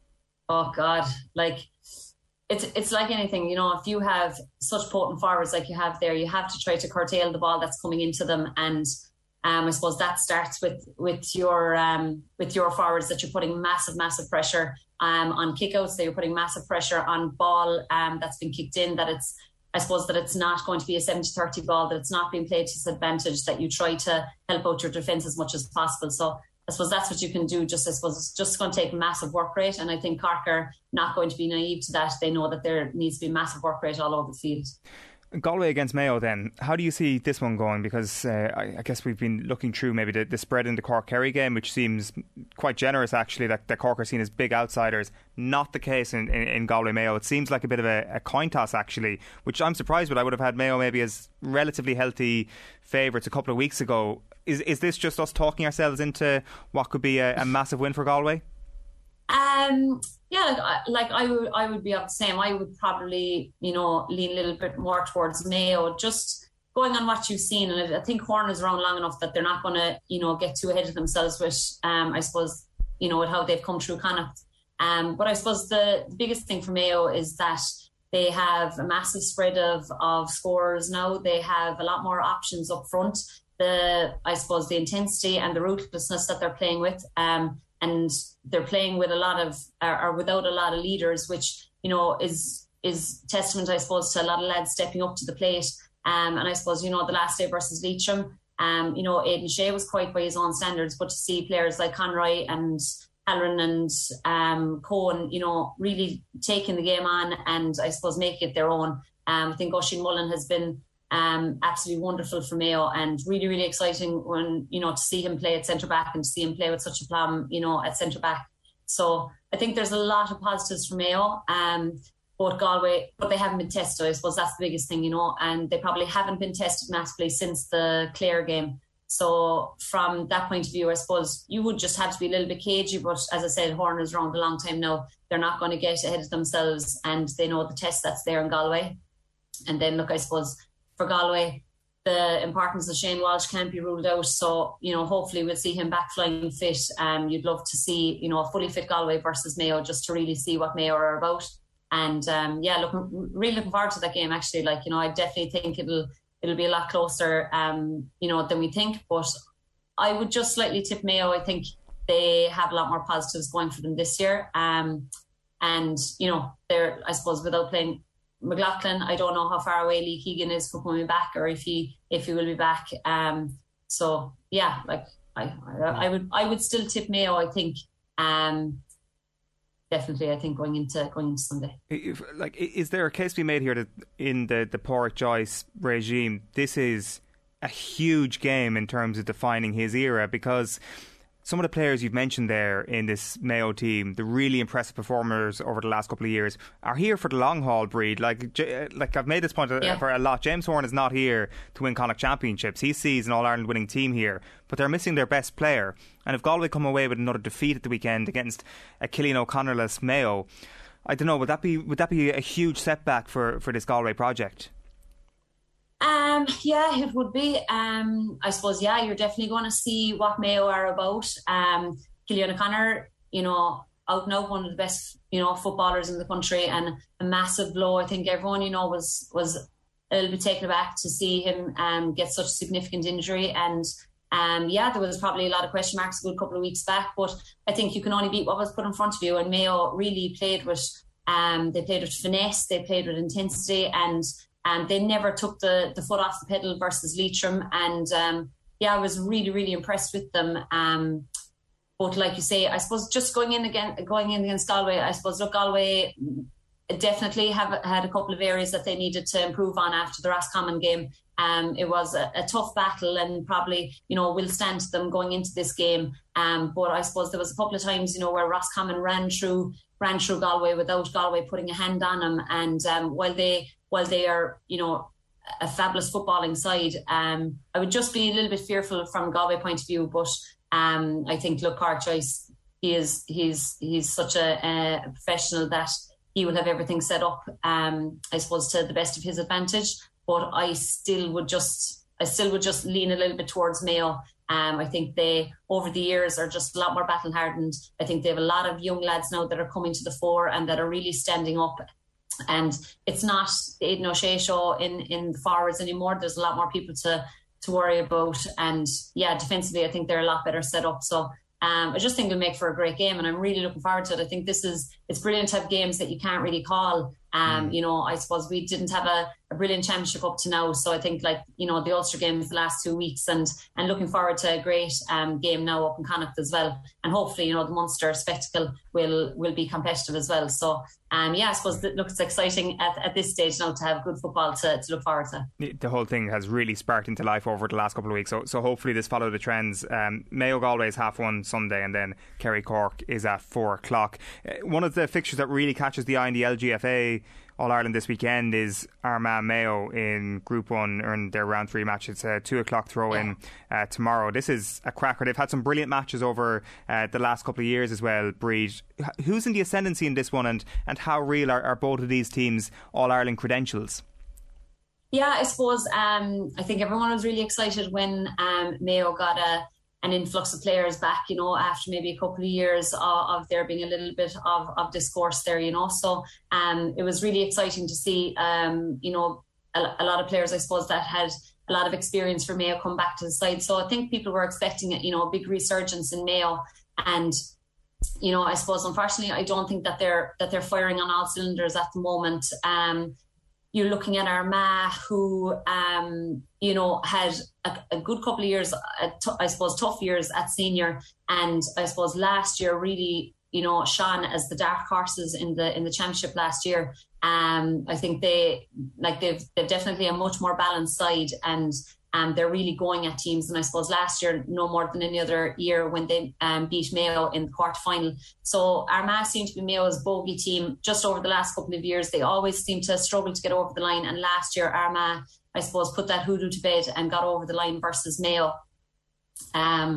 Oh God, like it's it's like anything, you know. If you have such potent forwards like you have there, you have to try to curtail the ball that's coming into them, and um, I suppose that starts with with your um, with your forwards, that you're putting massive, massive pressure um, on kickouts, that you're putting massive pressure on ball um, that's been kicked in, that it's, I suppose, that it's not going to be a seventy thirty ball, that it's not being played to disadvantage, that you try to help out your defence as much as possible. So I suppose that's what you can do. Just, I suppose, it's just going to take massive work rate, and I think Cork are not going to be naive to that. They know that there needs to be massive work rate all over the field. Galway against Mayo then, how do you see this one going? Because uh, I, I guess we've been looking through maybe the, the spread in the Cork-Kerry game, which seems quite generous actually, that, that Cork are seen as big outsiders. Not the case in, in, in Galway-Mayo. It seems like a bit of a, a coin toss actually, which I'm surprised with. I would have had Mayo maybe as relatively healthy favourites a couple of weeks ago. Is is this just us talking ourselves into what could be a, a massive win for Galway? Um, yeah, like, I- like I would, I would be of the same. I would probably, you know, lean a little bit more towards Mayo, just going on what you've seen. And I think Horn is around long enough that they're not going to, you know, get too ahead of themselves with, um, I suppose, you know, with how they've come through Connacht. Um, but I suppose the biggest thing for Mayo is that they have a massive spread of of scorers now. They have a lot more options up front. The, I suppose, the intensity and the ruthlessness that they're playing with. Um, And they're playing with a lot of, or without a lot of leaders, which, you know, is is testament, I suppose, to a lot of lads stepping up to the plate. Um, and I suppose, you know, the last day versus Leitrim, um, you know, Aidan Shea was quite by his own standards, but to see players like Conroy and Halloran and um, Cohen, you know, really taking the game on and I suppose making it their own. Um, I think Oisin Mullen has been Um, absolutely wonderful for Mayo, and really, really exciting when, you know, to see him play at centre back and to see him play with such a plum, you know, at centre back. So I think there's a lot of positives for Mayo, um, but Galway, but they haven't been tested. I suppose that's the biggest thing, you know, and they probably haven't been tested massively since the Clare game. So from that point of view, I suppose you would just have to be a little bit cagey. But as I said, Horn is around a long time now. they're not going to get ahead of themselves, and they know the test that's there in Galway. And then, look, I suppose for Galway, the importance of Shane Walsh can't be ruled out. So, you know, hopefully we'll see him back flying fit. Um, you'd love to see, you know, a fully fit Galway versus Mayo, just to really see what Mayo are about. And um, yeah, look, really looking forward to that game, actually. Like, you know, I definitely think it'll it'll be a lot closer, um, you know, than we think. But I would just slightly tip Mayo. I think they have a lot more positives going for them this year. Um, and, you know, they're, I suppose, without playing McLaughlin, I don't know how far away Lee Keegan is for coming back, or if he if he will be back. Um, so yeah, like I, I, I would I would still tip Mayo. I think um, definitely. I think going into going into Sunday. If, like, is there a case to be made here that in the the Pádraic Joyce regime, this is a huge game in terms of defining his era, because some of the players you've mentioned there in this Mayo team, the really impressive performers over the last couple of years, are here for the long haul, Breed. Like, like I've made this point yeah. for a lot. James Horan is not here to win Connacht championships. He sees an All-Ireland winning team here, but they're missing their best player. And if Galway come away with another defeat at the weekend against a Cillian O'Connor-less Mayo, I don't know, would that be would that be a huge setback for, for this Galway project? Um, yeah, it would be. Um, I suppose, yeah, you're definitely going to see what Mayo are about. Um, Cillian O'Connor, you know, out and out one of the best, you know, footballers in the country, and a massive blow. I think everyone, you know, was was a little bit taken aback to see him um, get such significant injury. And um, yeah, there was probably a lot of question marks a good couple of weeks back, but I think you can only beat what was put in front of you. And Mayo really played with, um, they played with finesse, they played with intensity, and And they never took the, the foot off the pedal versus Leitrim. And um, yeah, I was really, really impressed with them. Um, but like you say, I suppose just going in again, going in against Galway, I suppose, look, Galway definitely have had a couple of areas that they needed to improve on after the Roscommon game. Um, it was a, a tough battle, and probably, you know, will stand to them going into this game. Um, but I suppose there was a couple of times, you know, where Roscommon ran through ran through Galway without Galway putting a hand on them. And um, while they while they are, you know, a fabulous footballing side, um, I would just be a little bit fearful from a Galway point of view. But um, I think, look, Pádraic Joyce, he is he's he's such a, a professional that he will have everything set up, um, I suppose, to the best of his advantage. But I still would just I still would just lean a little bit towards Mayo. Um, I think they, over the years, are just a lot more battle hardened. I think they have a lot of young lads now that are coming to the fore and that are really standing up. And it's not the Aidan O'Shea show in, in the forwards anymore. There's a lot more people to, to worry about. And yeah, defensively, I think they're a lot better set up. So um, I just think it'll make for a great game, and I'm really looking forward to it. I think this is, it's brilliant to have games that you can't really call. Um, mm. You know, I suppose we didn't have a, a brilliant championship up to now. So I think, like, you know, the Ulster games the last two weeks, and, and looking forward to a great um, game now up in Connacht as well. And hopefully, you know, the Munster spectacle will will be competitive as well. So um, yeah, I suppose it looks exciting at, at this stage now to have good football to, to look forward to. The whole thing has really sparked into life over the last couple of weeks. So so hopefully this follow the trends. Um, Mayo Galway is half one Sunday, and then Kerry Cork is at four o'clock. Uh, one of the fixtures that really catches the eye in the L G F A All-Ireland this weekend is Armagh Mayo in Group one, earned their round three match. It's a two o'clock throw-in uh, tomorrow. This is a cracker. They've had some brilliant matches over uh, the last couple of years as well, Breed. Who's in the ascendancy in this one, and, and how real are, are both of these teams' All-Ireland credentials? Yeah, I suppose um, I think everyone was really excited when um, Mayo got a an influx of players back, you know, after maybe a couple of years of, of there being a little bit of, of discourse there, you know. So um, it was really exciting to see, um, you know, a, a lot of players, I suppose, that had a lot of experience for Mayo come back to the side. So I think people were expecting, you know, a big resurgence in Mayo. And, you know, I suppose, unfortunately, I don't think that they're that they're firing on all cylinders at the moment. Um, You're looking at Armagh, who, um, you know, had a, a good couple of years, t- I suppose, tough years at senior, and I suppose last year really, you know, shone as the dark horses in the in the championship last year. Um, I think they like they've they've definitely a much more balanced side, and um, they're really going at teams. And I suppose last year, no more than any other year, when they um, beat Mayo in the quarter final. So Armagh seem to be Mayo's bogey team just over the last couple of years. They always seem to struggle to get over the line. And last year, Armagh, I suppose, put that hoodoo to bed and got over the line versus Mayo. Um,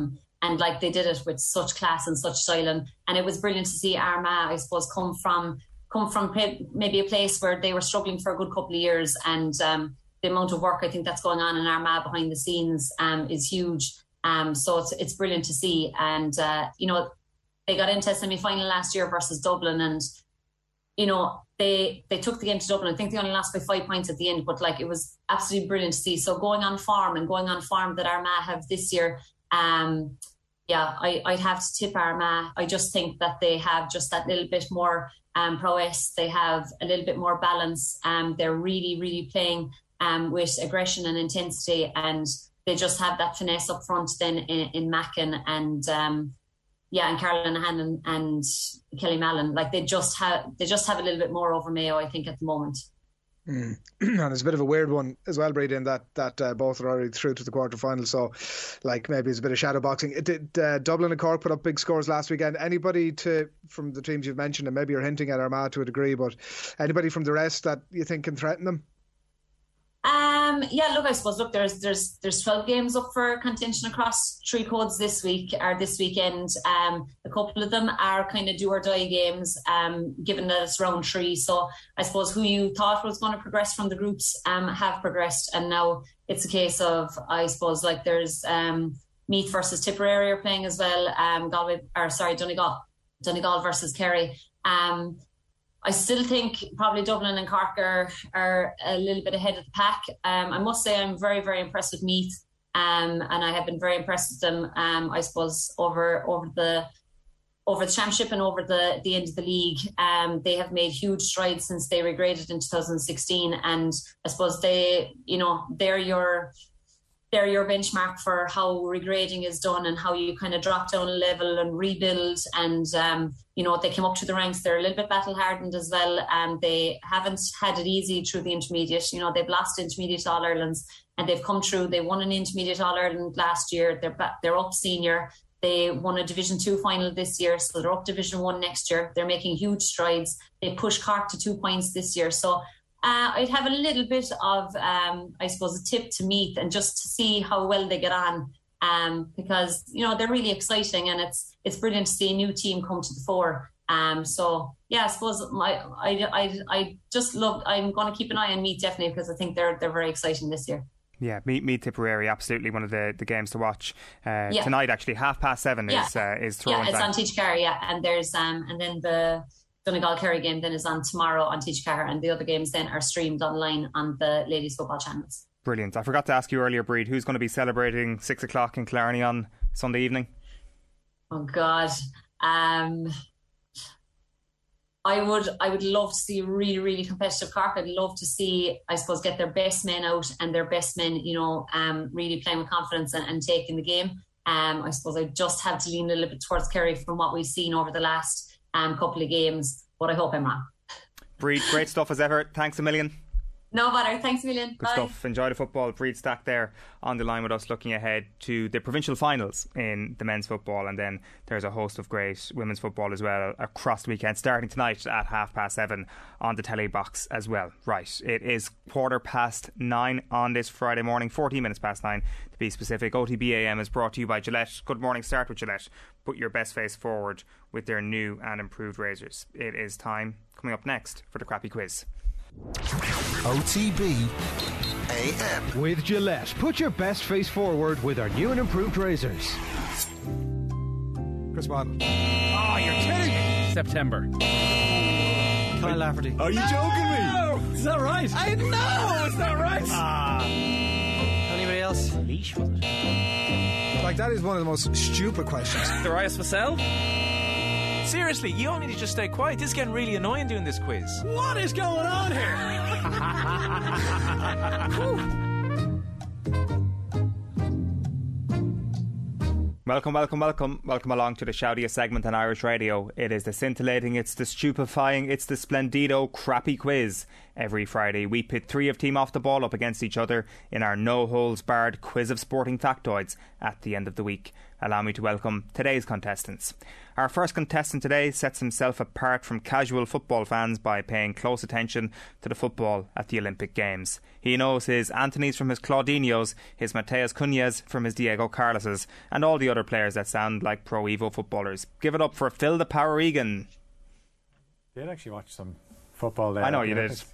and like they did it with such class and such style, and, and it was brilliant to see Armagh, I suppose, come from come from maybe a place where they were struggling for a good couple of years, and um, the amount of work I think that's going on in Armagh behind the scenes um, is huge. Um, so it's it's brilliant to see, and uh, you know, they got into a semi-final last year versus Dublin, and you know, they they took the game to Dublin. I think they only lost by five points at the end, but like it was absolutely brilliant to see. So going on form and going on form that Armagh have this year, um, yeah, I, I'd have to tip Armagh. I just think that they have just that little bit more um, prowess. They have a little bit more balance. Um, they're really, really playing um, with aggression and intensity, and they just have that finesse up front then in, in Mackin and um, yeah, and Carol Linehan and, and Kelly Mallon. Like they just have they just have a little bit more over Mayo, I think, at the moment. Mm. And it's a bit of a weird one as well, Brady, in that that uh, both are already through to the quarterfinals. So, like maybe it's a bit of shadow boxing. It did uh, Dublin and Cork put up big scores last weekend. Anybody to from the teams you've mentioned, and maybe you're hinting at Armagh to a degree, but anybody from the rest that you think can threaten them? Um, yeah, look, I suppose, look, there's there's there's twelve games up for contention across three codes this week or this weekend. Um, a couple of them are kind of do or die games, um, given that it's round three. So I suppose who you thought was going to progress from the groups um, have progressed, and now it's a case of, I suppose, like there's um, Meath versus Tipperary are playing as well. Um, Galway, or sorry, Donegal, Donegal versus Kerry. Um, I still think probably Dublin and Cork are, are a little bit ahead of the pack. Um, I must say I'm very, very impressed with Meath, um, and I have been very impressed with them, um, I suppose, over over the over the championship and over the, the end of the league. Um, they have made huge strides since they regraded in two thousand sixteen, and I suppose they, you know, they're your they're your benchmark for how regrading is done and how you kind of drop down a level and rebuild. And, um, you know, they came up to the ranks. They're a little bit battle hardened as well. And they haven't had it easy through the intermediate. You know, they've lost intermediate All-Irelands and they've come through. They won an intermediate All-Ireland last year. They're back, they're up senior. They won a Division Two final this year, so they're up Division One next year. They're making huge strides. They pushed Cork to two points this year. So Uh, I'd have a little bit of, um, I suppose, a tip to Meath and just to see how well they get on, um, because, you know, they're really exciting and it's it's brilliant to see a new team come to the fore. Um, so, yeah, I suppose my, I, I, I just love, I'm going to keep an eye on Meath definitely because I think they're they're very exciting this year. Yeah, Meath, Meath Tipperary, absolutely one of the, the games to watch uh, yeah. tonight. Actually, half past seven yeah. is uh, is Tyrone. Yeah, it's time. on Teachcar, yeah, and there's um, and then the Donegal Kerry game then is on tomorrow on Teachcar, and the other games then are streamed online on the ladies football channels. Brilliant. I forgot to ask you earlier, Breed, who's going to be celebrating six o'clock in Killarney on Sunday evening? Oh God, um, I would I would love to see a really really competitive Cork. I'd love to see, I suppose, get their best men out and their best men, you know, um, really playing with confidence and, and taking the game. Um, I suppose I just have to lean a little bit towards Kerry from what we've seen over the last Um, couple of games, but I hope I'm wrong. Breed, great stuff as ever. Thanks a million. No bother. Thanks a million. Good Bye. stuff. Enjoy the football. Breed Stack there on the line with us, looking ahead to the provincial finals in the men's football, and then there's a host of great women's football as well across the weekend, starting tonight at half past seven on the telly box as well. Right, it is quarter past nine on this Friday morning, fourteen minutes past nine to be specific. O T B A M is brought to you by Gillette. Good morning. Start with Gillette. Put your best face forward with their new and improved razors. It is time, coming up next, for the crappy quiz. O T B A M. With Gillette, put your best face forward with our new and improved razors. Chris Waddle. Oh, you're kidding me. September. Kyle Lafferty. Are you joking me? No, is that right? I know, is that right? Ah. Anybody else? Leash, was it? Like, that is one of the most stupid questions. Darius Vassell? Seriously, you all need to just stay quiet. This is getting really annoying doing this quiz. What is going on here? Welcome, welcome, welcome. Welcome along to the shoutiest segment on Irish radio. It is the scintillating, it's the stupefying, it's the splendido crappy quiz. Every Friday we pit three of Team Off the Ball up against each other in our no-holds-barred quiz of sporting factoids at the end of the week. allow me to welcome today's contestants. Our first contestant today sets himself apart from casual football fans by paying close attention to the football at the Olympic Games. He knows his Antonys from his Claudinhos, his Mateus Cunhas from his Diego Carloses, and all the other players that sound like Pro Evo footballers. Give it up for Phil the Power Egan. Did actually watch some football there. I know you did.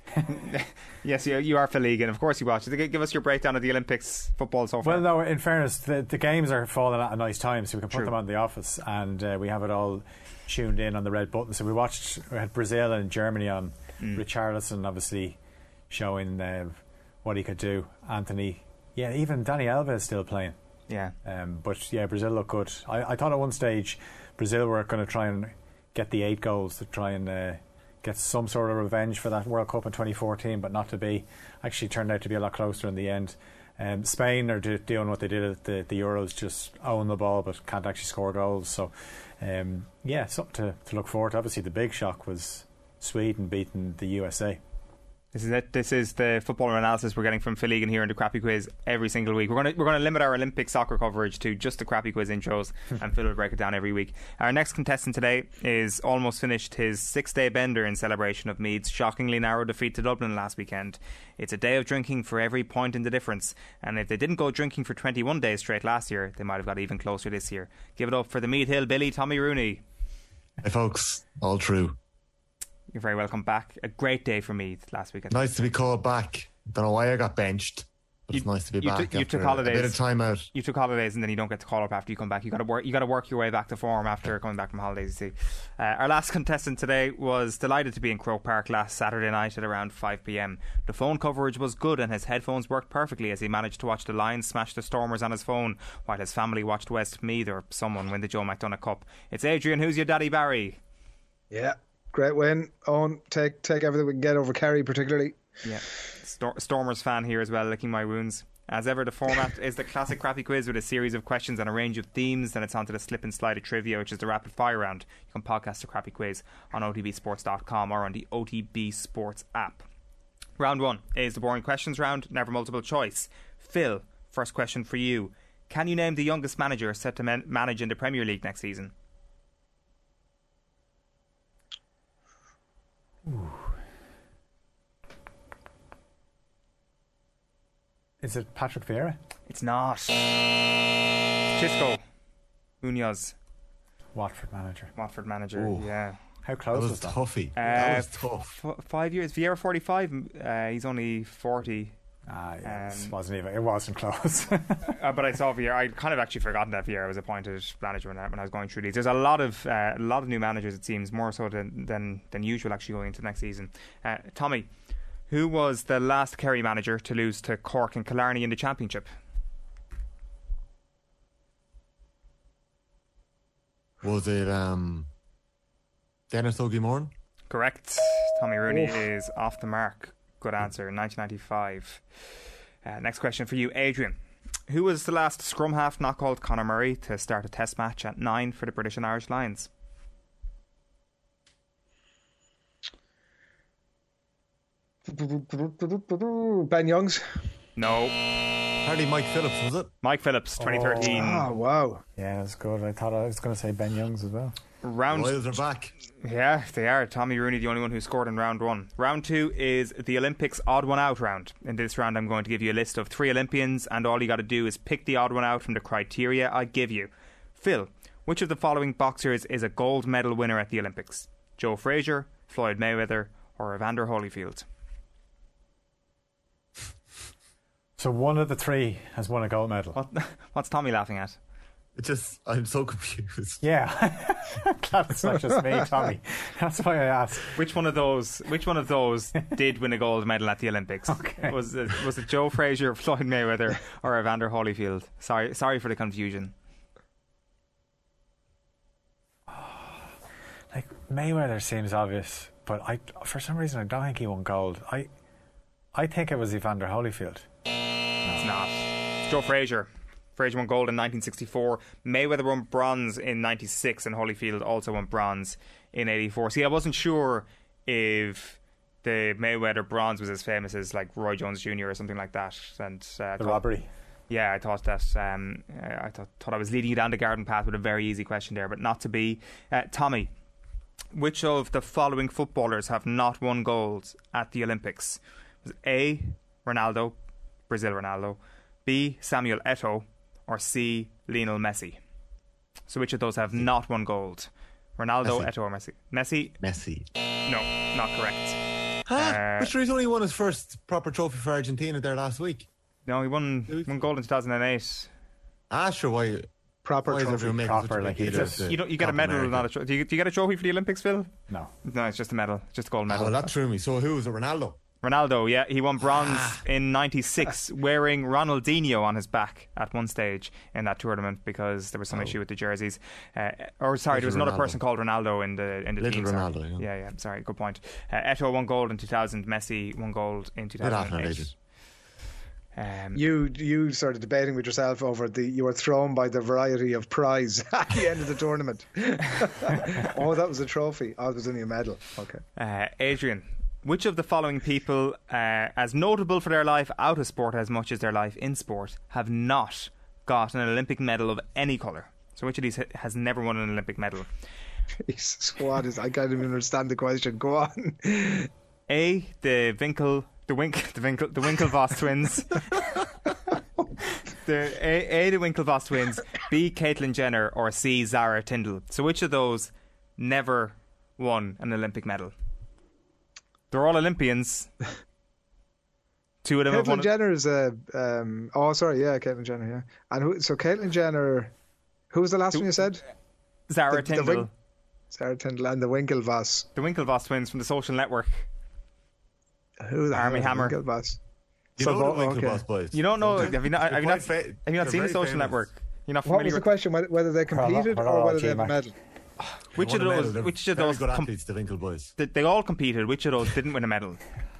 Yes, you, you are Phil Egan. Of course you watched it. Give us your breakdown of the Olympics football so far. Well, no, in fairness, the, the games are falling at a nice time, so we can put True. them on the office, and uh, we have it all tuned in on the red button. So we watched, we had Brazil and Germany on. Mm. Richarlison obviously showing uh, what he could do. Anthony, yeah, even Dani Alves is still playing. Yeah. Um, but yeah, Brazil look good. I, I thought at one stage Brazil were going to try and get the eight goals to try and uh, get some sort of revenge for that World Cup in twenty fourteen, but not to be. Actually turned out to be a lot closer in the end. Um, Spain are do, doing what they did at the, the Euros, just own the ball but can't actually score goals. So um, yeah, something to, to look forward to. Obviously the big shock was Sweden beating the U S A. This is it. This is the footballer analysis we're getting from Phil Egan here in the Crappy Quiz every single week. We're going to we're going to limit our Olympic soccer coverage to just the Crappy Quiz intros, and Phil will break it down every week. Our next contestant today is almost finished his six-day bender in celebration of Meath's shockingly narrow defeat to Dublin last weekend. It's a day of drinking for every point in the difference, and if they didn't go drinking for twenty-one days straight last year, they might have got even closer this year. Give it up for the Meath Hill Billy, Tommy Rooney. Hey folks, all true. You're very welcome back. A great day for Meath last weekend. Nice to be called back. Don't know why I got benched, but you, it's nice to be you back. T- you after took holidays. A bit of time out. You took holidays, and then you don't get to call up after you come back. You got to work. You got to work your way back to form after coming back from holidays. You see, uh, our last contestant today was delighted to be in Croke Park last Saturday night at around five p.m. The phone coverage was good, and his headphones worked perfectly as he managed to watch the Lions smash the Stormers on his phone, while his family watched Westmeath or someone win the Joe McDonagh Cup. It's Adrian. Who's your daddy, Barry? Yeah. Great win. Owen, take take everything we can get over Kerry, particularly. Yeah. Stor- Stormers fan here as well, licking my wounds. As ever, the format is the classic Crappy Quiz with a series of questions and a range of themes. Then it's on to the slip and slide of trivia, which is the rapid fire round. You can podcast the Crappy Quiz on O T B sports dot com or on the O T B Sports app. Round one is the boring questions round, never multiple choice. Phil, first question for you. Can you name the youngest manager set to man- manage in the Premier League next season? Ooh. Is it Patrick Vieira? It's not. Xisco Munoz. Watford manager. Watford manager, Ooh. yeah. How close that was, was that? Toughy. Uh, that was tough. F- five years. Vieira forty-five. Uh, he's only forty. Ah, yes. Um, wasn't even. It wasn't close. uh, but I saw Vieira. I'd kind of actually forgotten that Vieira was appointed manager when I, when I was going through these. There's a lot of uh, a lot of new managers. It seems more so than than, than usual actually going into next season. Uh, Tommy, who was the last Kerry manager to lose to Cork and Killarney in the Championship? Was it um, Dennis O'Gimorn? Correct. Tommy Rooney Oof. is off the mark. Good answer. nineteen ninety-five. Uh, next question for you, Adrian. Who was the last scrum half not called Conor Murray to start a test match at nine for the British and Irish Lions? Ben Youngs? No. Hardly Mike Phillips, was it? Mike Phillips, twenty thirteen. Oh, oh wow. Yeah, that's good. I thought I was going to say Ben Youngs as well. Round the Royals are back. Yeah, they are. Tommy Rooney, the only one who scored in round one. Round two is the Olympics odd one out round. In this round, I'm going to give you a list of three Olympians, and all you got to do is pick the odd one out from the criteria I give you. Phil, which of the following boxers is a gold medal winner at the Olympics? Joe Frazier, Floyd Mayweather, or Evander Holyfield? So one of the three has won a gold medal. What, what's Tommy laughing at? It's just, I'm so confused. Yeah, glad it's not just me, Tommy. That's why I asked. Which one of those? Which one of those did win a gold medal at the Olympics? Okay. Was it was it Joe Frazier, Floyd Mayweather, or Evander Holyfield? Sorry, sorry for the confusion. Like Mayweather seems obvious, but I, for some reason, I don't think he won gold. I, I think it was Evander Holyfield. It's not. It's Joe Frazier. Frazier won gold in nineteen sixty-four. Mayweather won bronze in ninety-six, and Holyfield also won bronze in eighty-four. See, I wasn't sure if the Mayweather bronze was as famous as like Roy Jones Junior or something like that. And uh, the robbery. Yeah, I thought that. Um, I thought, thought I was leading you down the garden path with a very easy question there, but not to be. Uh, Tommy, which of the following footballers have not won gold at the Olympics? Was it A. Ronaldo, Brazil Ronaldo, B. Samuel Eto'o, or C. Lionel Messi? So which of those have not won gold? Ronaldo, Eto'o, or Messi? Messi? Messi. No, not correct. Huh? Uh, But sure, he's only won his first proper trophy for Argentina there last week. No, he won won gold in two thousand eight. Ah, sure. Why? Proper why trophy. Proper, Like you, you, don't, you get a medal, America. Not a trophy. Do you, do you get a trophy for the Olympics, Phil? No. No, it's just a medal. Just a gold medal. Oh, well, that threw me. So who was it? Ronaldo? Ronaldo, yeah. He won bronze in ninety-six wearing Ronaldinho on his back at one stage in that tournament because there was some oh. issue with the jerseys. Uh, or, sorry, Little there was another Ronaldo. person called Ronaldo in the in the Little team. Ronaldo, sorry. yeah. yeah. Yeah, sorry, good point. Uh, Eto'o won gold in two thousand. Messi won gold in two thousand eight. Um, you you started debating with yourself over the you were thrown by the variety of prize at the end of the tournament. Oh, that was a trophy. Oh, it was only a medal. Okay. Uh, Adrian, which of the following people, uh, as notable for their life out of sport as much as their life in sport, have not got an Olympic medal of any colour? So which of these has never won an Olympic medal? Jesus, what is? I can't even understand the question. Go on. A. The Winkel. The Wink, the Winkel, the Winklevoss twins. the A, A, the Winklevoss twins. B, Caitlyn Jenner, or C, Zara Tindall. So which of those never won an Olympic medal? They're all Olympians. Two of them. Caitlyn have won Jenner is a. Um, oh, sorry, yeah, Caitlyn Jenner, yeah. And who? So Caitlyn Jenner. Who was the last who, one you said? Zara the, Tindall. The Wink, Zara Tindall and the Winklevoss. The Winklevoss twins from The Social Network. Who the Army Hammer. Winklevoss? You so, know the Winklevoss okay. boys. You don't know? Have you not? Have you not, have you not seen The Social famous. Network? You're not familiar. What was the question? Whether they competed or, or whether they have a medal? Which of those? Medal. Which of Very those? good athletes, the Winkle boys. They, they all competed. Which of those didn't win a medal?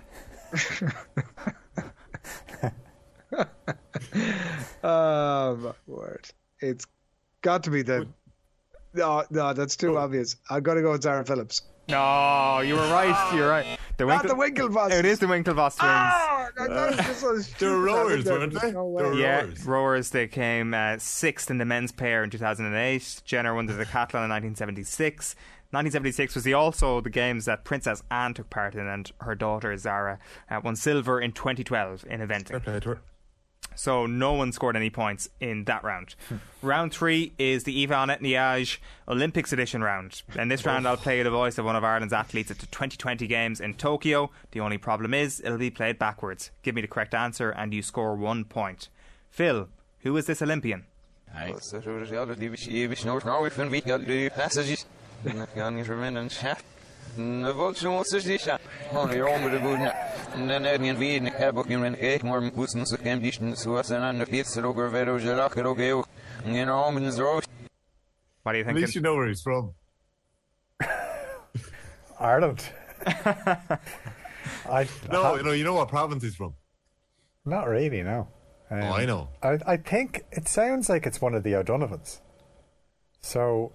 Oh my word! It's got to be the. No, no, that's too obvious. I've got to go with Zara Phillips. No, you were right. You're right. The Not the Winklevoss. It is the Winklevoss twins. Ah, I thought it was just so stupid. They're rowers, weren't they? No They're yeah, rowers. rowers. They came uh, sixth in the men's pair in two thousand eight. Jenner won the decathlon in nineteen seventy-six. nineteen seventy-six was the also the games that Princess Anne took part in, and her daughter Zara uh, won silver in twenty twelve in eventing. So no one scored any points in that round. Round three is the Yvonne Etniage Olympics edition round. In this round I'll play the voice of one of Ireland's athletes at the twenty twenty games in Tokyo. The only problem is it'll be played backwards. Give me the correct answer and you score one point. Phil, who is this Olympian? Na volta um se dicha. On your own with the good. Den är ingen vid när bok in ett more bussen så kan dichten så att sen andra pizza och vero gelak och geo. You know, in the road. What do you think? At least you know where he's from. Ireland. I no, you know, you know what province he's from. Not really, no. Um, oh, I know. I, I think it sounds like it's one of the O'Donovans. So,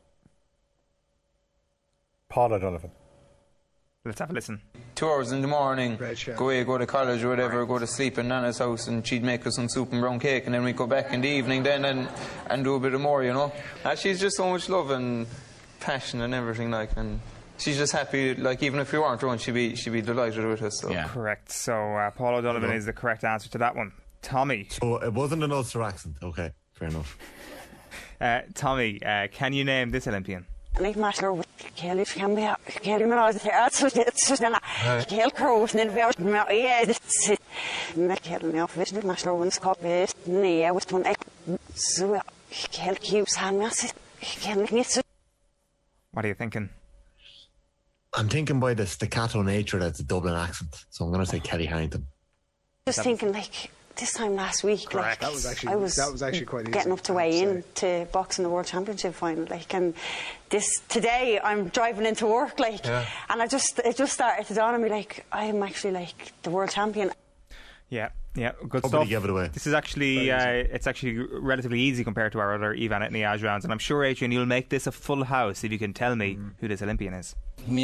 Paul O'Donovan. Let's have a listen. Two hours in the morning, go away, go to college or whatever, go to sleep in Nana's house and she'd make us some soup and brown cake and then we'd go back in the evening then and, and do a bit of more, you know. And she's just so much love and passion and everything like, and she's just happy, like even if we weren't around, she'd be, she'd be delighted with us. So. Yeah. Correct. So uh, Paul O'Donovan is the correct answer to that one. Tommy. So it wasn't an Ulster accent. Okay, fair enough. uh, Tommy, uh, can you name this Olympian? Like Master Kelly can be Kelly Mars so it's na Kel Cross in the yeah it's Michael now fish the Master one's copy nee was one so Kel keeps hand mass can get. What are you thinking? I'm thinking by the staccato nature that's a Dublin accent, so I'm going to say Kelly Harrington. Just thinking like this time last week, like that was actually, I was that was actually quite getting easy, up to weigh in to box in the World Championship final, like, and this today I'm driving into work, like, yeah. and I just it just started to dawn on me, like, I'm actually like the world champion. Yeah, yeah, good Nobody stuff. gave it away. This is actually uh, it's actually relatively easy compared to our other Ivan at Niage rounds, and I'm sure, Adrian, you'll make this a full house if you can tell me mm. who this Olympian is.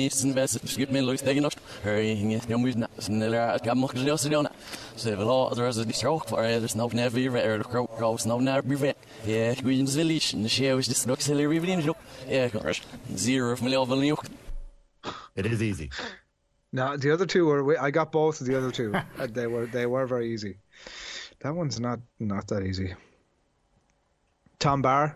It is easy. No, the other two were. I got both of the other two. they were they were very easy. That one's not not that easy. Tom Barr.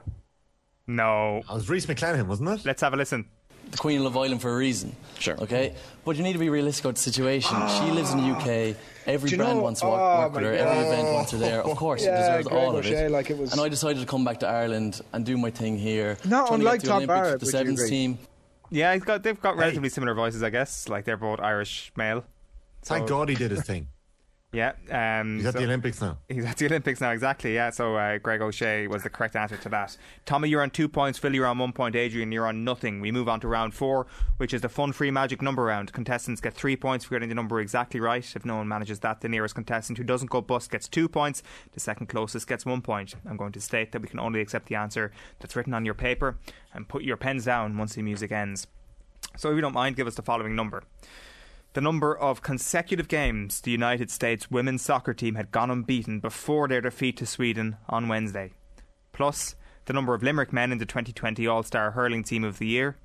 No, it was Reece McClanahan, wasn't it? Let's have a listen. The Queen of Love Island for a reason. Sure. Okay, but you need to be realistic about the situation. She lives in the U K. Every brand know? wants to work, oh, work with her. God. Every event wants her there. Of course, yeah, she deserves Greg all O'Shea, of it. Like it was... And I decided to come back to Ireland and do my thing here. Not unlike Tom Barr, the sevens team. Yeah, he's got. They've got relatively hey. similar voices, I guess. Like they're both Irish male. So, Thank God he did his thing. Yeah, um, he's at so the Olympics now. He's at the Olympics now, exactly. Yeah, so uh, Greg O'Shea was the correct answer to that. Tommy, you're on two points. Phil, you're on one point. Adrian, you're on nothing. We move on to round four, which is the fun, free magic number round. Contestants get three points for getting the number exactly right. If no one manages that, the nearest contestant who doesn't go bust gets two points. The second closest gets one point. I'm going to state that we can only accept the answer that's written on your paper, and put your pens down once the music ends. So if you don't mind, give us the following number. The number of consecutive games the United States women's soccer team had gone unbeaten before their defeat to Sweden on Wednesday, plus the number of Limerick men in the twenty twenty All-Star Hurling Team of the Year,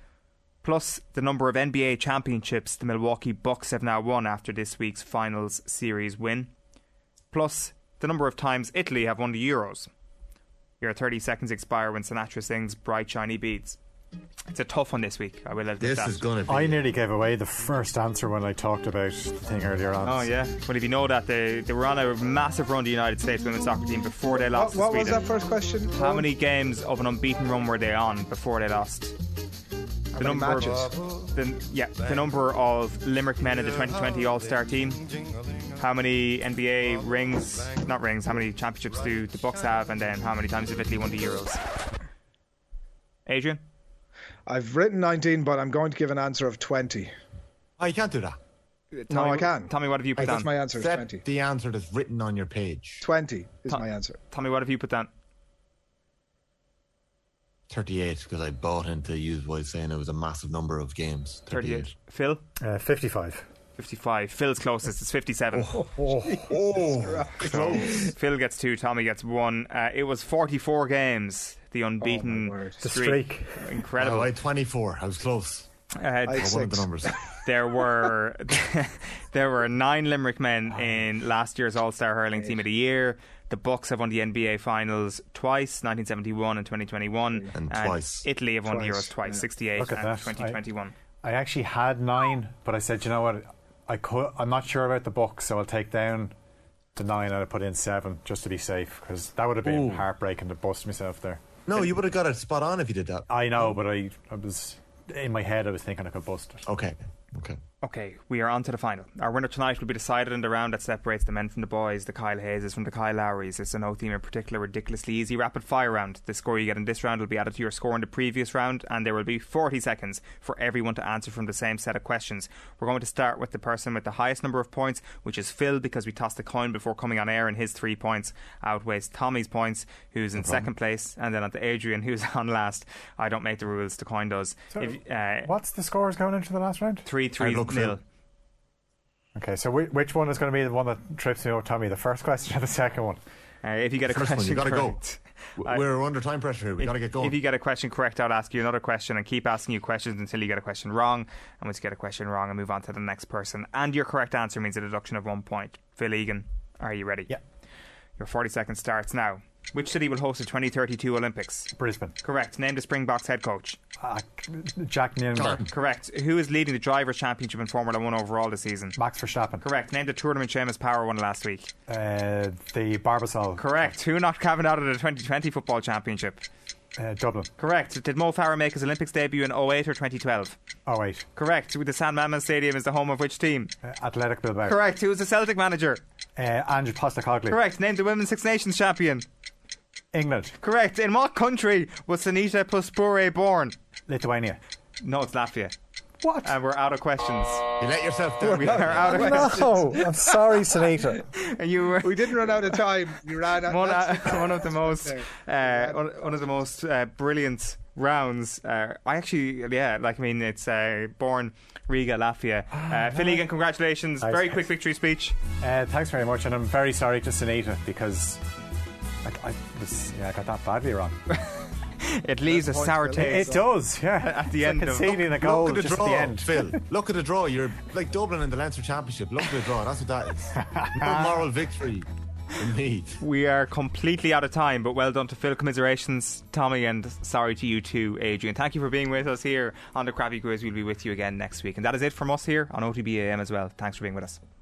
plus the number of N B A championships the Milwaukee Bucks have now won after this week's finals series win, plus the number of times Italy have won the Euros. Your thirty seconds expire when Sinatra sings Bright Shiny Beads. It's a tough one this week, I will admit This that. is going to be... I nearly gave away the first answer when I talked about the thing earlier on. Oh, yeah. Well, if you know that, they, they were on a massive run, the United States women's soccer team, before they lost What, what to was Sweden. that first question? How many games of an unbeaten run were they on before they lost? How the many number matches? Of, the, yeah, the number of Limerick men in the twenty twenty All-Star team. How many N B A rings, not rings, how many championships do the Bucks have, and then how many times have Italy won the Euros? Adrian? I've written nineteen, but I'm going to give an answer of twenty. Oh, you can't do that. No, Tommy, I can. Tommy, what have you put I, down? That's my answer, Accept twenty. the answer that's written on your page. twenty is Tom, my answer. Tommy, what have you put down? thirty-eight, because I bought into you by saying it was a massive number of games. thirty-eight. Phil? Uh, fifty-five. fifty-five. Phil's closest. It's fifty-seven. Oh, oh, oh close. Phil gets two. Tommy gets one. Uh, it was forty-four games. The unbeaten oh the streak. streak. Incredible. Oh, I had twenty-four. I was close. Uh, I one of the numbers. There were there were nine Limerick men in last year's All-Star Hurling Team of the Year. The Bucks have won the N B A Finals twice, nineteen seventy-one and twenty twenty-one, and, and twice. Italy have won twice. the Euros twice, Yeah. sixty-eight Look at and that. twenty twenty-one. I, I actually had nine, but I said, you know what, I could, I'm not sure about the Bucks, so I'll take down the nine and I put in seven just to be safe, because that would have been Ooh. heartbreaking to bust myself there. No, you would have got it spot on if you did that. I know, but I, I was in my head, I was thinking I could bust it. Okay, okay. Okay, we are on to the final. Our winner tonight will be decided in the round that separates the men from the boys, the Kyle Hayeses from the Kyle Lowrys. It's a no theme in particular, ridiculously easy rapid fire round. The score you get in this round will be added to your score in the previous round, and there will be forty seconds for everyone to answer from the same set of questions. We're going to start with the person with the highest number of points, which is Phil, because we tossed a coin before coming on air, and his three points outweighs Tommy's points, who's in no second place, and then on to Adrian, who's on last. I don't make the rules, the coin does. So if, uh, what's the scores going into the last round? three three nil. Okay, so which one is going to be the one that trips me up, Tommy? The first question or the second one? Uh, if you get a First question one, you gotta correct, go. We're under time pressure here. We if, got to get going. If you get a question correct, I'll ask you another question and keep asking you questions until you get a question wrong. And once you get a question wrong, I'll move on to the next person. And your correct answer means a deduction of one point. Phil Egan, are you ready? Yeah. Your forty seconds starts now. Which city will host the twenty thirty-two Olympics? Brisbane. Correct. Name the Springboks head coach. Uh, Jack Nierenberg. Correct. Who is leading the Drivers' Championship in Formula One overall this season? Max Verstappen. Correct. Name the tournament Seamus Power won last week. Uh, the Barbasol. Correct. Who knocked Cavan out of the twenty twenty Football Championship? Uh, Dublin. Correct. Did Mo Farah make his Olympics debut in oh eight or twenty twelve? oh eight. Correct. The San Mamman Stadium is the home of which team? Uh, Athletic Bilbao. Correct. Who is the Celtic manager? Uh, Andrew Postecoglou. Correct. Name the Women's Six Nations champion. England. Correct. In what country was Sanita Puspure born? Lithuania. No, it's Latvia. What? And we're out of questions. You let yourself down. We are out of No, questions. I'm sorry, Sunita. And you were, We didn't run out of time. You ran out. one, that's- uh, one of the most there. uh, one, one of the most uh, brilliant rounds. Uh, I actually, yeah, like I mean, it's uh, Born Riga Latvia. Uh, Phil Egan, congratulations! Thanks, Very guys. quick victory speech. Uh, thanks very much, and I'm very sorry to Sunita because I, I was yeah I got that badly wrong. It leaves a sour It, taste. it does, yeah. At the It's end like of- conceding a goal Look at the just draw, at the end. Phil. Look at the draw. You're like Dublin in the Leinster Championship. Look at the draw. That's what that is. No moral victory. Indeed. We are completely out of time, but well done to Phil. Commiserations, Tommy, and sorry to you too, Adrian. Thank you for being with us here on the Crappy Quiz. We'll be with you again next week. And that is it from us here on O T B A M as well. Thanks for being with us.